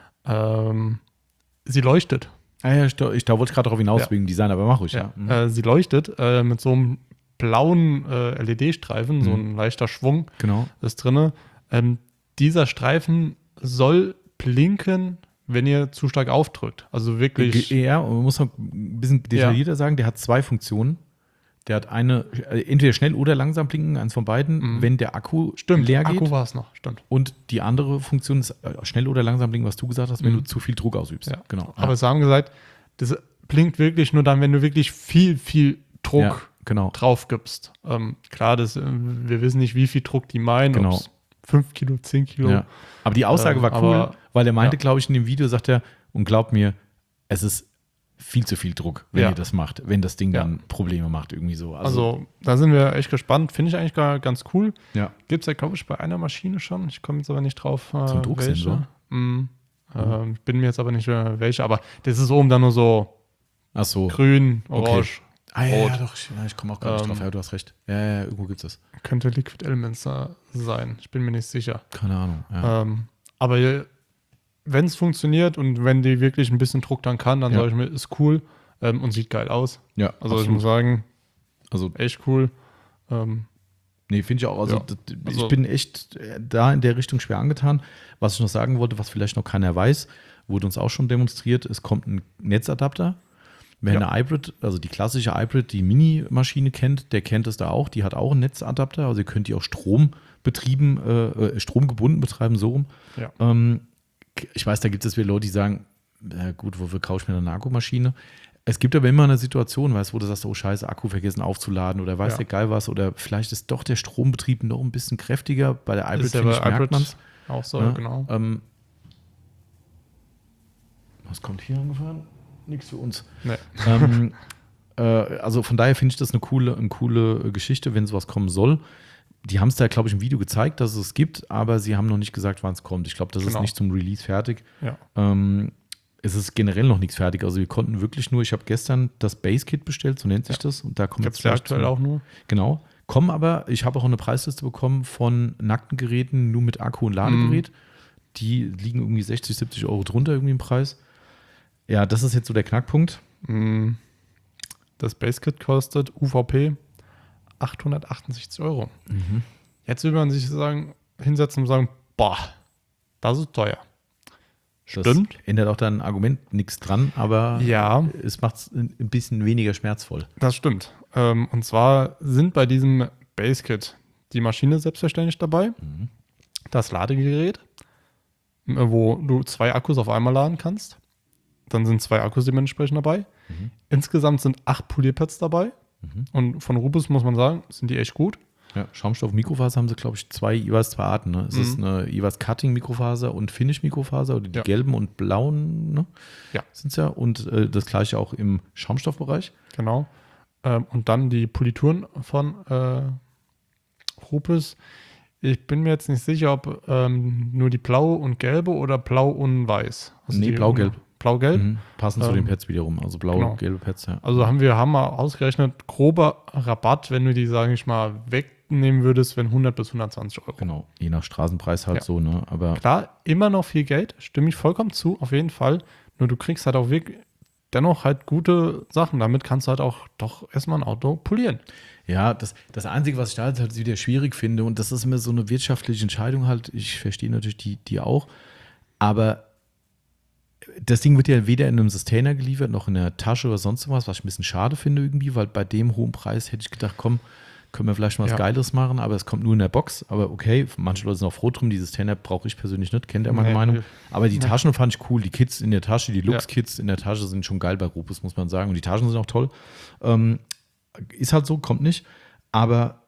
Ähm, sie leuchtet. Ah ja, ich, da, ich, da wollte ich gerade darauf hinaus Ja. wegen Design, aber mach ruhig, ja. Mhm. Äh, sie leuchtet äh, mit so einem blauen äh, L E D-Streifen, so Mhm. ein leichter Schwung Genau. ist drin. Ähm, dieser Streifen soll blinken, wenn ihr zu stark aufdrückt. Also wirklich. Ja, und man muss noch ein bisschen detaillierter sagen, der hat zwei Funktionen. Der hat eine, äh, entweder schnell oder langsam blinken, eins von beiden, Mhm. wenn der Akku Stimmt, leer geht. Akku war es noch, stimmt. Und die andere Funktion ist äh, schnell oder langsam blinken, was du gesagt hast, wenn Mhm. du zu viel Druck ausübst. Ja. Genau. Aber sie haben gesagt, das blinkt wirklich nur dann, wenn du wirklich viel, viel Druck ja, genau. drauf gibst. Ähm, klar, das, äh, wir wissen nicht, wie viel Druck die meinen, Genau. ob es fünf Kilo, zehn Kilo. Ja. Aber die Aussage Ähm, war cool, aber- weil er meinte, ja. glaube ich, in dem Video sagt er, und glaubt mir, es ist viel zu viel Druck, wenn Ja. ihr das macht, wenn das Ding Ja. dann Probleme macht, irgendwie so. Also, da sind wir echt gespannt. Finde ich eigentlich gar, ganz cool. ja. Gibt es ja, glaube ich, bei einer Maschine schon. Ich komme jetzt aber nicht drauf. Äh, So ein Drucksensor? welche. Mm. Ähm, ich bin mir jetzt aber nicht äh, welche. Aber das ist oben dann nur so Ach so. grün, Okay. orange. Ah, ja, Rot. ja, doch, ich, ja, ich komme auch gar nicht Ähm, drauf. Ja, du hast recht. Ja, ja, irgendwo gibt es das. Könnte Liquid Elements äh, sein. Ich bin mir nicht sicher. Keine Ahnung. Ja. Ähm, aber wenn es funktioniert und wenn die wirklich ein bisschen Druck dann kann, dann Ja. sage ich mir, ist cool ähm, und sieht geil aus. ja, Also ich absolut. muss sagen, Also, echt cool. Ähm, nee, finde ich auch. Also, Ja. das, ich Also- bin echt äh, da in der Richtung schwer angetan. Was ich noch sagen wollte, was vielleicht noch keiner weiß, wurde uns auch schon demonstriert, es kommt ein Netzadapter. Wer Ja. eine Hybrid, also die klassische Hybrid, die Mini-Maschine kennt, der kennt es da auch. Die hat auch einen Netzadapter. Also ihr könnt die auch strombetrieben, äh, äh, stromgebunden betreiben, so rum. Ja. Ähm, ich weiß, da gibt es wieder Leute, die sagen, ja gut, wofür kaufe ich mir eine Akkumaschine? Es gibt aber immer eine Situation, weißt, wo du sagst, oh scheiße, Akku vergessen aufzuladen oder weiß Ja. der geil was oder vielleicht ist doch der Strombetrieb noch ein bisschen kräftiger. Bei der Hybrid, Ist ja finde ich, bei merkt Hybrid man es. auch so, Ja, genau. Ähm, was kommt hier angefahren? Nichts für uns. Nee. ähm, äh, also von daher finde ich das eine coole, eine coole Geschichte, wenn sowas kommen soll. Die haben es da, glaube ich, im Video gezeigt, dass es es gibt, aber sie haben noch nicht gesagt, wann es kommt. Ich glaube, das Genau. ist nicht zum Release fertig. Ja. Ähm, es ist generell noch nichts fertig. Also wir konnten wirklich nur, ich habe gestern das Base-Kit bestellt, so nennt sich Ja. das. Und da kommen Gibt jetzt es ja gleich aktuell zum- auch nur. Genau. Kommen aber, ich habe auch eine Preisliste bekommen von nackten Geräten nur mit Akku und Ladegerät. Die liegen irgendwie sechzig, siebzig Euro drunter irgendwie im Preis. Ja, das ist jetzt so der Knackpunkt. Mm, Das Base-Kit kostet U V P achthundertachtundsechzig Euro. Jetzt will man sich sagen, hinsetzen und sagen, boah, das ist teuer. Stimmt. Das ändert auch dein Argument nichts dran, aber Ja. es macht es ein bisschen weniger schmerzvoll. Das stimmt. Ähm, und zwar sind bei diesem Base-Kit die Maschine selbstverständlich dabei, das Ladegerät, äh, wo du zwei Akkus auf einmal laden kannst. Dann sind zwei Akkus dementsprechend dabei. Mhm. Insgesamt sind acht Polierpads dabei. Mhm. Und von Rubus muss man sagen, sind die echt gut. Ja, Schaumstoff, Mikrofaser haben sie, glaube ich, zwei, jeweils zwei Arten. Ne? Es Mhm. ist eine jeweils Cutting-Mikrofaser und Finish-Mikrofaser, oder die Ja. gelben und blauen, ne? Ja. Sind es ja. Und äh, das gleiche auch im Schaumstoffbereich. Genau. Ähm, und dann die Polituren von äh, Rubus. Ich bin mir jetzt nicht sicher, ob ähm, nur die blaue und gelbe oder blau und weiß. Nee, die- blau-gelb. Blau-gelb. Mhm. Passen zu Ähm, den Pads wiederum. Also blaue, genau. gelbe Pads, ja. Also haben wir haben wir ausgerechnet, grober Rabatt, wenn du die, sage ich mal, wegnehmen würdest, wenn hundert bis hundertzwanzig Euro. Genau. Je nach Straßenpreis halt Ja. so, ne? Aber Klar, immer noch viel Geld, stimme ich vollkommen zu, auf jeden Fall. Nur du kriegst halt auch wirklich dennoch halt gute Sachen. Damit kannst du halt auch doch erstmal ein Auto polieren. ja, das, das Einzige, was ich da halt wieder schwierig finde, und das ist immer so eine wirtschaftliche Entscheidung halt, ich verstehe natürlich die, die auch, aber das Ding wird ja weder in einem Sustainer geliefert, noch in der Tasche oder sonst was, was ich ein bisschen schade finde irgendwie, weil bei dem hohen Preis hätte ich gedacht, komm, können wir vielleicht mal was Ja. Geiles machen, aber es kommt nur in der Box. Aber okay, manche Leute sind auch froh drum, die Sustainer brauche ich persönlich nicht, kennt ihr meine Nee, Meinung. nee. Aber die Nee. Taschen fand ich cool, die Kits in der Tasche, die Lux-Kits in der Tasche sind schon geil bei Rupus, muss man sagen. Und die Taschen sind auch toll. Ähm, ist halt so, kommt nicht. Aber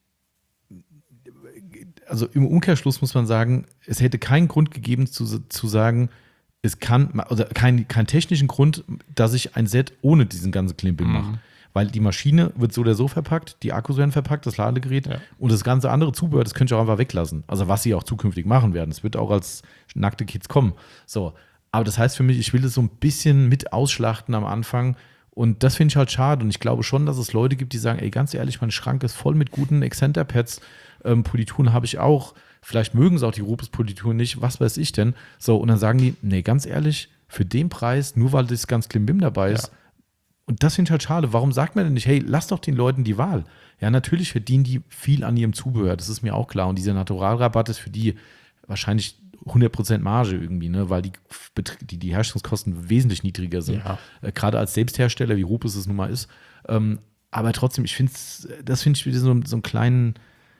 also im Umkehrschluss muss man sagen, es hätte keinen Grund gegeben zu, zu sagen, es kann, oder keinen kein technischen Grund, dass ich ein Set ohne diesen ganzen Klimbim mache. Mhm. Weil die Maschine wird so oder so verpackt, die Akkus werden verpackt, das Ladegerät Ja. und das ganze andere Zubehör, das könnt ihr auch einfach weglassen. Also was sie auch zukünftig machen werden. Es wird auch als nackte Kits kommen. So. Aber das heißt für mich, ich will das so ein bisschen mit ausschlachten am Anfang. Und das finde ich halt schade. Und ich glaube schon, dass es Leute gibt, die sagen, ey, ganz ehrlich, mein Schrank ist voll mit guten Excenter-Pads. Ähm, Polituren habe ich auch. Vielleicht mögen sie auch die Rupes-Polituren nicht. Was weiß ich denn? So, und dann sagen die, nee, ganz ehrlich, für den Preis, nur weil das ganz Klimbim dabei ist. Ja. Und das finde ich halt schade. Warum sagt man denn nicht, hey, lass doch den Leuten die Wahl? Ja, natürlich verdienen die viel an ihrem Zubehör. Das ist mir auch klar. Und dieser Naturalrabatt ist für die wahrscheinlich hundert Prozent Marge irgendwie, ne? Weil die, die, die Herstellungskosten wesentlich niedriger sind. Ja. Äh, gerade als Selbsthersteller, wie Rupes es nun mal ist. Ähm, aber trotzdem, ich finde das finde ich wieder so, so einen kleinen,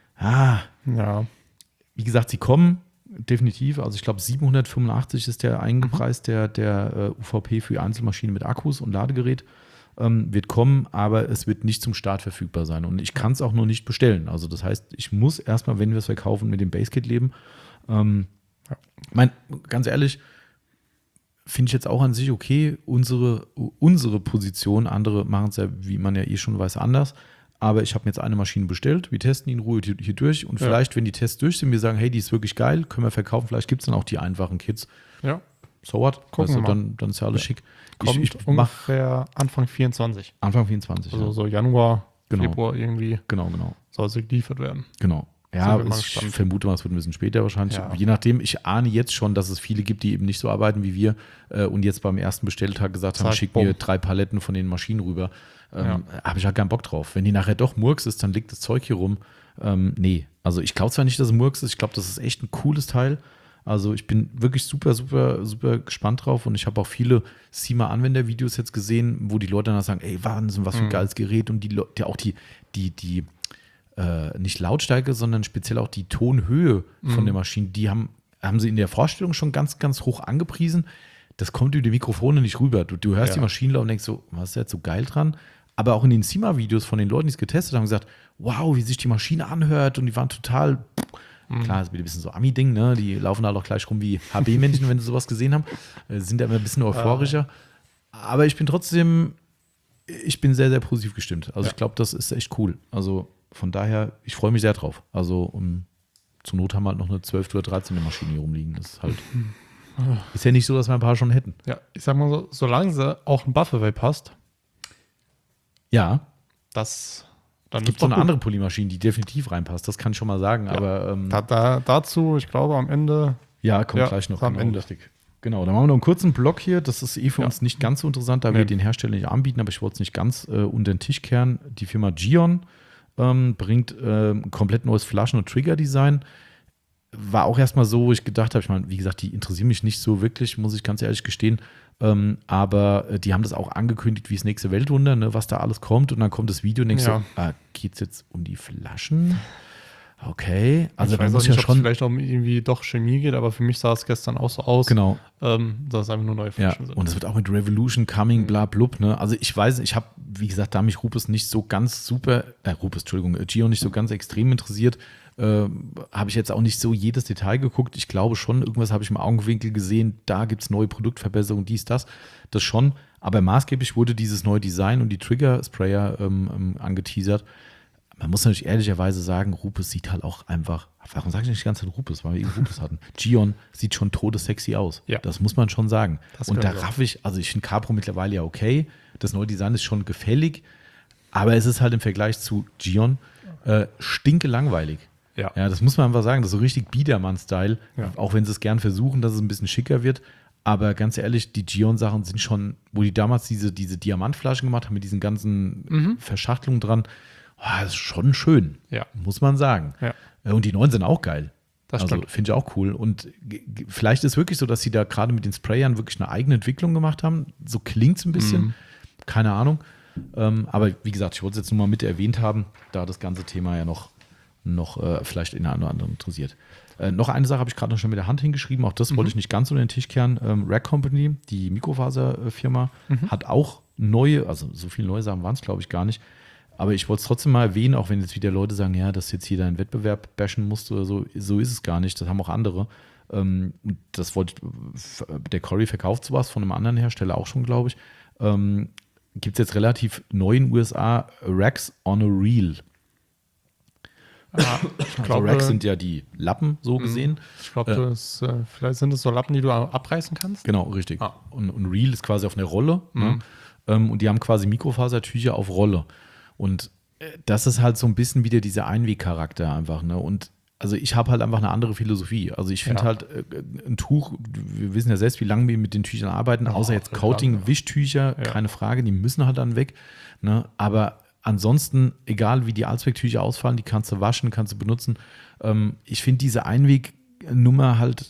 ah, Ja. wie gesagt, sie kommen definitiv. Also ich glaube, siebenhundertfünfundachtzig ist der eingepreist, der, der äh, U V P für die Einzelmaschine mit Akkus und Ladegerät. Ähm, wird kommen, aber es wird nicht zum Start verfügbar sein. Und ich kann es auch noch nicht bestellen. Also das heißt, ich muss erstmal, wenn wir es verkaufen, mit dem Base-Kit leben. Ähm, Ja. mein, ganz ehrlich, finde ich jetzt auch an sich okay, unsere, unsere Position, andere machen es ja, wie man ja eh schon weiß, anders. Aber ich habe mir jetzt eine Maschine bestellt, wir testen die in Ruhe hier, hier durch und Ja. vielleicht, wenn die Tests durch sind, wir sagen, hey, die ist wirklich geil, können wir verkaufen, vielleicht gibt es dann auch die einfachen Kits. Ja. So what? Gucken Weißt du, wir mal. dann, dann ist ja alles Ja. schick. Kommt ich ich mache ungefähr Anfang vierundzwanzig. Anfang vierundzwanzig. Also ja. so Januar, Genau. Februar irgendwie Genau, genau. soll sie geliefert werden. Genau. Sind Ja, wir mal ich gespannt. vermute mal, es wird ein bisschen später wahrscheinlich. Ja. Je nachdem, ich ahne jetzt schon, dass es viele gibt, die eben nicht so arbeiten wie wir äh, und jetzt beim ersten Bestelltag gesagt haben, Zack, schick bumm. mir drei Paletten von den Maschinen rüber. Ähm, Ja. Habe ich halt keinen Bock drauf. Wenn die nachher doch Murks ist, dann liegt das Zeug hier rum. Ähm, nee, also ich glaube zwar nicht, dass es Murks ist, ich glaube, das ist echt ein cooles Teil. Also ich bin wirklich super, super, super gespannt drauf und ich habe auch viele SEMA-Anwendervideos jetzt gesehen, wo die Leute dann sagen, ey, Wahnsinn, was für ein Mhm. geiles Gerät und die, Le- die auch die, die, die äh, nicht Lautstärke, sondern speziell auch die Tonhöhe von Mhm. der Maschine, die haben, haben sie in der Vorstellung schon ganz, ganz hoch angepriesen. das kommt über die Mikrofone nicht rüber. Du, du hörst Ja. die Maschinen laufen und denkst so, was ist jetzt so geil dran? Aber auch in den SEMA-Videos von den Leuten, die es getestet haben, gesagt, wow, wie sich die Maschine anhört und die waren total, Mhm. klar, ist wieder ein bisschen so Ami-Ding, ne? Die laufen da doch gleich rum wie H B-Männchen, wenn sie sowas gesehen haben, äh, sind da immer ein bisschen euphorischer. Aber ich bin trotzdem, ich bin sehr, sehr positiv gestimmt. Also Ja. ich glaube, das ist echt cool. Also von daher, ich freue mich sehr drauf. Also um, zur Not haben wir halt noch eine zwölf oder dreizehn Maschine hier rumliegen. Das ist halt, ist ja nicht so, dass wir ein paar schon hätten. Ja, ich sag mal so, solange sie auch ein Buffaway passt, Ja, das dann es gibt ist so doch eine gut. andere Polymaschine, die definitiv reinpasst. Das kann ich schon mal sagen. Ja. Aber ähm, Da, da, dazu, ich glaube, am Ende. ja, kommt Ja, gleich noch. am Genau, Ende. richtig. Genau, dann machen wir noch einen kurzen Block hier. Das ist eh für Ja. uns nicht ganz so interessant, da Nee. wir den Hersteller nicht anbieten, aber ich wollte es nicht ganz äh, unter den Tisch kehren. Die Firma Gion ähm, bringt äh, ein komplett neues Flaschen- und Trigger-Design. War auch erstmal so, wo ich gedacht habe, ich meine, wie gesagt, die interessieren mich nicht so wirklich, muss ich ganz ehrlich gestehen. Ähm, aber äh, die haben das auch angekündigt wie das nächste Weltwunder, ne, was da alles kommt. Und dann kommt das Video und denkst Ja. so, ah, geht es jetzt um die Flaschen? Okay, also ich da weiß auch muss nicht, ja ob es schon. vielleicht auch irgendwie doch Chemie geht, aber für mich sah es gestern auch so aus, Genau, ähm, dass es einfach nur neue ja. Flaschen sind. Und es wird auch mit Revolution Coming, bla blub, ne? Also ich weiß, ich habe, wie gesagt, da mich Rupes nicht so ganz super, äh, Rupes, Entschuldigung, äh, Gio nicht so ganz extrem interessiert, äh, habe ich jetzt auch nicht so jedes Detail geguckt. Ich glaube schon, irgendwas habe ich im Augenwinkel gesehen, da gibt es neue Produktverbesserungen, dies, das, das schon. Aber maßgeblich wurde dieses neue Design und die Trigger-Sprayer ähm, ähm, angeteasert. Man muss natürlich ehrlicherweise sagen, Rupes sieht halt auch einfach, warum sage ich nicht die ganze Zeit Rupes, weil wir eben Rupes hatten. Gion sieht schon todessexy aus. Ja. Das muss man schon sagen. Das und da können wir. raff ich, also ich finde Capro mittlerweile ja okay. Das neue Design ist schon gefällig, aber es ist halt im Vergleich zu Gion äh, stinke langweilig. Ja. Ja, das muss man einfach sagen. Das ist so richtig Biedermann-Style, Ja. auch wenn sie es gern versuchen, dass es ein bisschen schicker wird. Aber ganz ehrlich, die Gion-Sachen sind schon, wo die damals diese, diese Diamantflaschen gemacht haben mit diesen ganzen Mhm. Verschachtelungen dran, oh, das ist schon schön, Ja. muss man sagen. Ja. Äh, Und die neuen sind auch geil. Das also stimmt. finde ich auch cool. Und g- g- vielleicht ist es wirklich so, dass sie da gerade mit den Sprayern wirklich eine eigene Entwicklung gemacht haben. So klingt es ein bisschen. Mhm. Keine Ahnung. Ähm, aber wie gesagt, ich wollte es jetzt nur mal mit erwähnt haben, da das ganze Thema ja noch, noch äh, vielleicht in einer oder anderen interessiert. Äh, noch eine Sache habe ich gerade noch schon mit der Hand hingeschrieben. Auch das wollte ich nicht ganz unter den Tisch kehren. Ähm, Rack Company, die Mikrofaserfirma, hat auch neue, also so viele neue Sachen waren es, glaube ich, gar nicht. Aber ich wollte es trotzdem mal erwähnen, auch wenn jetzt wieder Leute sagen, ja, dass jetzt hier dein Wettbewerb bashen musst oder so. So ist es gar nicht. Das haben auch andere. Ähm, und das wollte ich, der Corey verkauft sowas von einem anderen Hersteller auch schon, glaube ich. Ähm, Gibt es jetzt relativ neu in den U S A Racks on a Reel. Ah, ich Also glaube, Racks sind ja die Lappen, so gesehen. ich glaube, das, äh, vielleicht sind es so Lappen, die du abreißen kannst. Genau, richtig. Ah. Und, und Reel ist quasi auf einer Rolle. Ne? Ähm, und die haben quasi Mikrofasertücher auf Rolle. Und äh, das ist halt so ein bisschen wieder dieser Einwegcharakter einfach. Ne? Und also ich habe halt einfach eine andere Philosophie. Also ich finde Ja. halt äh, ein Tuch, wir wissen ja selbst, wie lange wir mit den Tüchern arbeiten, Oh, außer jetzt lange. Coating, Wischtücher, Ja. keine Frage, die müssen halt dann weg. Ne? Aber ansonsten, egal wie die Allzwecktücher ausfallen, die kannst du waschen, kannst du benutzen. Ähm, ich finde diese Einwegnummer halt,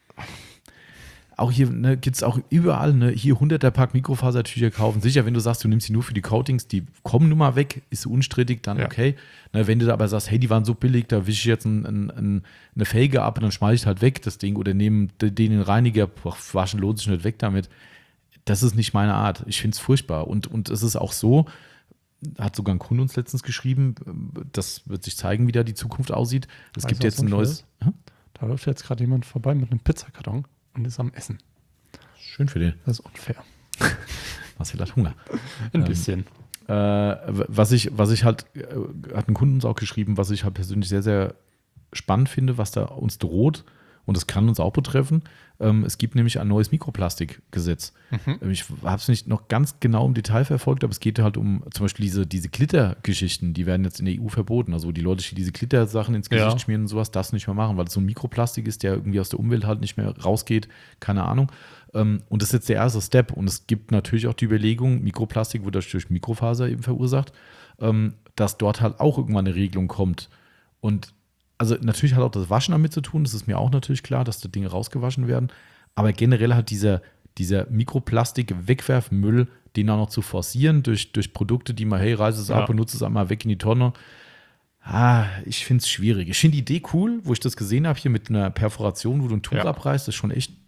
auch hier ne, gibt es auch überall, ne, hier hunderter Pack Mikrofasertücher kaufen. Sicher, wenn du sagst, du nimmst sie nur für die Coatings, die kommen nun mal weg, ist unstrittig, dann Ja. okay. Ne, wenn du da aber sagst, hey, die waren so billig, da wische ich jetzt ein, ein, ein, eine Felge ab und dann schmeiße ich halt weg das Ding oder nehme den den Reiniger, boah, waschen lohnt sich nicht weg damit. Das ist nicht meine Art. Ich finde es furchtbar. Und, und es ist auch so, hat sogar ein Kunde uns letztens geschrieben, das wird sich zeigen, wie da die Zukunft aussieht. Es Weißt gibt du, jetzt was ein unfair neues. Hm? Da läuft jetzt gerade jemand vorbei mit einem Pizzakarton und ist am Essen. Schön für den. Das ist unfair. Marcel hat Hunger. Ein Ähm, bisschen. Äh, was ich, was ich halt, äh, hat ein Kunde uns auch geschrieben, was ich halt persönlich sehr, sehr spannend finde, was da uns droht, und das kann uns auch betreffen. Ähm, es gibt nämlich ein neues Mikroplastikgesetz. Mhm. Ich habe es nicht noch ganz genau im Detail verfolgt, aber es geht halt um zum Beispiel diese, diese Glittergeschichten, die werden jetzt in der E U verboten. Also die Leute, die diese Glittersachen ins Gesicht Ja. schmieren und sowas, das nicht mehr machen, weil es so ein Mikroplastik ist, der irgendwie aus der Umwelt halt nicht mehr rausgeht. Keine Ahnung. Ähm, und das ist jetzt der erste Step. Und es gibt natürlich auch die Überlegung, Mikroplastik wird durch Mikrofaser eben verursacht, ähm, dass dort halt auch irgendwann eine Regelung kommt. Und also natürlich hat auch das Waschen damit zu tun, das ist mir auch natürlich klar, dass da Dinge rausgewaschen werden. Aber generell hat dieser, dieser Mikroplastik-Wegwerfmüll, den auch noch zu forcieren durch, durch Produkte, die man, hey, reiß es Ja. ab, benutze es einmal weg in die Tonne. Ah, ich finde es schwierig. Ich finde die Idee cool, wo ich das gesehen habe, hier mit einer Perforation, wo du ein Tuch Ja. abreißt, ist schon echt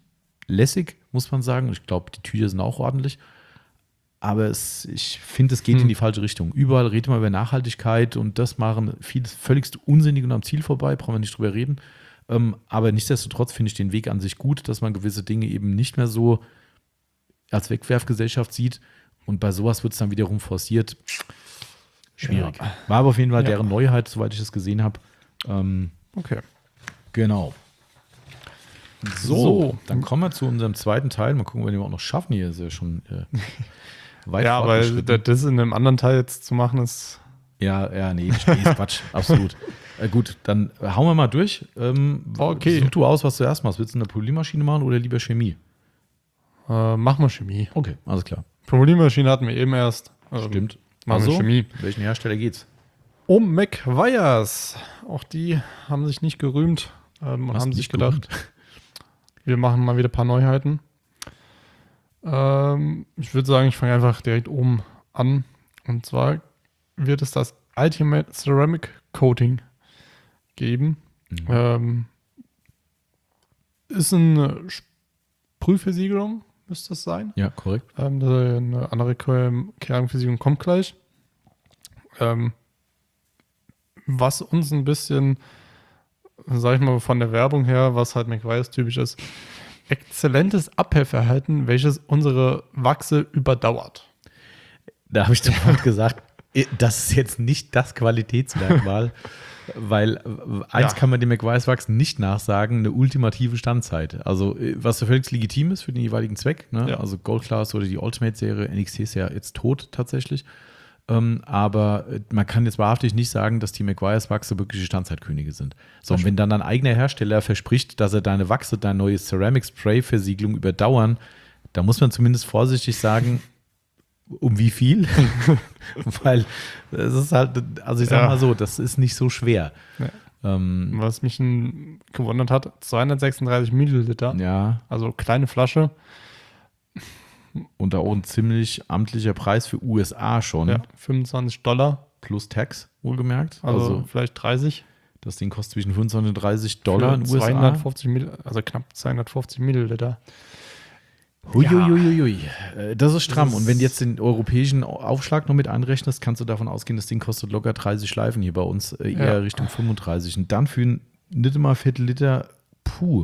lässig, muss man sagen. Ich glaube, die Tücher sind auch ordentlich. Aber es, ich finde, es geht hm. in die falsche Richtung. Überall redet man über Nachhaltigkeit und das machen vieles völligst unsinnig und am Ziel vorbei, brauchen wir nicht drüber reden. Ähm, aber nichtsdestotrotz finde ich den Weg an sich gut, dass man gewisse Dinge eben nicht mehr so als Wegwerfgesellschaft sieht. Und bei sowas wird es dann wiederum forciert. Schwierig. Ja. War aber auf jeden Fall ja. deren Neuheit, soweit ich das gesehen habe. Ähm, okay. Genau. So, so, dann kommen wir zu unserem zweiten Teil. Mal gucken, ob wir den auch noch schaffen. Hier ist ja schon äh, weit Ja, aber das in einem anderen Teil jetzt zu machen, ist. Ja, ja, nee, ist Quatsch. Absolut. Äh, gut, dann hauen wir mal durch. Ähm, okay. Such du aus, was du erst machst. Willst du eine Polymmaschine machen oder lieber Chemie? Äh, mach mal Chemie. Okay, alles klar. Polymmaschine hatten wir eben erst. Ähm, Stimmt. Machen also, wir Chemie. Welchen Hersteller geht's? Um McGuire's. Auch die haben sich nicht gerühmt ähm, und haben sich gedacht, gerühmt? wir machen mal wieder ein paar Neuheiten. Ähm, ich würde sagen, ich fange einfach direkt oben an. Und zwar wird es das Ultimate Ceramic Coating geben. Mhm. Ähm, ist eine Prüfversiegelung, müsste das sein. Ja, korrekt. Ähm, eine andere Keramikversiegelung kommt gleich. Ähm, was uns ein bisschen, sag ich mal, von der Werbung her, was halt McGuire's typisch ist, exzellentes Abhellverhalten, welches unsere Wachse überdauert. Da habe ich sofort gesagt, das ist jetzt nicht das Qualitätsmerkmal, weil eins ja. kann man dem McGuire's Wachs nicht nachsagen, eine ultimative Standzeit. Also was völlig legitim ist für den jeweiligen Zweck. Ne? Ja. Also Gold Class oder die Ultimate-Serie, N X T ist ja jetzt tot tatsächlich. Ähm, aber man kann jetzt wahrhaftig nicht sagen, dass die McGuire's Wachse wirkliche Standzeitkönige sind. So, und wenn dann dein eigener Hersteller verspricht, dass er deine Wachse, dein neues Ceramic Spray-Versiegelung überdauern, da muss man zumindest vorsichtig sagen, um wie viel? Weil es ist halt, also ich sag ja. mal so, das ist nicht so schwer. Ja. Ähm, Was mich ein, gewundert hat, zweihundertsechsunddreißig Milliliter. Ja. Also kleine Flasche. Und da auch ein ziemlich amtlicher Preis für U S A schon. Ja, fünfundzwanzig Dollar. Plus Tax, wohlgemerkt. Also, also vielleicht dreißig. Das Ding kostet zwischen fünfundzwanzig und dreißig Dollar in den U S A. zweihundertfünfzig Mill- also knapp zweihundertfünfzig Milliliter. Huiuiuiui. Ja. Das ist stramm. Das ist und wenn du jetzt den europäischen Aufschlag noch mit einrechnest, kannst du davon ausgehen, das Ding kostet locker dreißig Schleifen hier bei uns, eher ja. Richtung fünfunddreißig. Und dann für ein nicht mal Viertel Liter, puh.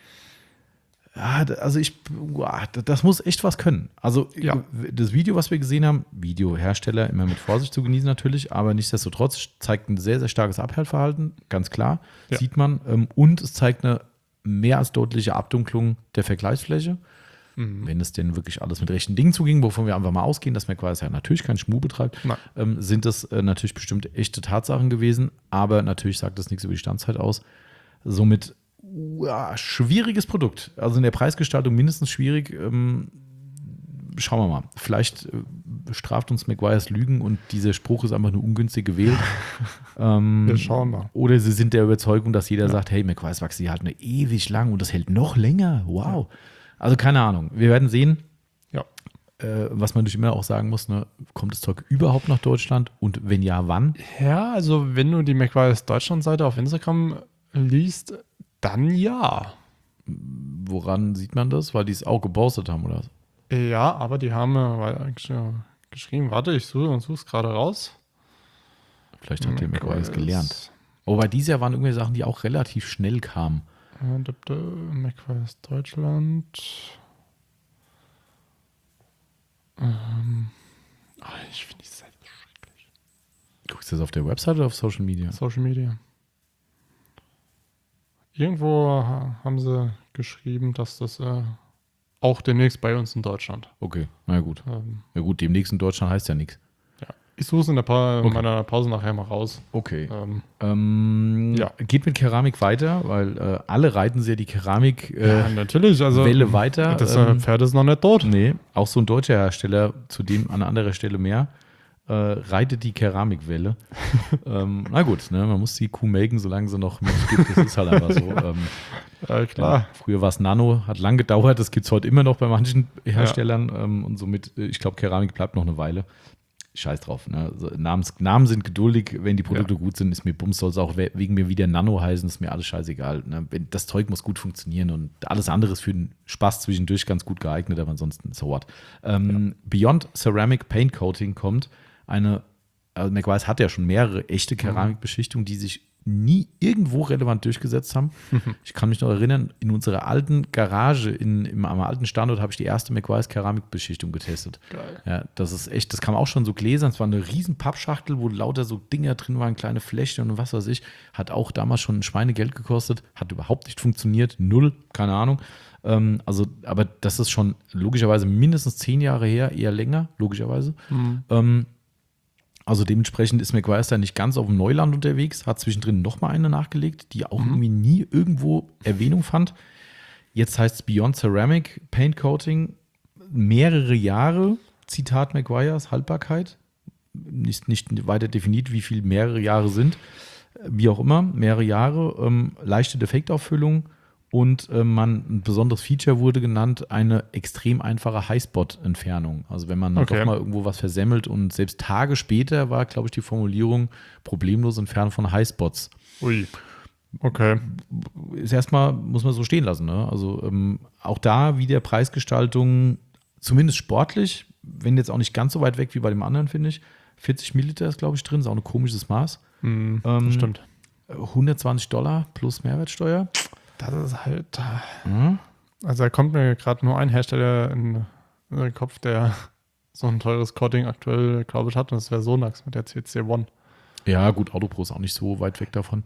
Ja, also ich, das muss echt was können. Also ja. das Video, was wir gesehen haben, Videohersteller immer mit Vorsicht zu genießen natürlich, aber nichtsdestotrotz zeigt ein sehr, sehr starkes Abhellverhalten, ganz klar, ja. sieht man. Und es zeigt eine mehr als deutliche Abdunklung der Vergleichsfläche. Mhm. Wenn es denn wirklich alles mit rechten Dingen zuging, wovon wir einfach mal ausgehen, dass McGuire's ja natürlich keinen Schmuh betreibt, ähm, sind das äh, natürlich bestimmt echte Tatsachen gewesen, aber natürlich sagt das nichts über die Standzeit aus. Somit ja, schwieriges Produkt. Also in der Preisgestaltung mindestens schwierig. Ähm, schauen wir mal. Vielleicht äh, straft uns McGuire's Lügen und dieser Spruch ist einfach nur ungünstig gewählt. ähm, wir schauen mal. Oder sie sind der Überzeugung, dass jeder ja. sagt, hey, McGuire's Wachs, die halten ewig lang und das hält noch länger. Wow. Ja. Also keine Ahnung. Wir werden sehen. Ja. Äh, was man natürlich immer auch sagen muss, ne, kommt das Zeug überhaupt nach Deutschland? Und wenn ja, wann? Ja, also wenn du die McGuire's Deutschland-Seite auf Instagram liest, dann ja. Woran sieht man das? Weil die es auch gepostet haben, oder? Ja, aber die haben äh, geschrieben, warte, ich suche und suche es gerade raus. Vielleicht hat der McGuire's gelernt. Aber bei dieses Jahr waren irgendwie Sachen, die auch relativ schnell kamen. McGuire's Deutschland. Ähm, oh, ich finde die Seite schrecklich. Guckst du das auf der Website oder auf Social Media? Social Media. Irgendwo haben sie geschrieben, dass das äh, auch demnächst bei uns in Deutschland. Okay, na gut. Ähm, ja gut, demnächst in Deutschland heißt ja nichts. Ja. Ich suche es in der pa- okay. meiner Pause nachher mal raus. Okay. Ähm, ähm, ja. Geht mit Keramik weiter, weil äh, alle reiten sehr die Keramik äh, ja, natürlich. Also, Welle weiter. Das ähm, Pferd ist noch nicht tot. Nee, auch so ein deutscher Hersteller, zudem an anderer Stelle mehr. Äh, reitet die Keramikwelle. ähm, na gut, ne, man muss die Kuh melken, solange sie noch Milch gibt. Das ist halt einfach so. Ähm, ja, klar. Ja, früher war es Nano, hat lang gedauert. Das gibt es heute immer noch bei manchen Herstellern. Ja. Ähm, und somit, ich glaube, Keramik bleibt noch eine Weile. scheiß drauf. Ne? Also Namens, Namen sind geduldig, wenn die Produkte ja. gut sind, ist mir Bums, soll es auch wegen mir wieder Nano heißen, ist mir alles scheißegal. Ne? Wenn, das Zeug muss gut funktionieren und alles andere ist für den Spaß zwischendurch ganz gut geeignet, aber ansonsten so what. Ähm, ja. Beyond Ceramic Paint Coating kommt eine, also McWise hat ja schon mehrere echte Keramikbeschichtungen, die sich nie irgendwo relevant durchgesetzt haben. Ich kann mich noch erinnern, in unserer alten Garage, in, im, am alten Standort, habe ich die erste McWise Keramikbeschichtung getestet. Geil. Ja, das ist echt, das kam auch schon so Gläsern, es war eine riesen Pappschachtel, wo lauter so Dinger drin waren, kleine Fläschchen und was weiß ich. Hat auch damals schon ein Schweinegeld gekostet, hat überhaupt nicht funktioniert, null, keine Ahnung. Ähm, also, aber das ist schon logischerweise mindestens zehn Jahre her, eher länger, logischerweise. Mhm. Ähm, Also dementsprechend ist McWise da nicht ganz auf dem Neuland unterwegs, hat zwischendrin nochmal eine nachgelegt, die auch mhm. irgendwie nie irgendwo Erwähnung fand. Jetzt heißt es Beyond Ceramic Paint Coating, mehrere Jahre, Zitat McGuire's, Haltbarkeit. Nicht, nicht weiter definiert, wie viel mehrere Jahre sind. Wie auch immer, mehrere Jahre, ähm, leichte Defektauffüllung. Und äh, man, ein besonderes Feature wurde genannt, eine extrem einfache Highspot-Entfernung. Also wenn man Okay. doch mal irgendwo was versemmelt und selbst Tage später war, glaube ich, die Formulierung problemlos entfernen von Highspots. Ui. Okay. Ist erstmal, muss man so stehen lassen. Ne? Also ähm, auch da wieder Preisgestaltung, zumindest sportlich, wenn jetzt auch nicht ganz so weit weg wie bei dem anderen, finde ich. vierzig Milliliter ist, glaube ich, drin, ist auch ein komisches Maß. Mhm, ähm, das stimmt. hundertzwanzig Dollar plus Mehrwertsteuer. Das ist halt. Mhm. Also da kommt mir gerade nur ein Hersteller in den Kopf, der so ein teures Coating aktuell, glaube ich, hat. Und das wäre Sonax mit der C C eins. Ja, gut, Autopro ist auch nicht so weit weg davon.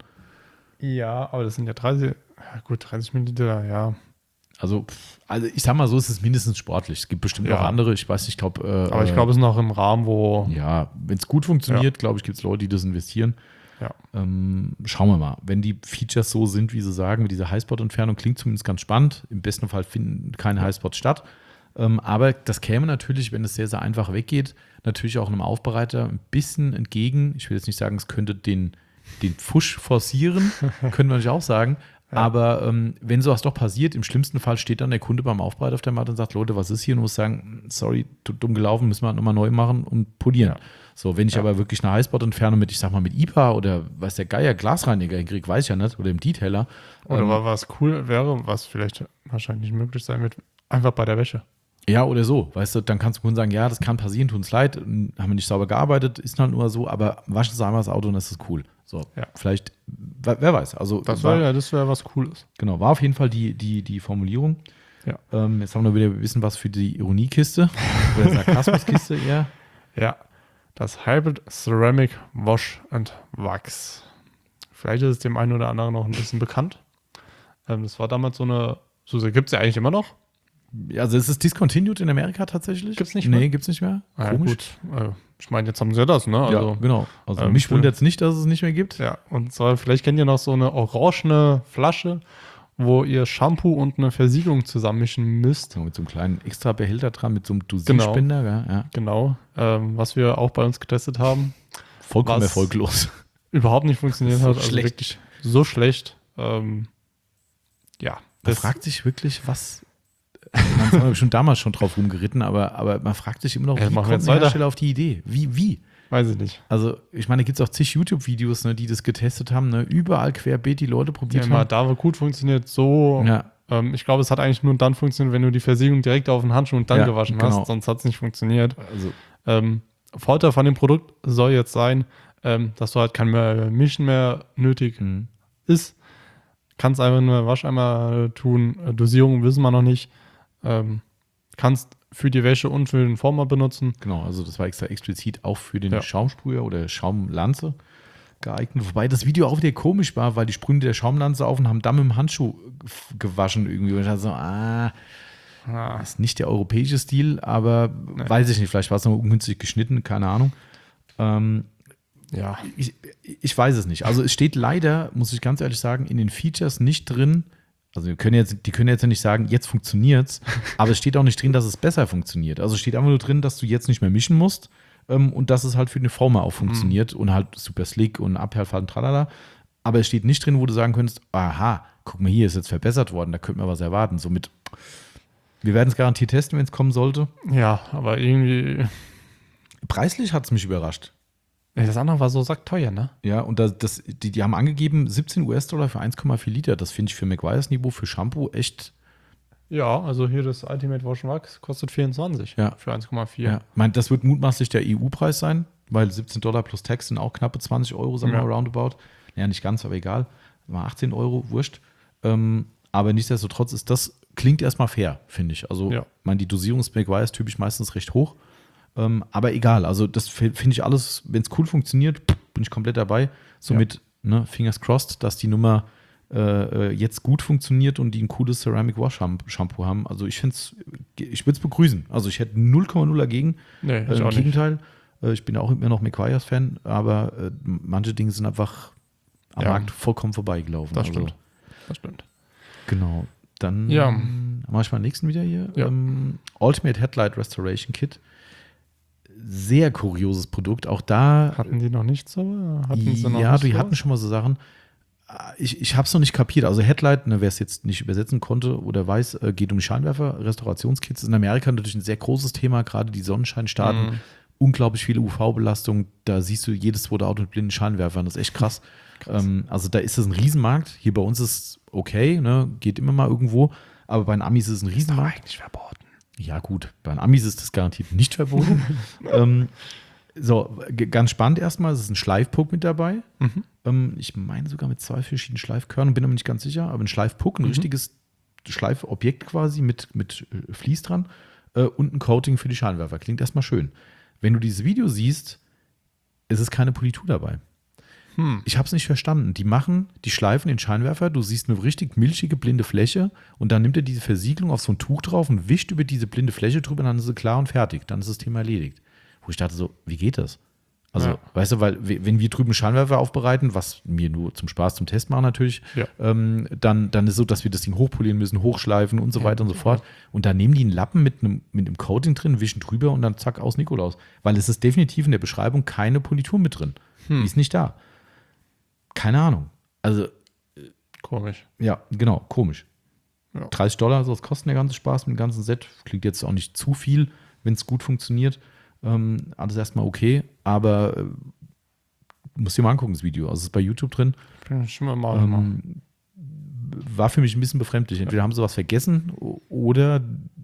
Ja, aber das sind ja dreißig, ja gut, dreißig Milliliter, ja. Also, pff, also ich sag mal so, es ist mindestens sportlich. Es gibt bestimmt Ja. auch andere, ich weiß nicht, ich glaube. Äh, Aber ich glaube, es ist noch im Rahmen, wo. Ja, wenn es gut funktioniert, glaube ich, gibt es Leute, die das investieren. Ja. Ähm, schauen wir mal. Wenn die Features so sind, wie sie sagen, mit dieser Highspot-Entfernung, klingt zumindest ganz spannend. Im besten Fall finden keine Highspots statt. Ähm, aber das käme natürlich, wenn es sehr, sehr einfach weggeht, natürlich auch einem Aufbereiter ein bisschen entgegen. Ich will jetzt nicht sagen, es könnte den, den Pfusch forcieren, könnte man natürlich auch sagen. Ja. Aber ähm, wenn sowas doch passiert, im schlimmsten Fall steht dann der Kunde beim Aufbereiter auf der Matte und sagt, Leute, was ist hier? Und muss sagen, sorry, dumm gelaufen, müssen wir halt nochmal neu machen und polieren. Ja. So, wenn ich ja. aber wirklich eine Highspot-Entfernung mit, ich sag mal, mit I P A oder weiß der Geier, Glasreiniger hinkriege, weiß ich ja nicht, oder im Detailer. Oder ähm, was cool wäre, was vielleicht wahrscheinlich nicht möglich sein wird, einfach bei der Wäsche. Ja, oder so, weißt du, dann kannst du Kunden sagen, ja, das kann passieren, tut uns leid, haben wir nicht sauber gearbeitet, ist halt nur so, aber waschen Sie einmal das Auto und das ist cool. So, ja. Vielleicht, wer weiß. Also, das wäre ja, das wäre was Cooles. Genau, war auf jeden Fall die, die, die Formulierung. Ja. Ähm, jetzt haben wir wieder ein bisschen was für die Ironiekiste, oder Sarkasmuskiste eher. Ja, das Hybrid Ceramic Wash and Wax. Vielleicht ist es dem einen oder anderen noch ein bisschen bekannt. Ähm, das war damals so eine, so gibt es ja eigentlich immer noch. Also es ist discontinued in Amerika tatsächlich. Gibt's nicht mehr? Nee, gibt's nicht mehr. Ja, Komisch. gut. Äh, ich meine, jetzt haben sie ja das, ne? Also, ja, genau. Also ähm, mich wundert es nicht, dass es nicht mehr gibt. Ja, und zwar, vielleicht kennt ihr noch so eine orangene Flasche, wo ihr Shampoo und eine Versiegelung zusammenmischen müsst. So, mit so einem kleinen extra Behälter dran, mit so einem Dosierspender. Genau, ja. genau. Ähm, was wir auch bei uns getestet haben. Vollkommen erfolglos. Überhaupt nicht funktioniert so hat. Also schlecht. wirklich so schlecht. Ähm, ja. Man fragt sich wirklich, was... Man hat bestimmt damals schon drauf rumgeritten, aber, aber man fragt sich immer noch, ja, wie kommt der Hersteller auf die Idee? Wie, wie? Weiß ich nicht. Also, ich meine, da gibt es auch zig YouTube-Videos, ne, die das getestet haben, ne? Überall querbeet die Leute probiert ja, haben. Da, wo gut funktioniert, so. Ja. Ähm, ich glaube, es hat eigentlich nur dann funktioniert, wenn du die Versiegelung direkt auf den Handschuh und dann ja, gewaschen genau. hast, sonst hat es nicht funktioniert. Also. Ähm, Vorteil von dem Produkt soll jetzt sein, ähm, dass du halt kein mehr Mischen mehr nötig mhm. ist. Kannst einfach nur Wascheimer tun. Dosierung wissen wir noch nicht. Ähm, kannst für die Wäsche und für den Former benutzen. Genau, also das war extra explizit auch für den ja. Schaumsprüher oder Schaumlanze geeignet. Wobei das Video auch wieder komisch war, weil die sprühen der Schaumlanze auf und haben dann mit dem Handschuh gewaschen irgendwie. Und ich dachte so, ah, ah. Das ist nicht der europäische Stil, aber nee. Weiß ich nicht, vielleicht war es noch ungünstig geschnitten, keine Ahnung. Ähm, ja, ich, ich weiß es nicht. Also es steht leider, muss ich ganz ehrlich sagen, in den Features nicht drin. Also die können jetzt, die können jetzt ja nicht sagen, jetzt funktioniert's, aber es steht auch nicht drin, dass es besser funktioniert. Also es steht einfach nur drin, dass du jetzt nicht mehr mischen musst ähm, und dass es halt für eine Former auch funktioniert mhm. und halt super slick und Abperlfalten, tralala. Aber es steht nicht drin, wo du sagen könntest, aha, guck mal hier, ist jetzt verbessert worden, da könnte man was erwarten. Somit, wir werden es garantiert testen, wenn es kommen sollte. Ja, aber irgendwie Preislich hat es mich überrascht. Das andere war so sackteuer, ne? Ja, und das, das, die, die haben angegeben siebzehn US-Dollar für eins Komma vier Liter. Das finde ich für Meguiar's Niveau für Shampoo echt. Ja, also hier das Ultimate Wash and Wax kostet vierundzwanzig Ja. für eins Komma vier. Ja, ich meine, das wird mutmaßlich der E U-Preis sein, weil siebzehn Dollar plus Tax sind auch knappe zwanzig Euro, sagen wir Ja. mal, roundabout. Ja, nicht ganz, aber egal. Mal achtzehn Euro, wurscht. Ähm, aber nichtsdestotrotz ist das, klingt erstmal fair, finde ich. Also, Ja. ich meine, die Dosierung ist Meguiar's typisch meistens recht hoch. Ähm, aber egal, also das finde ich alles, wenn es cool funktioniert, bin ich komplett dabei. Somit, ne, fingers crossed, dass die Nummer äh, jetzt gut funktioniert und die ein cooles Ceramic Wash Shampoo haben. Also ich finde es, ich würde es begrüßen. Also ich hätte null Komma null dagegen. Nee, Äh, ich Im auch nicht. Gegenteil, äh, ich bin auch immer noch Meguiar's-Fan, aber äh, manche Dinge sind einfach am Ja. Markt vollkommen vorbeigelaufen. Das also, stimmt. Das stimmt. Genau. Dann Ja. mache ich mal den nächsten wieder hier. Ja. Ähm, Ultimate Headlight Restoration Kit. Sehr kurioses Produkt. Auch da. Hatten die noch nicht so? Hatten sie noch ja, nicht die so? hatten schon mal so Sachen. Ich, ich habe es noch nicht kapiert. Also Headlight, ne, wer es jetzt nicht übersetzen konnte oder weiß, äh, geht um die Scheinwerfer. Restaurationskits ist in Amerika natürlich ein sehr großes Thema, gerade die Sonnenscheinstaaten. Mhm. Unglaublich viele U V-Belastung. Da siehst du jedes zweite Auto mit blinden Scheinwerfern. Das ist echt krass. Ähm, also da ist das ein Riesenmarkt. Hier bei uns ist es okay, ne? Geht immer mal irgendwo. Aber bei den Amis ist es ein Riesenmarkt. eigentlich verboten. Ja, gut, bei den Amis ist das garantiert nicht verboten. ähm, so, g- ganz spannend erstmal, es ist ein Schleifpuck mit dabei. Mhm. Ähm, ich meine sogar mit zwei verschiedenen Schleifkörnern, bin aber nicht ganz sicher, aber ein Schleifpuck, ein Mhm. richtiges Schleifobjekt quasi mit, mit äh, Vlies dran äh, und ein Coating für die Scheinwerfer. Klingt erstmal schön. Wenn du dieses Video siehst, ist es keine Politur dabei. Hm. Ich habe es nicht verstanden. Die machen, die schleifen den Scheinwerfer, du siehst eine richtig milchige, blinde Fläche und dann nimmt er diese Versiegelung auf so ein Tuch drauf und wischt über diese blinde Fläche drüber und dann ist sie klar und fertig. Dann ist das Thema erledigt. Wo ich dachte so, wie geht das? Also, Ja. weißt du, weil w- wenn wir drüben Scheinwerfer aufbereiten, was wir nur zum Spaß, zum Test machen natürlich, Ja. ähm, dann, dann ist es so, dass wir das Ding hochpolieren müssen, hochschleifen und so Ja. weiter und so fort. Und dann nehmen die einen Lappen mit einem, mit einem Coating drin, wischen drüber und dann zack, aus Nikolaus. Weil es ist definitiv in der Beschreibung keine Politur mit drin. Hm. Die ist nicht da. Keine Ahnung. Also, Komisch. ja, genau, komisch. Ja. dreißig Dollar, so das kostet der ganze Spaß mit dem ganzen Set. Klingt jetzt auch nicht zu viel, wenn es gut funktioniert. Ähm, alles erstmal okay, aber äh, musst dir mal angucken, das Video. Also es ist bei YouTube drin. Bin schon mal mal. Ähm, war für mich ein bisschen befremdlich. Entweder haben sie was vergessen o- oder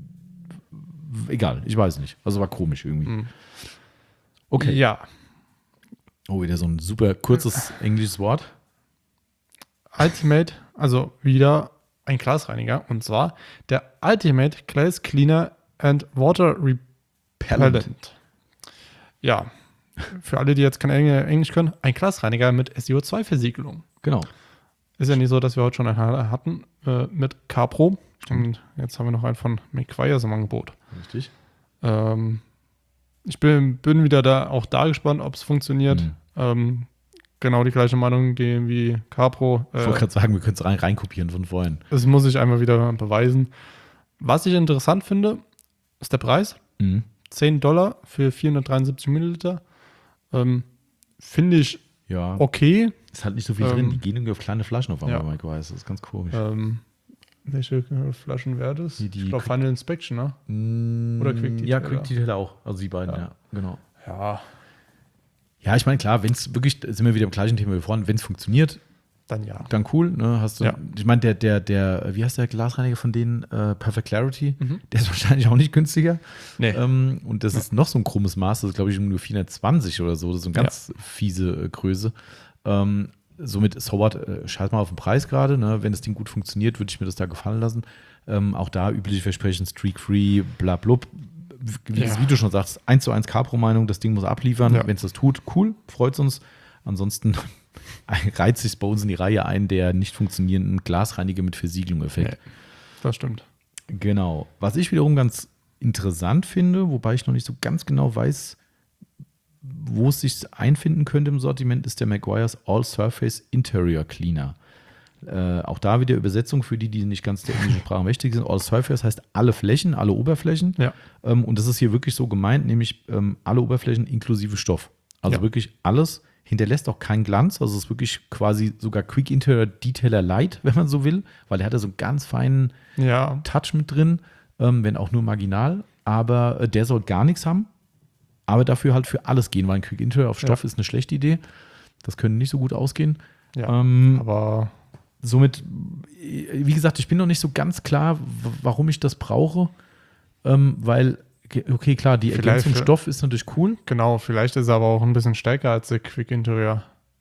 egal, ich weiß nicht. Also war komisch irgendwie. Hm. Okay. Ja. Oh, wieder so ein super kurzes englisches Wort. Ultimate, also wieder ein Glasreiniger und zwar der Ultimate Glass Cleaner and Water Repellent. Ja, für alle, die jetzt kein Engl- Englisch können, ein Glasreiniger mit S I O zwei Versiegelung. Genau. Ist ja nicht so, dass wir heute schon einen hatten äh, mit CarPro. Und jetzt haben wir noch einen von Meguiar's im Angebot. Richtig. Ähm, ich bin, bin wieder da, auch da gespannt, ob es funktioniert. Mhm. Ähm, genau die gleiche Meinung gehen wie CarPro. Ich Äh, wollte gerade sagen, wir können es rein, reinkopieren von vorhin. Das muss ich einmal wieder beweisen. Was ich interessant finde, ist der Preis. Mhm. zehn Dollar für vierhundertdreiundsiebzig Milliliter. Ähm, finde ich Ja. okay. Ist halt nicht so viel Ähm, drin. Die gehen irgendwie auf kleine Flaschen auf einmal, ja. Mike weiß. Das ist ganz komisch. Ähm, welche Flaschen wäre das? Die- die ich glaube Quick- Final Inspection, ne? Mm, Oder Quick Ja, Detailer. Quick Detailer auch. Also die beiden, ja. Ja. Genau. Ja, Ja, ich meine, klar, wenn es wirklich, sind wir wieder im gleichen Thema wie vorhin, wenn es funktioniert, dann ja. dann cool. Ne? Hast du, Ja. Ich meine, der, der, der, wie heißt der Glasreiniger von denen? Äh, Perfect Clarity, Mhm. der ist wahrscheinlich auch nicht günstiger. Nee. Ähm, und das ist noch so ein krummes Maß, das ist, glaube ich, nur vierhundertzwanzig oder so. Das ist so eine ganz fiese äh, Größe. Ähm, somit, so what, äh, schalt mal auf den Preis gerade. Ne? Wenn das Ding gut funktioniert, würde ich mir das da gefallen lassen. Ähm, auch da übliche Versprechen, streak-free, bla blub. Wie Ja. das Video schon sagt, eins zu eins Capro-Meinung, das Ding muss abliefern. Ja. Wenn es das tut, cool, freut uns. Ansonsten reizt sich bei uns in die Reihe ein, der nicht funktionierenden Glasreiniger mit Versiegelung-Effekt. Nee, das stimmt. Genau. Was ich wiederum ganz interessant finde, wobei ich noch nicht so ganz genau weiß, wo es sich einfinden könnte im Sortiment, ist der Meguiar's All Surface Interior Cleaner. Äh, auch da wieder Übersetzung für die, die nicht ganz der englischen Sprache mächtig sind. All Surface heißt alle Flächen, alle Oberflächen. Ja. Ähm, und das ist hier wirklich so gemeint, nämlich ähm, alle Oberflächen inklusive Stoff. Also Ja. wirklich alles, hinterlässt auch keinen Glanz. Also es ist wirklich quasi sogar Quick Interior Detailer Light, wenn man so will, weil er hat da so einen ganz feinen Ja, Touch mit drin, ähm, wenn auch nur marginal. Aber äh, der soll gar nichts haben. aber dafür halt für alles gehen, weil ein Quick Intro auf Stoff Ja. ist eine schlechte Idee. Das könnte nicht so gut ausgehen. Ja, Ähm, aber somit, wie gesagt, ich bin noch nicht so ganz klar, w- warum ich das brauche, ähm, weil, okay, klar, die Vielleicht Ergänzung für- Stoff ist natürlich cool. genau, vielleicht ist er aber auch ein bisschen stärker als der Quick Interior.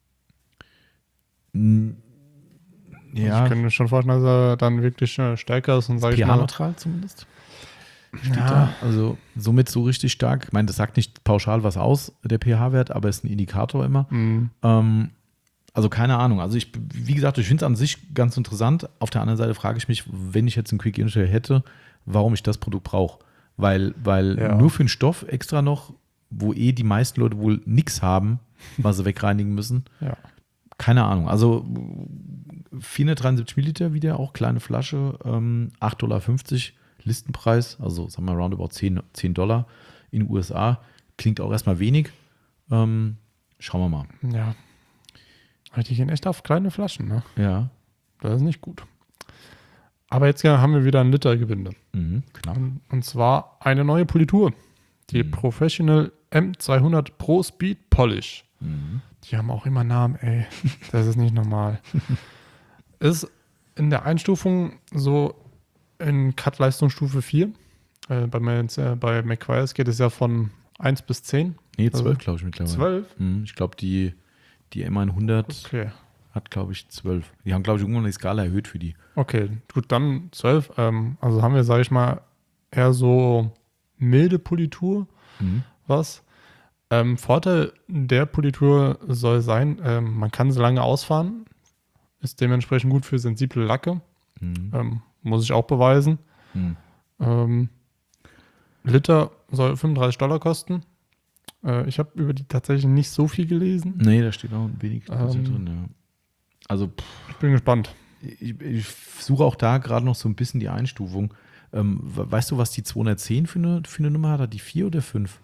N- Also Ja, ich könnte mir schon vorstellen, dass er dann wirklich äh, stärker ist und sage ich mal. pH-neutral zumindest. Steht Ja, da. Also somit so richtig stark. Ich meine, das sagt nicht pauschal was aus, der pH-Wert, aber ist ein Indikator immer. mh, Ähm, also keine Ahnung. Also ich, wie gesagt, ich finde es an sich ganz interessant. Auf der anderen Seite frage ich mich, wenn ich jetzt einen Quick Intro hätte, warum ich das Produkt brauche. Weil, weil Ja. nur für den Stoff extra noch, wo eh die meisten Leute wohl nichts haben, was sie wegreinigen müssen. ja. Keine Ahnung. Also vierhundertdreiundsiebzig Milliliter wieder, auch kleine Flasche, ähm, acht Komma fünfzig Dollar Listenpreis, also sagen wir roundabout zehn, zehn Dollar in den U S A. Klingt auch erstmal wenig. Ähm, schauen wir mal. Ja. Aber die gehen echt auf kleine Flaschen, ne? Ja, Das ist nicht gut. Aber jetzt ja, haben wir wieder ein Liter Gebinde. mhm, knapp. Und, und zwar eine neue Politur. Die Mhm. Professional M zweihundert Pro Speed Polish. Mhm. Die haben auch immer Namen, ey. Das ist nicht normal. Ist in der Einstufung so in Cut-Leistungsstufe vier. Äh, bei, Mans- äh, bei McQuires geht es ja von eins bis zehn. Nee, Also zwölf, glaube ich, mittlerweile. zwölf? Mhm, ich glaube, die, die M hundert Okay. hat, glaube ich, zwölf. Die haben, glaube ich, irgendwann die Skala erhöht für die. Okay, gut, dann zwölf. Ähm, also haben wir, sage ich mal, eher so milde Politur. Mhm. Was? Ähm, Vorteil der Politur soll sein, ähm, man kann sie lange ausfahren. Ist dementsprechend gut für sensible Lacke. Mhm. Ähm, muss ich auch beweisen. Mhm. Ähm, Liter soll fünfunddreißig Dollar kosten. Äh, ich habe über die tatsächlich nicht so viel gelesen. Nee, da steht auch ein wenig Ähm. drin, ja. Also, pff, Ich bin gespannt. ich, ich suche auch da gerade noch so ein bisschen die Einstufung. Ähm, we- weißt du, was die zweihundertzehn für eine, für eine Nummer hat? Hat die vier oder fünf?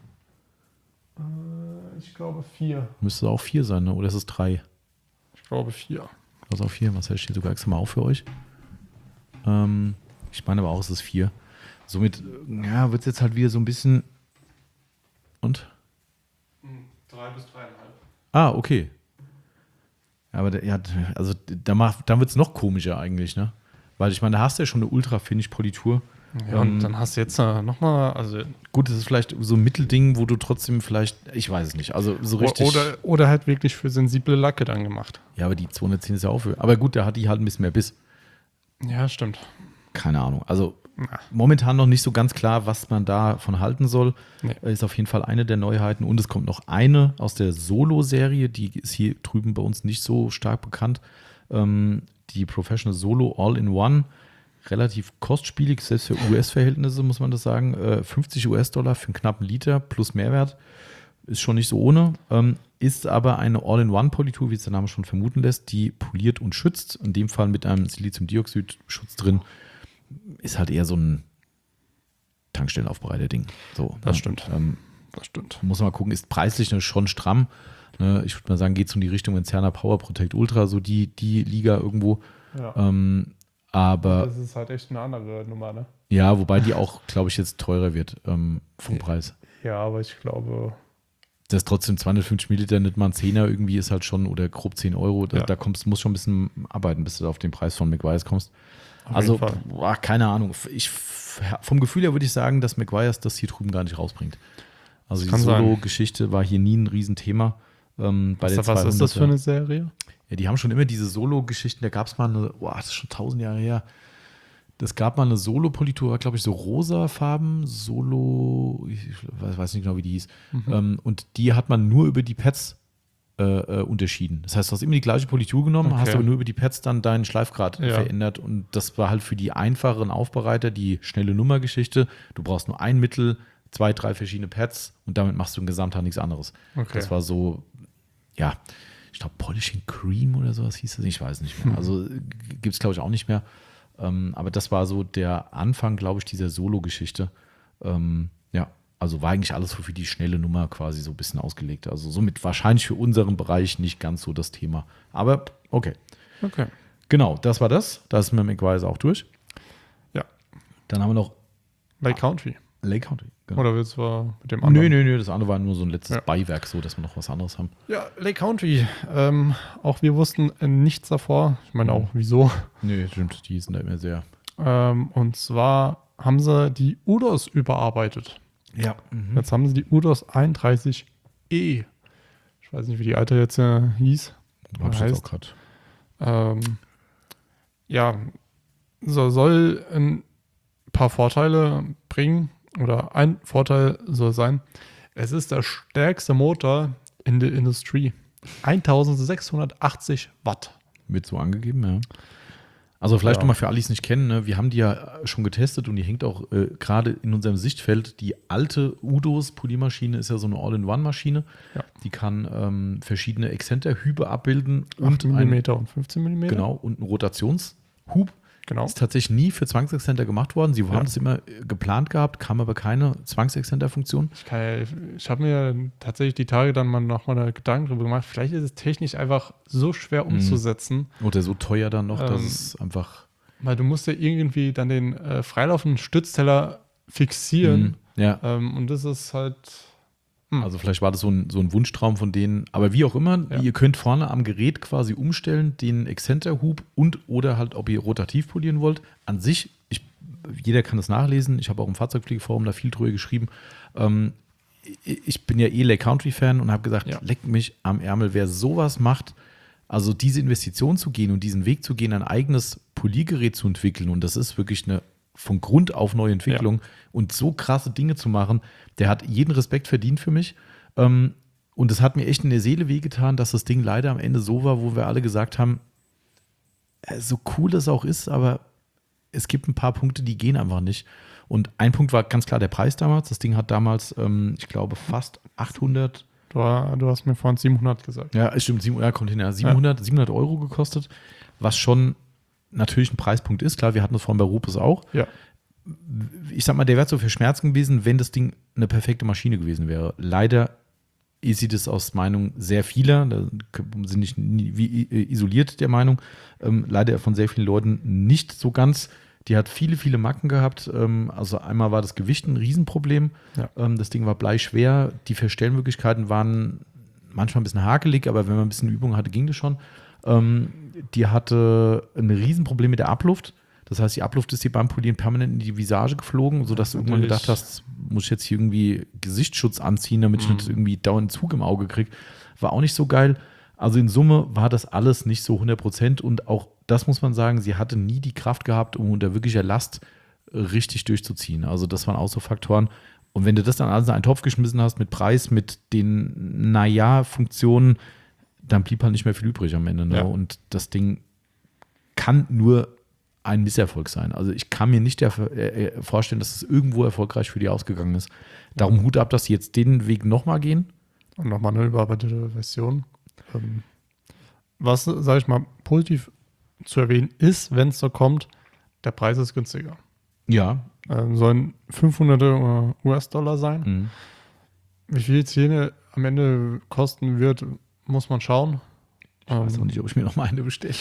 ich glaube vier. Müsste auch vier sein, ne? Oder ist es drei? Ich glaube vier. Das ist auch vier. Was heißt, steht sogar extra mal auf für euch. Ähm, ich meine aber auch, es ist vier. Somit äh, ja, wird es jetzt halt wieder so ein bisschen. Und? Drei bis dreieinhalb. Ah, okay. Aber der, ja, also da macht, dann wird es noch komischer eigentlich, ne? Weil ich meine, da hast du ja schon eine Ultra-Finish-Politur. Ja, Ähm, und dann hast du jetzt äh, nochmal, also Gut, das ist vielleicht so ein Mittelding, wo du trotzdem vielleicht, ich weiß es nicht, also so richtig. Oder, oder halt wirklich für sensible Lacke dann gemacht. Ja, aber die zweihundertzehn ist ja auch für. Aber gut, da hat die halt ein bisschen mehr Biss. Ja, stimmt. Keine Ahnung. Also Na. momentan noch nicht so ganz klar, was man davon halten soll. Nee. Ist auf jeden Fall eine der Neuheiten. Und es kommt noch eine aus der Solo-Serie, die ist hier drüben bei uns nicht so stark bekannt. Ähm, die Professional Solo All-in-One. Relativ kostspielig, selbst für U S-Verhältnisse, muss man das sagen. Äh, fünfzig US-Dollar für einen knappen Liter plus Mehrwert. Ist schon nicht so ohne. Ähm, ist aber eine All-in-One-Politur, wie es der Name schon vermuten lässt, die poliert und schützt. In dem Fall mit einem Siliziumdioxid-Schutz drin. Ist halt eher so ein Tankstellenaufbereiter-Ding. So, Das ne? stimmt. Ähm, Das stimmt. muss man mal gucken, ist preislich ne, schon stramm. Ne? Ich würde mal sagen, geht es um die Richtung Incerna Power Protect Ultra, so die, die Liga irgendwo. Ja. Ähm, aber Das ist halt echt eine andere Nummer, ne? ja, wobei die auch, glaube ich, jetzt teurer wird ähm, vom Preis. Ja, aber ich glaube, Das ist trotzdem zweihundertfünfzig Milliliter, nicht mal ein Zehner irgendwie ist halt schon, oder grob zehn Euro. Da, Ja. da kommst, musst schon ein bisschen arbeiten, bis du auf den Preis von McGuire's kommst. auf Also, jeden Fall. boah, keine Ahnung. Ich, vom Gefühl her würde ich sagen, dass McGuire's das hier drüben gar nicht rausbringt. Also die kann sein. Solo-Geschichte war hier nie ein Riesenthema. Ähm, bei Was, der was ist das für zweihunderter. eine Serie? Ja, die haben schon immer diese Solo-Geschichten. Da gab es mal eine, boah, das ist schon tausend Jahre her. Das gab mal eine Solo-Politur, glaube ich, so rosa Farben, Solo, ich weiß, weiß nicht genau, wie die hieß. Mhm. Ähm, und die hat man nur über die Pads äh, äh, unterschieden. Das heißt, du hast immer die gleiche Politur genommen, Okay. hast aber nur über die Pads dann deinen Schleifgrad Ja. verändert. Und das war halt für die einfacheren Aufbereiter die schnelle Nummergeschichte. Du brauchst nur ein Mittel, zwei, drei verschiedene Pads und damit machst du im Gesamthaar nichts anderes. Okay. Das war so, ja, ich glaube, Polishing Cream oder sowas hieß das. Ich weiß nicht mehr. Also gibt es, glaube ich, auch nicht mehr. Ähm, aber das war so der Anfang, glaube ich, dieser Solo-Geschichte. Ähm, ja, also war eigentlich alles so für die schnelle Nummer quasi so ein bisschen ausgelegt. Also somit wahrscheinlich für unseren Bereich nicht ganz so das Thema. Aber okay. Okay. Genau, das war das. Da ist mit McGuire's auch durch. Ja. Dann haben wir noch Lake Country. Lake County, genau. Oder willst du mit dem anderen? Nö, nö, nö, das andere war nur so ein letztes Ja. Beiwerk, so dass wir noch was anderes haben. Ja, Lake County. Ähm, auch wir wussten äh, nichts davor. Ich meine Mhm. auch, wieso. Nö, stimmt, die sind da immer sehr. Ähm, und zwar haben sie die U D O S überarbeitet. Ja. Mhm. Jetzt haben sie die U D O S einunddreißig E. Ich weiß nicht, wie die alte jetzt äh, hieß. Hab ich heißt. jetzt auch gerade. Ähm, ja, so soll ein paar Vorteile bringen. Oder ein Vorteil soll sein, es ist der stärkste Motor in der Industrie. eintausendsechshundertachtzig Watt. Wird so angegeben, ja. Also vielleicht Ja. nochmal für alle, die es nicht kennen, ne? Wir haben die ja schon getestet und die hängt auch äh, gerade in unserem Sichtfeld. Die alte U D O S-Poliermaschine ist ja so eine All-in-One-Maschine. Ja. Die kann ähm, verschiedene Exzenterhübe abbilden acht und ein, Millimeter und fünfzehn Millimeter. genau, und einen Rotationshub. Genau. Ist tatsächlich nie für Zwangsexzenter gemacht worden. Sie haben Ja. das immer äh, geplant gehabt, kam aber keine Zwangsexzenter-Funktion. Ich, kann- ich habe mir tatsächlich die Tage dann mal noch mal eine Gedanken darüber gemacht. Vielleicht ist es technisch einfach so schwer umzusetzen, Oder so teuer dann noch, dass Ähm, es einfach. weil du musst ja irgendwie dann den äh, freilaufenden Stützteller fixieren. Mhm. Ja. Ähm, und das ist halt. Hm. Also vielleicht war das so ein, so ein Wunschtraum von denen. Aber wie auch immer, Ja. ihr könnt vorne am Gerät quasi umstellen, den Exzenterhub und oder halt, ob ihr rotativ polieren wollt. An sich, ich, jeder kann das nachlesen. Ich habe auch im Fahrzeugpflegeforum da viel drüber geschrieben. Ähm, ich ich bin ja eh Lake Country-Fan und habe gesagt, Ja. leckt mich am Ärmel, wer sowas macht. Also diese Investition zu gehen und diesen Weg zu gehen, ein eigenes Poliergerät zu entwickeln. Und das ist wirklich eine von Grund auf neue Entwicklung und so krasse Dinge zu machen, der hat jeden Respekt verdient für mich. Ähm, und es hat mir echt in der Seele wehgetan, dass das Ding leider am Ende so war, wo wir alle gesagt haben, äh, so cool es auch ist, aber es gibt ein paar Punkte, die gehen einfach nicht. Und ein Punkt war ganz klar der Preis damals. Das Ding hat damals, ähm, ich glaube, fast achthundert. Du, du hast mir vorhin siebenhundert gesagt. Ja, es stimmt, sieben, ja, kommt hin, ja, siebenhundert, siebenhundert Euro gekostet, was schon natürlich ein Preispunkt ist. Klar, wir hatten das vorhin bei Rupes auch. Ja. Ich sag mal, der wäre so für Schmerzen gewesen, wenn das Ding eine perfekte Maschine gewesen wäre. Leider ist das aus Meinung sehr vieler, da sind nicht nie- wie isoliert der Meinung, ähm, leider von sehr vielen Leuten nicht so ganz. Die hat viele, viele Macken gehabt. Ähm, also einmal war das Gewicht ein Riesenproblem. Ja. Ähm, das Ding war bleischwer. Die Verstellmöglichkeiten waren manchmal ein bisschen hakelig, aber wenn man ein bisschen Übung hatte, ging das schon. Ähm, die hatte ein Riesenproblem mit der Abluft. Das heißt, die Abluft ist dir beim Polieren permanent in die Visage geflogen, sodass du irgendwann Natürlich. gedacht hast, muss ich jetzt hier irgendwie Gesichtsschutz anziehen, damit ich Mhm. nicht irgendwie dauernd Zug im Auge kriege. War auch nicht so geil. Also in Summe war das alles nicht so hundert Prozent und auch das muss man sagen, sie hatte nie die Kraft gehabt, um unter wirklicher Last richtig durchzuziehen. Also das waren auch so Faktoren. Und wenn du das dann alles in einen Topf geschmissen hast mit Preis, mit den, naja, Funktionen, dann blieb halt nicht mehr viel übrig am Ende. Ne? Ja. Und das Ding kann nur ein Misserfolg sein. Also ich kann mir nicht der, äh, vorstellen, dass es irgendwo erfolgreich für die ausgegangen ist. Darum Hut ab, dass sie jetzt den Weg nochmal gehen. Und nochmal eine überarbeitete Version. Ähm, was, sage ich mal, positiv zu erwähnen ist, wenn es so kommt, der Preis ist günstiger. Ja. Ähm, sollen fünfhundert U S-Dollar sein. Mhm. Wie viel es hier am Ende kosten wird, muss man schauen. Ich weiß Ähm, auch nicht, ob ich mir noch mal eine bestelle.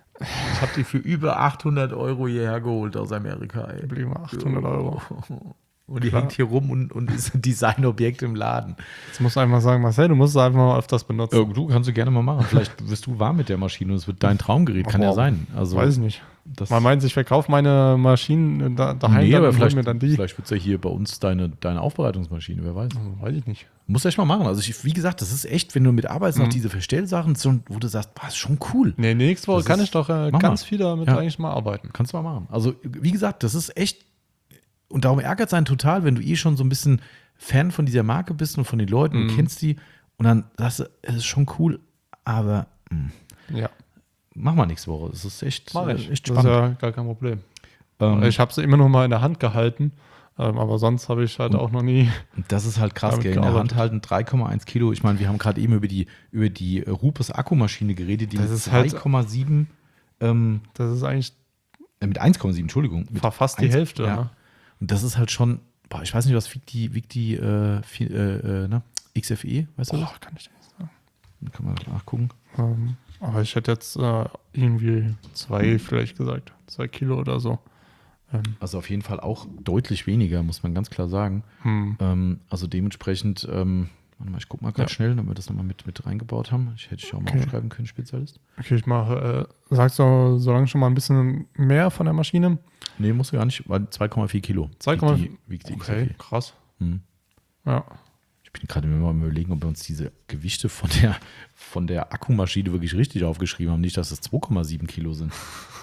Ich habe die für über achthundert Euro hierher geholt aus Amerika. Ey. Blieben achthundert Euro. Und die Klar. hängt hier rum und, und ist ein Designobjekt im Laden. Jetzt musst du einfach sagen, Marcel, du musst es einfach mal öfters benutzen. Ja, du kannst du gerne mal machen. Vielleicht wirst du warm mit der Maschine und es wird dein Traumgerät. Kann ja Aber sein. Also, Weiß ich nicht. das, Man meint, ich verkaufe meine Maschinen da, daheim nee, dann aber und hol vielleicht, mir dann die. vielleicht wird es ja hier bei uns deine, deine Aufbereitungsmaschine, wer weiß. Also, weiß ich nicht. Muss echt mal machen. Also ich, wie gesagt, das ist echt, wenn du mit arbeitest, noch Mhm. diese Verstellsachen, so, wo du sagst, boah, ist schon cool. Nee, nächste Woche Das kann ist- ich doch äh, mach ganz mal. viel damit Ja. eigentlich mal arbeiten. Kannst du mal machen. Also, wie gesagt, das ist echt, und darum ärgert es einen total, wenn du eh schon so ein bisschen Fan von dieser Marke bist und von den Leuten und Mhm. kennst die und dann sagst du, es ist schon cool, aber mh, Ja, mach mal nächste Woche. Das ist echt, mache äh, ich. echt Das ist spannend. ja gar kein Problem. Ähm, Ich habe sie immer noch mal in der Hand gehalten, ähm, aber sonst habe ich halt Und- auch noch nie. das ist halt krass, damit gell? In der Hand gearbeitet. halten drei Komma eins Kilo. Ich meine, wir haben gerade eben über die, über die äh, Rupes Akkumaschine geredet, die Das mit ist halt- zwei Komma sieben, ähm, Das ist eigentlich äh, mit eins Komma sieben, Entschuldigung. Mit fast die eins Hälfte. Ja. Ne? Und das ist halt schon, boah, ich weiß nicht, was wiegt die, wiegt die äh, viel, äh, äh, na, X F E, weißt du Oh, das? kann ich nicht sagen. Kann man nachgucken. Ähm, aber ich hätte jetzt äh, irgendwie zwei, vielleicht gesagt, zwei Kilo oder so. Ähm, Also auf jeden Fall auch deutlich weniger, muss man ganz klar sagen. hm. Ähm, also dementsprechend, ähm, warte mal, ich guck mal ganz Ja. schnell, damit wir das nochmal mit, mit reingebaut haben. Ich hätte ich auch mal Okay. aufschreiben können, Spezialist. Okay, ich mache, äh, sagst du so lange schon mal ein bisschen mehr von der Maschine? Nee, musst du gar nicht, weil zwei Komma vier Kilo. zwei Komma vier wiegt die, wiegt die Okay, X R P. krass. Hm. Ja. Ich bin gerade immer mal überlegen, ob wir uns diese Gewichte von der, von der Akkumaschine wirklich richtig aufgeschrieben haben. Nicht, dass es zwei Komma sieben Kilo sind.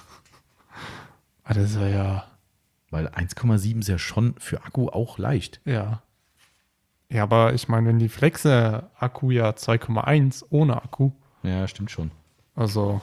Ah, das ist ja, ja, Weil eins Komma sieben ist ja schon für Akku auch leicht. ja. Ja, aber ich meine, wenn die Flexe-Akku ja zwei Komma eins ohne Akku, Ja, stimmt schon. also,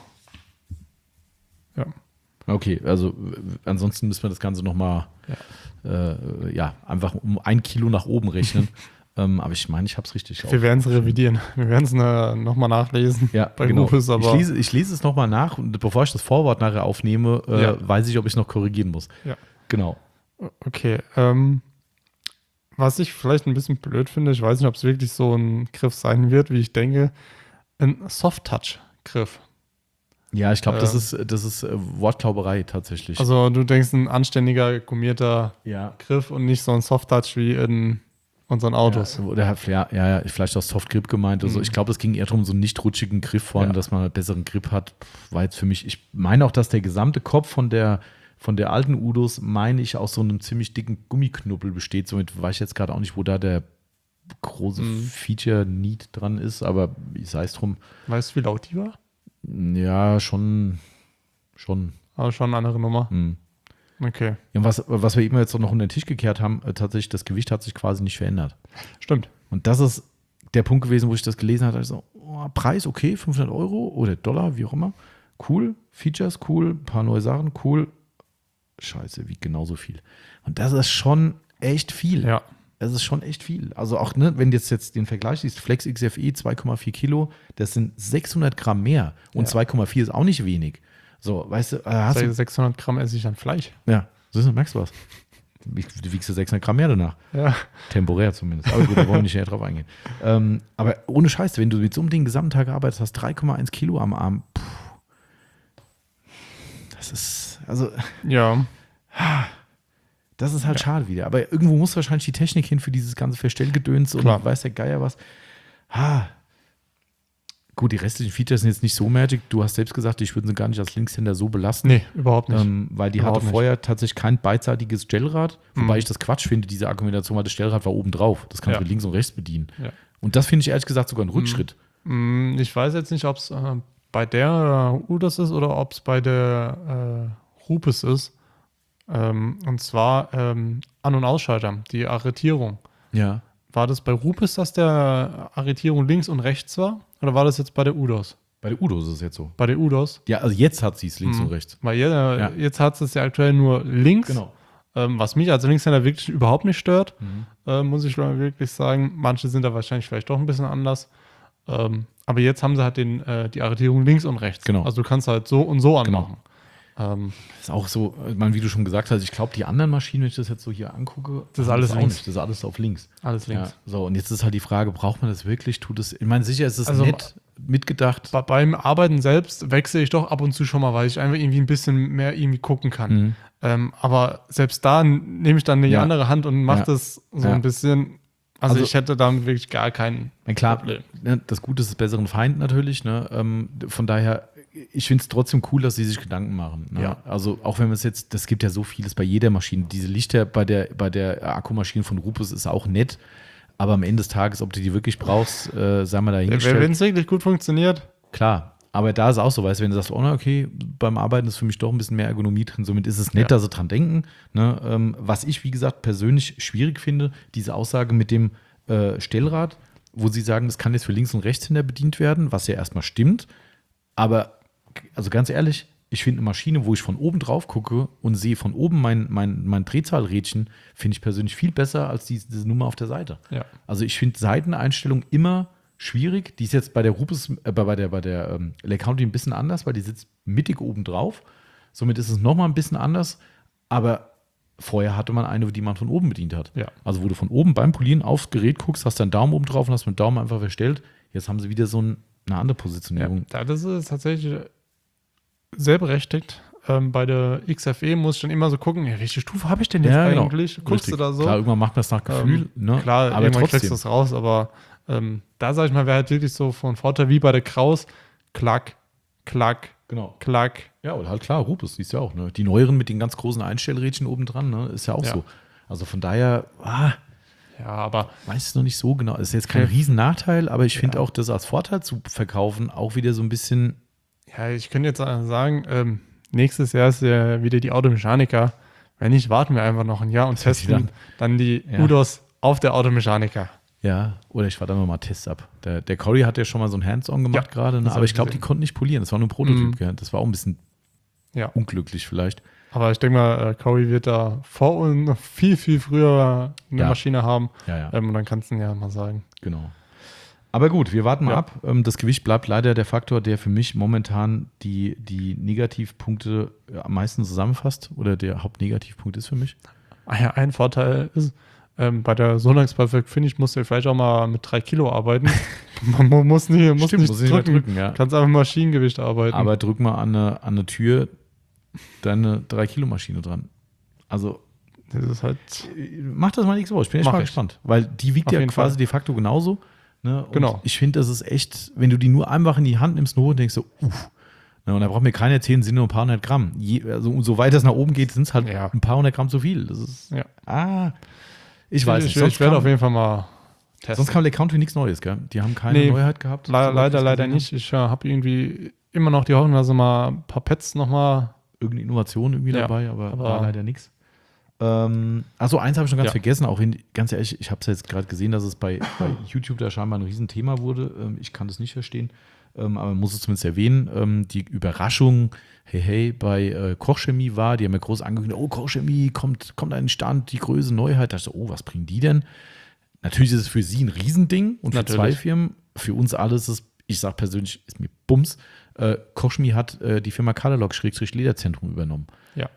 ja. Okay, also w- ansonsten müssen wir das Ganze nochmal ja. Äh, ja, einfach um ein Kilo nach oben rechnen. ähm, aber ich meine, ich habe es richtig Wir werden es aufgeschrieben. revidieren. Wir werden es ne, nochmal nachlesen. Ja, bei genau. Rufus, aber ich, lese, ich lese es nochmal nach und bevor ich das Vorwort nachher aufnehme, äh, Ja. weiß ich, ob ich es noch korrigieren muss. Ja. Genau. Okay, ähm, was ich vielleicht ein bisschen blöd finde, ich weiß nicht, ob es wirklich so ein Griff sein wird, wie ich denke, ein Soft-Touch-Griff. Ja, ich glaube, das Ähm. ist, das ist äh, Wortklauberei tatsächlich. Also du denkst, ein anständiger, gummierter ja. Griff und nicht so ein Soft-Touch wie in unseren Autos. Ja, oder hat, ja, ja, ja, vielleicht auch Soft Grip gemeint. Also Mhm. ich glaube, es ging eher darum, so einen nicht rutschigen Griff vorne, Ja. dass man einen besseren Grip hat. Pff, war jetzt für mich, ich meine auch, dass der gesamte Kopf von der, von der alten Udos, meine ich, aus so einem ziemlich dicken Gummiknubbel besteht. Somit weiß ich jetzt gerade auch nicht, wo da der große Mhm. Feature-Need dran ist, aber sei es drum. Weißt du, wie laut die war? Ja, schon, schon. Aber schon eine andere Nummer. Hm. Okay, Ja, was, was wir eben jetzt noch unter den Tisch gekehrt haben, äh, tatsächlich, das Gewicht hat sich quasi nicht verändert. stimmt. Und das ist der Punkt gewesen, wo ich das gelesen habe. Also, oh, Preis okay, fünfhundert Euro oder Dollar, wie auch immer. Cool, Features cool, ein paar neue Sachen cool. Scheiße, wiegt genauso viel. Und das ist schon echt viel. Ja, Das ist schon echt viel. Also auch, ne, wenn du jetzt, jetzt den Vergleich siehst, Flex X F E zwei Komma vier Kilo, das sind sechshundert Gramm mehr. Und Ja. zwei Komma vier ist auch nicht wenig. So, weißt du, äh, hast du, sechshundert Gramm esse ich an Fleisch. ja, siehst du, merkst du was? Du wiegst du sechshundert Gramm mehr danach. Ja, Temporär zumindest. Aber gut, da wollen wir nicht näher drauf eingehen. Ähm, aber ohne Scheiß, wenn du mit so einem Ding den gesamten Tag arbeitest, hast drei Komma eins Kilo am Arm. Puh, das ist, also, ja, das ist halt Ja. schade wieder. Aber irgendwo muss wahrscheinlich die Technik hin für dieses ganze Verstellgedöns und Klar. weiß der Geier was. Ha. Gut, die restlichen Features sind jetzt nicht so magic. Du hast selbst gesagt, ich würde sie gar nicht als Linkshänder so belasten. nee, überhaupt nicht. Ähm, weil die Überhaupt hatte nicht. vorher tatsächlich kein beidseitiges Stellrad, wobei Mhm. ich das Quatsch finde, diese Argumentation, weil das Stellrad war oben drauf. Das kannst du Ja. mit links und rechts bedienen. Ja. Und das finde ich ehrlich gesagt sogar ein Rückschritt. Mm, Ich weiß jetzt nicht, ob es äh, bei der äh, Udos ist oder ob es bei der äh, Rupes ist. Ähm, und zwar ähm, An- und Ausschalter, die Arretierung. Ja. War das bei Rupes, dass der Arretierung links und rechts war? Oder war das jetzt bei der Udos? Bei der Udos ist es jetzt so. Bei der Udos? Ja, also jetzt hat sie es links Mhm. und rechts. Weil je, äh, Ja. jetzt hat es ja aktuell nur links. Genau. Ähm, was mich als Linkshänder wirklich überhaupt nicht stört, Mhm. äh, muss ich wirklich sagen. Manche sind da wahrscheinlich vielleicht doch ein bisschen anders. Ähm, aber jetzt haben sie halt den, äh, die Arretierung links und rechts. Genau. Also du kannst halt so und so Genau. anmachen. Ähm, Das ist auch so, ich meine, wie du schon gesagt hast, ich glaube, die anderen Maschinen, wenn ich das jetzt so hier angucke, Das ist haben alles auch links. nicht. Das ist alles auf links. alles links. Ja, so, und jetzt ist halt die Frage, braucht man das wirklich? Tut es, ich meine, sicher ist es Also- nett mitgedacht. Bei, beim Arbeiten selbst wechsle ich doch ab und zu schon mal, weil ich einfach irgendwie ein bisschen mehr irgendwie gucken kann. Mhm. Ähm, aber selbst da n- nehme ich dann die Ja. andere Hand und mache Ja. das so Ja. ein bisschen. Also, Also- ich hätte damit wirklich gar keinen. Na klar, Problem. ne, das Gute ist des besseren Feind natürlich. Ne? Ähm, von daher, ich finde es trotzdem cool, dass sie sich Gedanken machen. Ne? Ja. Also auch wenn man es jetzt, das gibt ja so vieles bei jeder Maschine. Diese Lichter bei der, bei der Akkumaschine von Rupes ist auch nett. Aber am Ende des Tages, ob du die wirklich brauchst, äh, sei mal dahingestellt. Wenn es wirklich gut funktioniert, Klar, aber da ist es auch so, weißt du, wenn du sagst, oh, na, okay, beim Arbeiten ist für mich doch ein bisschen mehr Ergonomie drin, somit ist es nett, Ja. dass sie dran denken. Ne? Ähm, was ich, wie gesagt, persönlich schwierig finde, diese Aussage mit dem äh, Stellrad, wo sie sagen, das kann jetzt für Links- und Rechtshänder bedient werden, was ja erstmal stimmt. Aber, also ganz ehrlich, ich finde eine Maschine, wo ich von oben drauf gucke und sehe von oben mein, mein, mein Drehzahlrädchen, finde ich persönlich viel besser als diese, diese Nummer auf der Seite. ja. Also ich finde Seiteneinstellung immer schwierig. Die ist jetzt bei der Rupes, äh, bei der, bei der ähm, Lake County ein bisschen anders, weil die sitzt mittig oben drauf. Somit ist es nochmal ein bisschen anders. Aber vorher hatte man eine, die man von oben bedient hat. Ja. Also wo du von oben beim Polieren aufs Gerät guckst, hast deinen Daumen oben drauf und hast mit dem Daumen einfach verstellt. Jetzt haben sie wieder so ein, eine andere Ja, Positionierung. da- das ist tatsächlich sehr berechtigt. ähm, bei der X F E muss ich dann immer so gucken, ja, welche Stufe habe ich denn jetzt Ja, genau. eigentlich? Guckst Richtig. du da so? Klar, irgendwann macht man es nach Gefühl, Ähm, ne? Klar, aber irgendwann kriegst trotzdem. du es raus, aber ähm, da sag ich mal, wäre halt wirklich so von Vorteil wie bei der Kraus, klack, klack, Genau. klack. Ja, oder halt klar, Rupus, siehst du ja auch, ne? Die neueren mit den ganz großen Einstellrädchen oben dran, ne? Ist ja auch Ja. so. Also von daher, ah, Ja, aber weiß es noch nicht so genau. Ist jetzt kein Okay. Riesennachteil, aber ich Ja. finde auch, das als Vorteil zu verkaufen auch wieder so ein bisschen. ja, ich könnte jetzt sagen, ähm, nächstes Jahr ist ja wieder die Automechaniker. Wenn nicht, warten wir einfach noch ein Jahr und Das hört sich testen dann die Ja. Udos auf der Automechaniker. Ja, oder ich warte einfach mal Tests ab. Der, der Cory hat ja schon mal so ein Hands-on gemacht Ja, gerade, ne? das hab Aber ich ich glaube, die gesehen. konnten nicht polieren. Das war nur ein Prototyp, Mhm. gell? Das war auch ein bisschen Ja, unglücklich vielleicht. aber ich denke mal, äh, Cory wird da vor uns noch viel, viel früher eine Ja. Maschine haben. Ja, ja, Ähm, und dann kannst du ihn ja mal sagen. genau. Aber gut, wir warten mal Ja. ab. Ähm, Das Gewicht bleibt leider der Faktor, der für mich momentan die, die Negativpunkte äh, am meisten zusammenfasst oder der Hauptnegativpunkt ist für mich. Ah ja, ein Vorteil ist, ähm, bei der Sonax Perfect Finish musst du vielleicht auch mal mit drei Kilo arbeiten. Man mu- muss nicht, muss Stimmt, nicht muss ich nicht mehr drücken. drücken, ja. Kannst einfach Maschinengewicht arbeiten. Aber drück mal an eine, an eine Tür deine drei Kilo Maschine dran. Also das ist halt, äh, mach das mal nächste Woche. Ich bin echt Mach mal ich. gespannt. Weil die wiegt Auf ja jeden quasi Fall. de facto genauso. Ne? Und Genau. ich finde, das ist echt, wenn du die nur einfach in die Hand nimmst, nur und denkst so, uff. Ne, und da braucht mir keiner erzählen, sind nur ein paar hundert Gramm. Je, also umso weiter es nach oben geht, sind es halt Ja. ein paar hundert Gramm zu viel. Das ist, ja. ah, ich weiß ich, nicht. ich werde kam, auf jeden Fall mal testen. sonst kam der Country nichts Neues, gell? Die haben keine Nee, Neuheit gehabt. Le soweit leider, ich's leider gesehen nicht. Ich äh, habe irgendwie immer noch die Hoffnung, dass sie mal ein paar Pads nochmal. hab. Irgendeine Innovation irgendwie Ja, dabei, aber, aber- war leider nichts. Ähm, achso, eins habe ich schon ganz Ja. vergessen, auch wenn, ganz ehrlich, ich habe es jetzt gerade gesehen, dass es bei, bei YouTube da scheinbar ein Riesenthema wurde. Ähm, ich kann das nicht verstehen, ähm, aber man muss es zumindest erwähnen. Ähm, die Überraschung, hey, hey, bei äh, Kochchemie war, die haben ja groß angekündigt, oh, Kochchemie, kommt, kommt ein Stand, die Größe, Neuheit. Da dachte ich so, oh, was bringen die denn? Natürlich ist es für sie ein Riesending und für Natürlich. zwei Firmen. Für uns alles ist, ich sage persönlich, ist mir Bums. Äh, Kochchemie hat äh, die Firma Colorlock-Lederzentrum übernommen. Ja.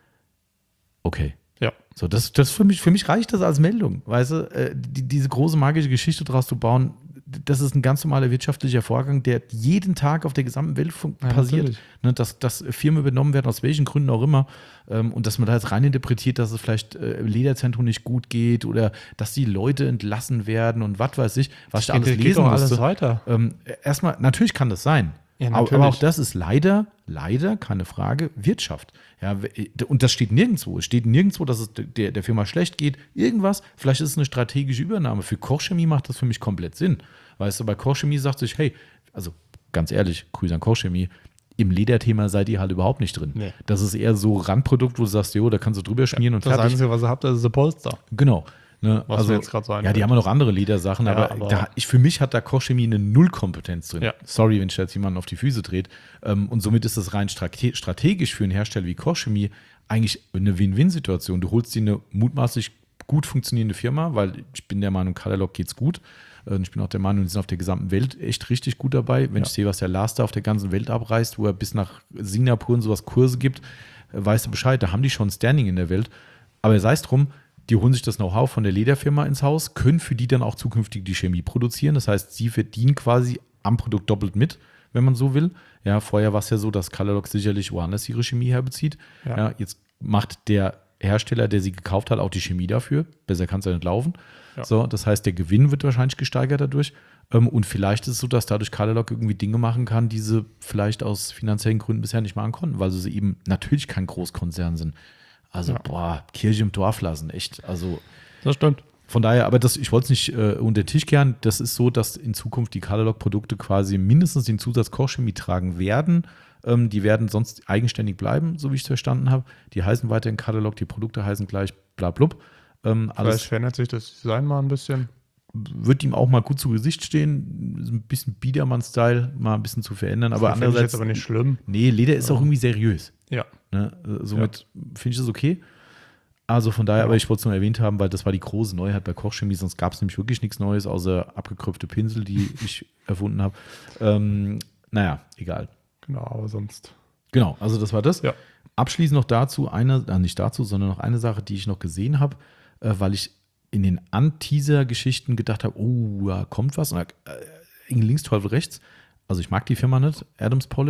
Okay. Ja. So, das, das für mich, für mich reicht das als Meldung. Weißt du, äh, die, diese große magische Geschichte daraus zu bauen, das ist ein ganz normaler wirtschaftlicher Vorgang, der jeden Tag auf der gesamten Welt fun- Ja, passiert. natürlich. Ne, dass, dass Firmen übernommen werden, aus welchen Gründen auch immer. Ähm, und dass man da jetzt reininterpretiert, dass es vielleicht äh, im Lederzentrum nicht gut geht oder dass die Leute entlassen werden und was weiß ich, was ich da alles geht, geht lesen doch alles musste. weiter. Ähm, erstmal, natürlich kann das sein. Ja, aber, aber natürlich. auch das ist leider, leider, keine Frage, Wirtschaft. Ja, und das steht nirgendwo. Es steht nirgendwo, dass es der, der Firma schlecht geht. Irgendwas, vielleicht ist es eine strategische Übernahme. Für Kochchemie macht das für mich komplett Sinn. Weißt du, bei Kochchemie sagt sich, hey, also ganz ehrlich, Grüße an Kochchemie, im Lederthema seid ihr halt überhaupt nicht drin. Nee. Das ist eher so Randprodukt, wo du sagst, jo, da kannst du drüber schmieren und Das fertig. Einzige, was ihr habt, ist ein Polster. Genau. Ne, Was also, mir jetzt grad so ja, einfällt. die haben ja noch andere Ledersachen, Ja, aber, aber- da, ich, für mich hat da Kochchemie eine Nullkompetenz drin. Ja. Sorry, wenn ich jetzt jemanden auf die Füße dreht. Ähm, und somit ist das rein strate strategisch für einen Hersteller wie Kochchemie eigentlich eine Win-Win-Situation. Du holst dir eine mutmaßlich gut funktionierende Firma, weil ich bin der Meinung, Colorlock geht's gut. Äh, Ich bin auch der Meinung, die sind auf der gesamten Welt echt richtig gut dabei. Wenn Ja. ich sehe, was der Lars da auf der ganzen Welt abreißt, wo er bis nach Singapur und sowas Kurse gibt, äh, weißt du Bescheid, da haben die schon Standing in der Welt. Aber sei es drum, die holen sich das Know-how von der Lederfirma ins Haus, können für die dann auch zukünftig die Chemie produzieren. Das heißt, sie verdienen quasi am Produkt doppelt mit, wenn man so will. Ja, vorher war es ja so, dass Colorlock sicherlich woanders ihre Chemie herbezieht. Ja. Ja, jetzt macht der Hersteller, der sie gekauft hat, auch die Chemie dafür. Besser kann es ja nicht laufen. Ja. So, das heißt, der Gewinn wird wahrscheinlich gesteigert dadurch. Ähm, und vielleicht ist es so, dass dadurch Colorlock irgendwie Dinge machen kann, die sie vielleicht aus finanziellen Gründen bisher nicht machen konnten, weil sie eben natürlich kein Großkonzern sind. Also, Ja. boah, Kirche im Dorf lassen, echt. Also, Das stimmt. von daher, aber das, ich wollte es nicht äh, unter den Tisch kehren. Das ist so, dass in Zukunft die Colorlock-Produkte quasi mindestens den Zusatz Kochchemie tragen werden. Ähm, die werden sonst eigenständig bleiben, so wie ich es verstanden habe. Die heißen weiterhin Colorlock, die Produkte heißen gleich blablub. Ähm, Vielleicht alles verändert sich das Design mal ein bisschen. wird ihm auch mal gut zu Gesicht stehen. So ein bisschen Biedermann-Style, mal ein bisschen zu verändern. Aber Finde ich andererseits, jetzt aber nicht schlimm. nee, Leder ist auch irgendwie seriös. Ja. Ne? Somit finde ich das okay. Also von daher, Ja. aber ich wollte es nur erwähnt haben, weil das war die große Neuheit bei Kochchemie, sonst gab es nämlich wirklich nichts Neues, außer abgekröpfte Pinsel, die ich erfunden habe. Ähm, naja, egal. Genau, aber sonst. Genau, also das war das. Ja. Abschließend noch dazu, eine, äh, nicht dazu, sondern noch eine Sache, die ich noch gesehen habe, äh, weil ich in den An-Teaser-Geschichten gedacht habe, oh, da kommt was. Und da, äh, links, Teufel rechts. Also ich mag die Firma nicht, Adams Polish.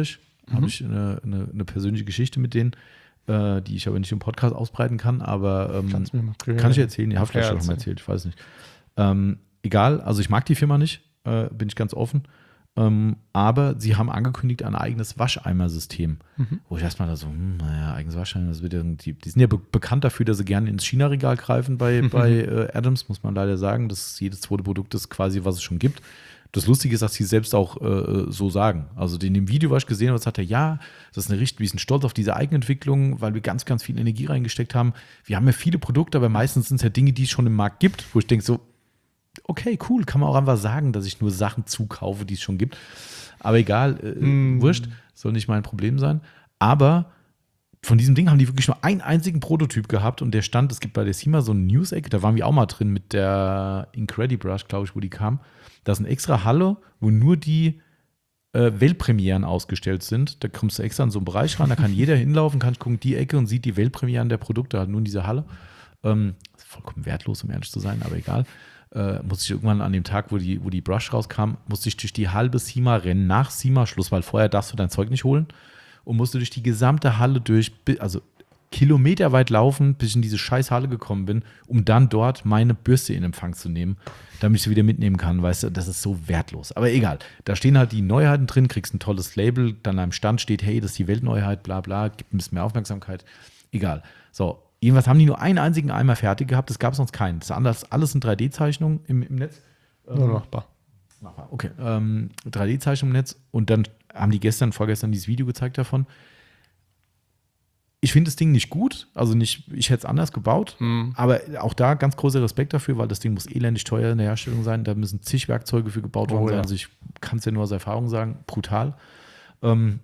Mhm. Habe ich eine, eine, eine persönliche Geschichte mit denen, äh, die ich aber nicht im Podcast ausbreiten kann, aber ähm, Kannst du mir mal kann ich erzählen? Ja, Okay, vielleicht schon mal erzähl. erzählt, ich weiß nicht. Ähm, egal, also ich mag die Firma nicht, äh, bin ich ganz offen. Ähm, aber sie haben angekündigt ein eigenes Wascheimersystem. Mhm. Wo ich erstmal da so, hm, naja, eigenes Wascheimer, das wird irgendwie, die sind ja be- bekannt dafür, dass sie gerne ins China-Regal greifen bei, bei äh, Adams, muss man leider sagen. Das ist jedes zweite Produkt ist quasi, was es schon gibt. Das Lustige ist, dass sie selbst auch äh, so sagen. Also in dem Video, was ich gesehen habe, sagt er, ja, das ist eine richtig, wir sind stolz auf diese Eigenentwicklung, weil wir ganz, ganz viel Energie reingesteckt haben. Wir haben ja viele Produkte, aber meistens sind es ja Dinge, die es schon im Markt gibt, wo ich denke so, okay, cool, kann man auch einfach sagen, dass ich nur Sachen zukaufe, die es schon gibt. Aber egal, äh, Mm. wurscht, soll nicht mein Problem sein. Aber von diesem Ding haben die wirklich nur einen einzigen Prototyp gehabt und der stand, es gibt bei der SEMA so ein News-Eck, da waren wir auch mal drin mit der Incredibrush, glaube ich, wo die kam. Da ist eine extra Halle, wo nur die äh, Weltpremieren ausgestellt sind. Da kommst du extra in so einen Bereich rein, da kann jeder hinlaufen, kann gucken, die Ecke und sieht die Weltpremieren der Produkte halt nur in dieser Halle. Ähm, ist vollkommen wertlos, um ehrlich zu sein, aber egal. Äh, musste ich irgendwann an dem Tag, wo die, wo die Brush rauskam, musste ich durch die halbe SEMA rennen, nach SEMA-Schluss, weil vorher darfst du dein Zeug nicht holen und musste durch die gesamte Halle durch, also kilometerweit laufen, bis ich in diese scheiß Halle gekommen bin, um dann dort meine Bürste in Empfang zu nehmen, damit ich sie wieder mitnehmen kann, weißt du, das ist so wertlos. Aber egal, da stehen halt die Neuheiten drin, kriegst ein tolles Label, dann am Stand steht, hey, das ist die Weltneuheit, bla bla, gibt ein bisschen mehr Aufmerksamkeit, egal. So, jedenfalls haben die nur einen einzigen Eimer fertig gehabt, es gab sonst keinen. Das ist alles, alles in drei D-Zeichnung im, im Netz. Ja, machbar. Machbar, okay. Ähm, drei D-Zeichnung im Netz und dann haben die gestern, vorgestern dieses Video gezeigt davon. Ich finde das Ding nicht gut, also nicht, ich hätte es anders gebaut, Mhm. aber auch da ganz großer Respekt dafür, weil das Ding muss elendig teuer in der Herstellung sein, da müssen zig Werkzeuge für gebaut worden Oh, sein, ja. also ich kann es ja nur aus Erfahrung sagen, brutal. Ähm,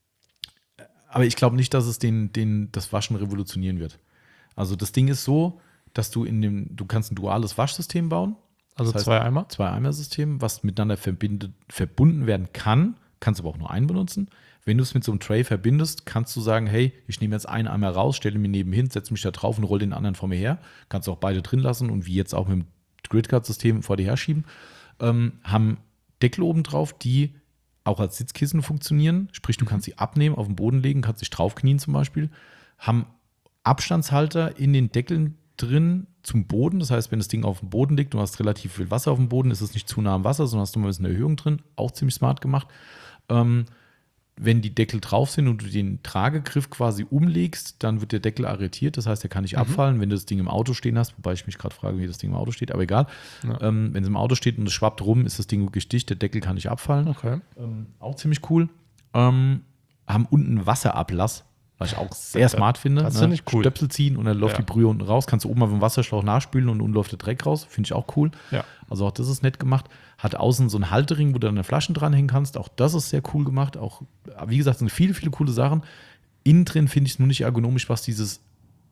aber ich glaube nicht, dass es den, den, das Waschen revolutionieren wird. Also das Ding ist so, dass du in dem, du kannst ein duales Waschsystem bauen, Also das heißt, zwei Eimer? zwei Eimer-System, was miteinander verbindet, verbunden werden kann, kannst aber auch nur einen benutzen. Wenn du es mit so einem Tray verbindest, kannst du sagen, hey, ich nehme jetzt einen Eimer raus, stelle mir nebenhin, setze mich da drauf und roll den anderen vor mir her. Kannst du auch beide drin lassen und wie jetzt auch mit dem Gridcard-System vor dir herschieben. Ähm, haben Deckel oben drauf, die auch als Sitzkissen funktionieren. Sprich, du kannst sie abnehmen, auf den Boden legen, kannst dich draufknien zum Beispiel. Haben Abstandshalter in den Deckeln drin zum Boden. Das heißt, wenn das Ding auf dem Boden liegt und du hast relativ viel Wasser auf dem Boden, ist es nicht zu nah am Wasser, sondern hast du mal ein bisschen Erhöhung drin. Auch ziemlich smart gemacht. Ähm, wenn die Deckel drauf sind und du den Tragegriff quasi umlegst, dann wird der Deckel arretiert. Das heißt, der kann nicht Mhm. abfallen, wenn du das Ding im Auto stehen hast. Wobei ich mich gerade frage, wie das Ding im Auto steht, aber egal. Ja. Ähm, wenn es im Auto steht und es schwappt rum, ist das Ding wirklich dicht. Der Deckel kann nicht abfallen. Okay. Ähm, auch ziemlich cool. Ähm, haben unten Wasserablass, was ich auch sehr Ja, smart finde. das ne? finde ich cool. Stöpsel ziehen und dann läuft Ja. die Brühe unten raus. Kannst du oben auf dem Wasserschlauch nachspülen und unten läuft der Dreck raus. Finde ich auch cool. Ja. Also auch das ist nett gemacht. Hat außen so einen Haltering, wo du deine Flaschen dranhängen kannst. Auch das ist sehr cool gemacht. Auch, wie gesagt, sind viele, viele coole Sachen. Innen drin finde ich es nur nicht ergonomisch, was dieses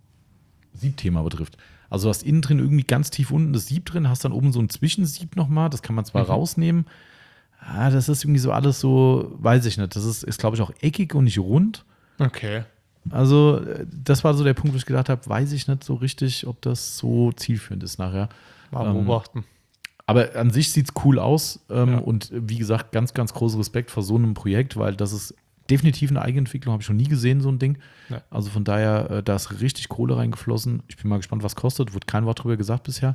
Siebthema betrifft. Also du hast innen drin irgendwie ganz tief unten das Sieb drin, hast dann oben so ein Zwischensieb nochmal. Das kann man zwar Mhm. rausnehmen. Ah, das ist irgendwie so alles so, weiß ich nicht. Das ist, ist glaube ich, auch eckig und nicht rund. Okay. Also, äh, das war so der Punkt, wo ich gedacht habe, weiß ich nicht so richtig, ob das so zielführend ist nachher. Mal Ähm, beobachten. Aber an sich sieht es cool aus. Ähm, Ja. Und äh, wie gesagt, ganz, ganz großen Respekt vor so einem Projekt, weil das ist definitiv eine Eigenentwicklung, habe ich schon nie gesehen, so ein Ding. Ja. Also von daher, äh, da ist richtig Kohle reingeflossen. Ich bin mal gespannt, was kostet. Wurde kein Wort drüber gesagt bisher.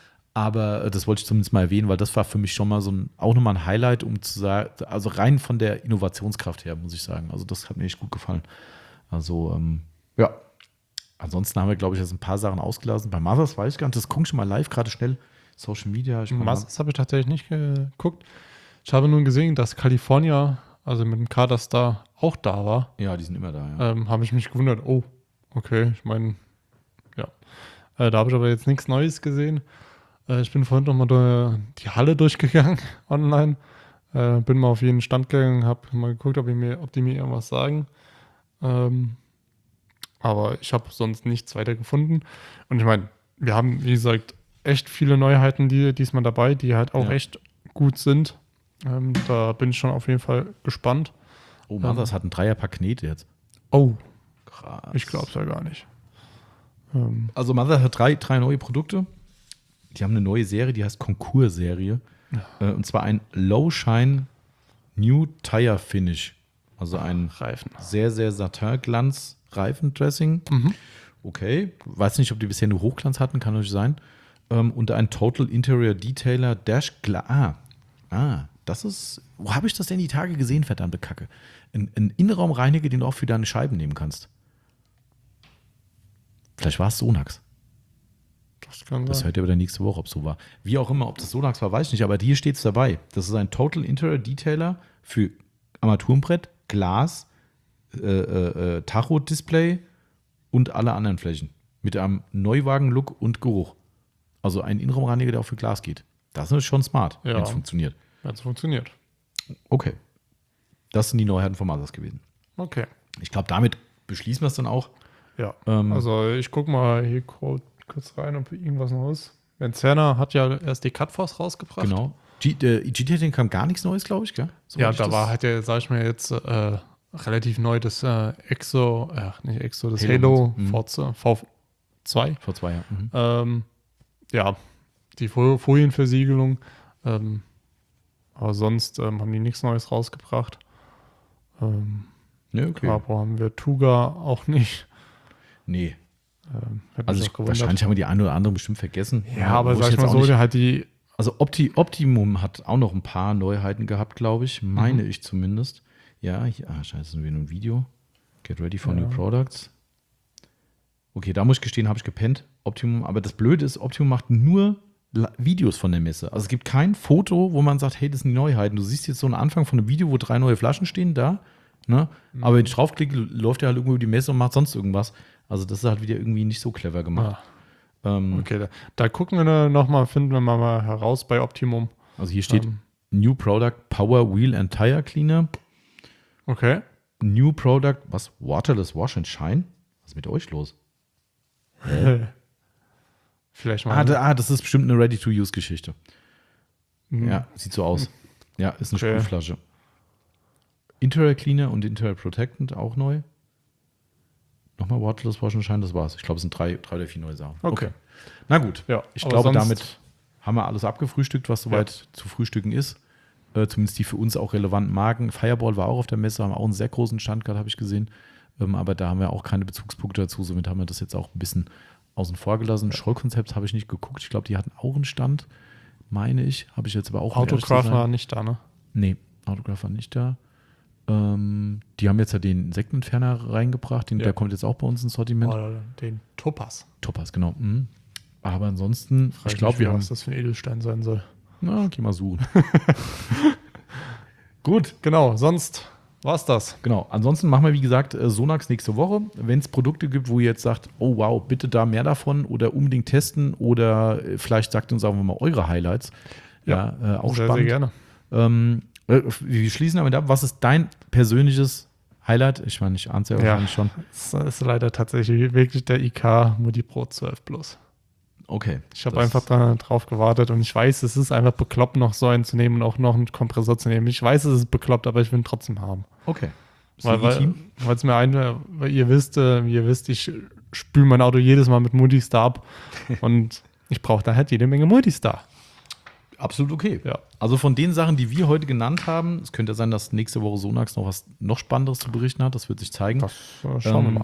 Aber äh, das wollte ich zumindest mal erwähnen, weil das war für mich schon mal so ein, auch nochmal ein Highlight, um zu sagen, also rein von der Innovationskraft her, muss ich sagen. Also das hat mir echt gut gefallen. Also, ähm, ja. Ansonsten haben wir, glaube ich, jetzt ein paar Sachen ausgelassen. Bei Mothers weiß ich gar nicht, das gucke ich schon mal live, gerade schnell. Social Media. Ich Was, das habe ich tatsächlich nicht geguckt. Ich habe nur gesehen, dass California, also mit dem Kaderstar, auch da war. Ja, die sind immer da, ja. Ähm, habe ich mich gewundert, oh, okay, ich meine, ja. Äh, da habe ich aber jetzt nichts Neues gesehen. Äh, ich bin vorhin nochmal durch die Halle durchgegangen online. Äh, bin mal auf jeden Stand gegangen, habe mal geguckt, ob, ich mir, ob die mir irgendwas sagen. Ähm, aber ich habe sonst nichts weiter gefunden. Und ich meine, wir haben, wie gesagt, echt viele Neuheiten die, diesmal dabei, die halt auch Ja. echt gut sind. Ähm, da bin ich schon auf jeden Fall gespannt. Oh, Mothers hat ein Dreierpack Knete jetzt. Oh, Krass. ich glaube es ja gar nicht. Ähm, Also Mothers hat drei, drei neue Produkte. Die haben eine neue Serie, die heißt Konkurs-Serie. Äh, und zwar ein Low Shine New Tire Finish. Also ein Reifen. sehr, sehr Satin-Glanz-Reifendressing. Mhm. Okay. Weiß nicht, ob die bisher nur Hochglanz hatten, kann natürlich sein. Ähm, und ein Total Interior Detailer Dash Gla- Ah, ah, das ist. Wo habe ich das denn die Tage gesehen, verdammte Kacke? Ein, ein Innenraumreiniger, den du auch für deine Scheiben nehmen kannst. Vielleicht war es Sonax. Das kann Das sein. hört ihr aber nächste Woche, ob es so war. Wie auch immer, ob das Sonax war, weiß ich nicht, aber hier steht es dabei. Das ist ein Total Interior Detailer für Armaturenbrett, Glas, äh, äh, äh, Tacho-Display und alle anderen Flächen. Mit einem Neuwagen-Look und Geruch. Also ein Innenraumreiniger, der auch für Glas geht. Das ist schon smart, Ja. wenn es funktioniert. Wenn es funktioniert. Okay. Das sind die Neuheiten von Mazas gewesen. Okay. Ich glaube, damit beschließen wir es dann auch. Ja. Ähm, Also ich gucke mal hier kurz rein, ob irgendwas noch ist. Benzerner hat ja erst die Cutforce rausgebracht. Genau. G- äh, G-Technik kam gar nichts Neues, glaube ich, gell? Soweit Ja, ich da das- war halt ja, sag ich mal jetzt, äh, relativ neu das äh, Exo, ach nicht Exo, das Halo, Halo, mhm. V zwei, V zwei. Vor zwei Jahren. Mhm. Ähm, ja, die Fo- Folienversiegelung. Ähm, aber sonst ähm, haben die nichts Neues rausgebracht. Ähm, Ja, okay. Carbo haben wir, Tuga auch nicht. Nee. Ähm, hätte Also mich ich, auch gewundert. wahrscheinlich haben wir die eine oder andere bestimmt vergessen. Ja, aber Wo sag ich jetzt mal auch so, nicht- der hat die, Also Opti, Optimum hat auch noch ein paar Neuheiten gehabt, glaube ich. Meine Mhm. ich zumindest. Ja, hier, ah, scheiße, das ist wieder ein Video. Get ready for Ja. new products. Okay, da muss ich gestehen, habe ich gepennt. Optimum, aber das Blöde ist, Optimum macht nur La- Videos von der Messe. Also es gibt kein Foto, wo man sagt, hey, das sind die Neuheiten. Du siehst jetzt so einen Anfang von einem Video, wo drei neue Flaschen stehen, da. Ne? Mhm. Aber wenn ich draufklicke, läuft er halt irgendwo über die Messe und macht sonst irgendwas. Also das ist halt wieder irgendwie nicht so clever gemacht. ah, Ähm, okay, da, da gucken wir nochmal, finden wir mal, mal heraus bei Optimum. Also hier steht Ähm, New Product Power Wheel and Tire Cleaner. okay. New Product, was? Waterless Wash and Shine? Was ist mit euch los? Vielleicht mal. Ah, da, ah, das ist bestimmt eine Ready-to-Use-Geschichte. Mhm. Ja, sieht so aus. Ja, ist eine Okay. Sprühflasche. Interior Cleaner und Interior Protectant auch neu. Nochmal Waterless Wash and Shine, das war's. Ich glaube, es sind drei, drei oder vier neue Sachen. Okay. Na gut. Ja, Ich aber glaube, sonst- damit haben wir alles abgefrühstückt, was soweit zu frühstücken ist. Äh, zumindest die für uns auch relevanten Marken. Fireball war auch auf der Messe, haben auch einen sehr großen Stand gerade, habe ich gesehen. Ähm, aber da haben wir auch keine Bezugspunkte dazu. Somit haben wir das jetzt auch ein bisschen außen vor gelassen. Schrollkonzept habe ich nicht geguckt. Ich glaube, die hatten auch einen Stand, meine ich. Habe ich jetzt aber auch um ehrlich zu Autograph sein- war nicht da, ne? Nee, Autograph war nicht da. Ähm, die haben jetzt ja den Insektenentferner reingebracht. Den, Ja. Der kommt jetzt auch bei uns ins Sortiment. Oder den Topaz. Topaz, genau. Mhm. Aber ansonsten, Frag ich glaube, mich, wir haben. was das für ein Edelstein sein soll. Na, geh mal suchen. Gut, Genau, sonst war's das. genau. Ansonsten machen wir, wie gesagt, äh, Sonax nächste Woche. Wenn es Produkte gibt, wo ihr jetzt sagt, oh wow, bitte da mehr davon oder unbedingt testen oder äh, vielleicht sagt uns, sagen wir mal, eure Highlights. Ja, äh, auch sehr, spannend. sehr gerne. Ähm, äh, wir schließen damit ab. Was ist dein persönliches Highlight? Ich meine, ich ahne es ja Ja. wahrscheinlich schon. Das ist leider tatsächlich wirklich der I K Modi Pro zwölf Plus. Okay. Ich habe Das- einfach da drauf gewartet und ich weiß, es ist einfach bekloppt, noch so einen zu nehmen und auch noch einen Kompressor zu nehmen. Ich weiß, es ist bekloppt, aber ich will ihn trotzdem haben. Okay. Weil, weil, legitim. weil es mir ein, weil ihr wisst, äh, wie ihr wisst, ich spüle mein Auto jedes Mal mit Multistar ab und ich brauche da halt jede Menge Multistar. Absolut okay. Ja. Also von den Sachen, die wir heute genannt haben, es könnte sein, dass nächste Woche Sonax noch was noch Spannenderes zu berichten hat. Das wird sich zeigen. Das äh, schauen Ähm,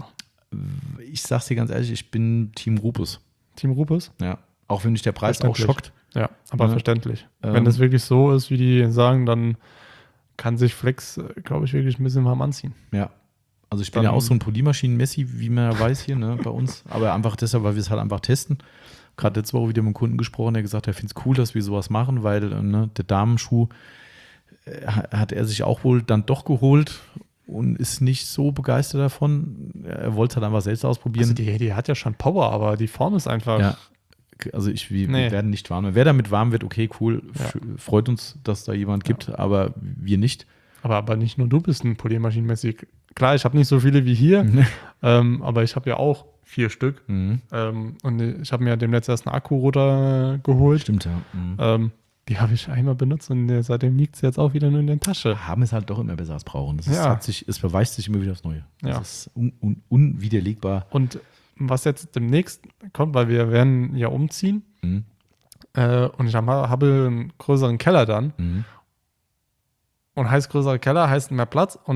wir mal. Ich sag's dir ganz ehrlich, ich bin Team Rupus. Team Rupes? Ja. Auch wenn dich der Preis auch Verständlich. schockt. Ja, aber Ja. verständlich. Ähm, Wenn das wirklich so ist, wie die sagen, dann kann sich Flex, glaube ich, wirklich ein bisschen warm anziehen. Ja. Also ich bin Dann- ja auch so ein Polymaschinen-Messi, wie man ja weiß hier, ne, bei uns. Aber einfach deshalb, weil wir es halt einfach testen. Gerade letzte Woche wieder mit einem Kunden gesprochen, der gesagt hat, er findet es cool, dass wir sowas machen, weil äh, ne, der Damenschuh äh, hat er sich auch wohl dann doch geholt und ist nicht so begeistert davon. Er wollte es halt einfach selbst ausprobieren. Also die, die hat ja schon Power, aber die Form ist einfach. Ja. Also ich, wir, Nee. wir werden nicht warm. Wer damit warm wird, okay, cool. Ja. F- Freut uns, dass da jemand gibt, aber wir nicht. Aber, aber nicht nur du bist ein Poliermaschinenmäßig. Klar, ich habe nicht so viele wie hier, ähm, aber ich habe ja auch vier Stück. Mhm. Ähm, und ich habe mir demnächst erst einen Akkurotor geholt. Stimmt, ja. Mhm. Ähm, die habe ich einmal benutzt und der- seitdem liegt sie jetzt auch wieder nur in der Tasche. Haben es halt doch immer besser als brauchen. Das ist, Ja. hat sich, es beweist sich immer wieder aufs Neue. Das Ja. ist un, un, unwiderlegbar. Und was jetzt demnächst kommt, weil wir werden ja umziehen Mhm. äh, und ich hab, habe einen größeren Keller dann. Mhm. Und heißt größerer Keller, heißt mehr Platz und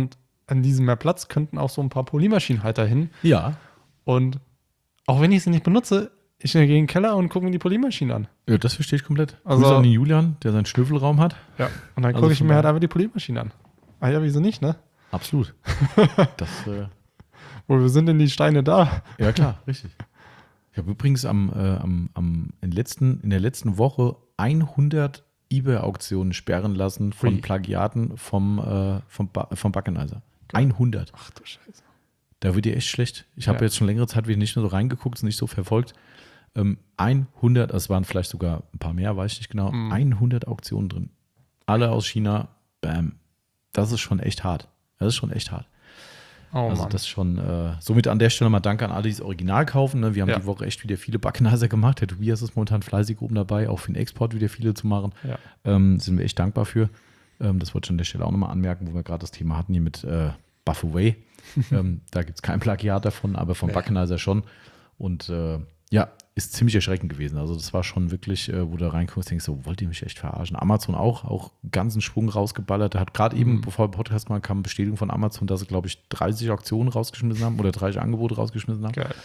an diesem mehr Platz könnten auch so ein paar Polymaschinenhalter hin. Ja. Und auch wenn ich sie nicht benutze, ich gehe in den Keller und gucke mir die Polymaschine an. Ja, das verstehe ich komplett. Also- Grüße an den Julian, der seinen Schnüffelraum hat. Ja. Und dann Also gucke ich von mir halt daher- einfach die Polymaschine an. Ah ja, wieso nicht, ne? Absolut. Das, äh, Wo wir sind denn die Steine da? ja, klar, richtig. Ich habe übrigens am, äh, am, am in, letzten, in der letzten Woche hundert eBay-Auktionen sperren lassen von Ui. Plagiaten vom, äh, vom, ba vom Backenizer. hundert. Ach du Scheiße. Da wird dir echt schlecht. Ich habe Ja. jetzt schon längere Zeit wieder nicht nur so reingeguckt, es nicht so verfolgt. Ähm, hundert, es waren vielleicht sogar ein paar mehr, weiß ich nicht genau, Mhm. hundert Auktionen drin. Alle aus China. Bam. Das ist schon echt hart. Das ist schon echt hart. Oh also Mann. das schon, äh, somit an der Stelle mal Danke an alle, die das Original kaufen. Ne? Wir haben Ja. die Woche echt wieder viele Backenizer gemacht. Der Tobias ist momentan fleißig oben dabei, auch für den Export wieder viele zu machen. Ja. Ähm, sind wir echt dankbar für. Ähm, das wollte ich an der Stelle auch nochmal anmerken, wo wir gerade das Thema hatten hier mit äh, Buff Away. ähm, da gibt es kein Plagiat davon, aber vom Nee. Backenizer schon. Und äh, ja, ist ziemlich erschreckend gewesen. Also das war schon wirklich, äh, wo du reinkommst, denkst so, wollt ihr mich echt verarschen? Amazon auch, auch einen ganzen Schwung rausgeballert. Der hat gerade eben, Mhm. bevor der Podcast mal kam, Bestätigung von Amazon, dass sie, glaube ich, dreißig Auktionen rausgeschmissen haben oder dreißig Angebote rausgeschmissen haben. Geil.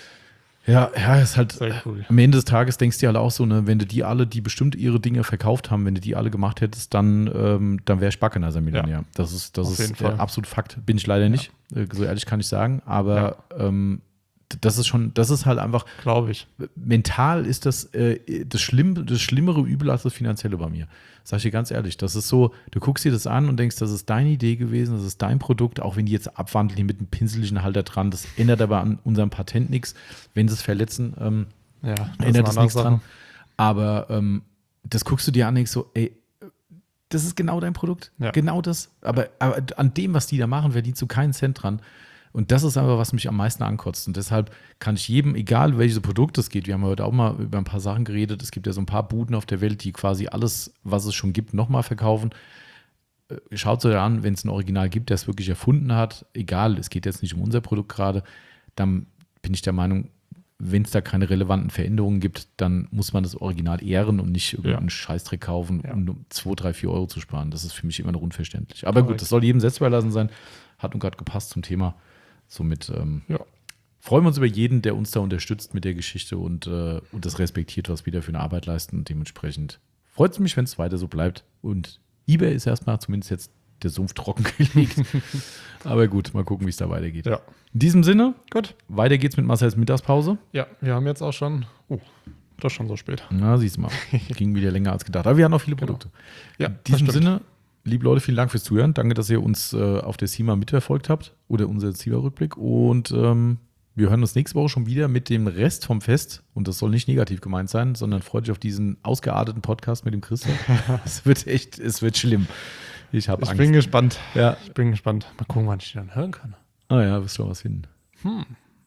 Ja, ja, ist halt, Sehr cool. am Ende des Tages denkst du dir halt auch so, ne, wenn du die alle, die bestimmt ihre Dinge verkauft haben, wenn du die alle gemacht hättest, dann, ähm, dann wäre ich Backenizer Millionär. Ja. Das ist, das Auf jeden ist Fall. äh, absolut Fakt. Bin ich leider nicht. Äh, so ehrlich kann ich sagen. Aber ähm, d- das ist schon, das ist halt einfach, Glaube ich. mental ist das äh, das, Schlimm, das schlimmere Übel als das Finanzielle bei mir. Sag ich dir ganz ehrlich. Das ist so, du guckst dir das an und denkst, das ist deine Idee gewesen, das ist dein Produkt, auch wenn die jetzt abwandeln, die mit einem pinselischen Halter dran, das ändert aber an unserem Patent nichts. Wenn sie es verletzen, ähm, Ja, das ändert ist es eine nichts andere dran. Aber ähm, das guckst du dir an und denkst so, ey, das ist genau dein Produkt. Ja. Genau das. Aber, aber an dem, was die da machen, verdienst du keinen Cent dran. Und das ist aber, was mich am meisten ankotzt. Und deshalb kann ich jedem, egal welches Produkt es geht, wir haben heute auch mal über ein paar Sachen geredet, es gibt ja so ein paar Buden auf der Welt, die quasi alles, was es schon gibt, nochmal verkaufen. Äh, Schaut euch an, wenn es ein Original gibt, der es wirklich erfunden hat, egal, es geht jetzt nicht um unser Produkt gerade, dann bin ich der Meinung, wenn es da keine relevanten Veränderungen gibt, dann muss man das Original ehren und nicht irgendeinen Ja. Scheißdreck kaufen, Ja. um zwei, drei, vier Euro zu sparen. Das ist für mich immer noch unverständlich. Aber gut, Korrekt. das soll jedem selbst überlassen sein. Hat nun gerade gepasst zum Thema. Somit ähm, Ja. freuen wir uns über jeden, der uns da unterstützt mit der Geschichte und, äh, und das respektiert, was wir da für eine Arbeit leisten. Und dementsprechend freut es mich, wenn es weiter so bleibt. Und eBay ist erstmal zumindest jetzt der Sumpf trocken gelegt. Aber gut, mal gucken, wie es da weitergeht. Ja. In diesem Sinne, Gut. weiter geht's mit Marcells Mittagspause. Ja, wir haben jetzt auch schon. Oh, das ist schon so spät. Na, siehst du mal. Ging wieder länger als gedacht. Aber wir haben noch viele Genau. Produkte. Ja, In das diesem stimmt. Sinne, liebe Leute, vielen Dank fürs Zuhören. Danke, dass ihr uns äh, auf der SEMA mitverfolgt habt oder unser SEMA-Rückblick. Und ähm, wir hören uns nächste Woche schon wieder mit dem Rest vom Fest. Und das soll nicht negativ gemeint sein, sondern freut euch auf diesen ausgearteten Podcast mit dem Christian. Es wird echt, es wird schlimm. Ich habe Ich Angst. bin gespannt. ja. Ich bin gespannt. Mal gucken, wann ich die dann hören kann. Ah ja, wirst du was finden. Hm.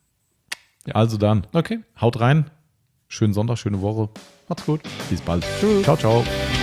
Ja. Also dann, Okay. haut rein. Schönen Sonntag, schöne Woche. Macht's gut. Bis bald. Tschüss. Ciao, ciao.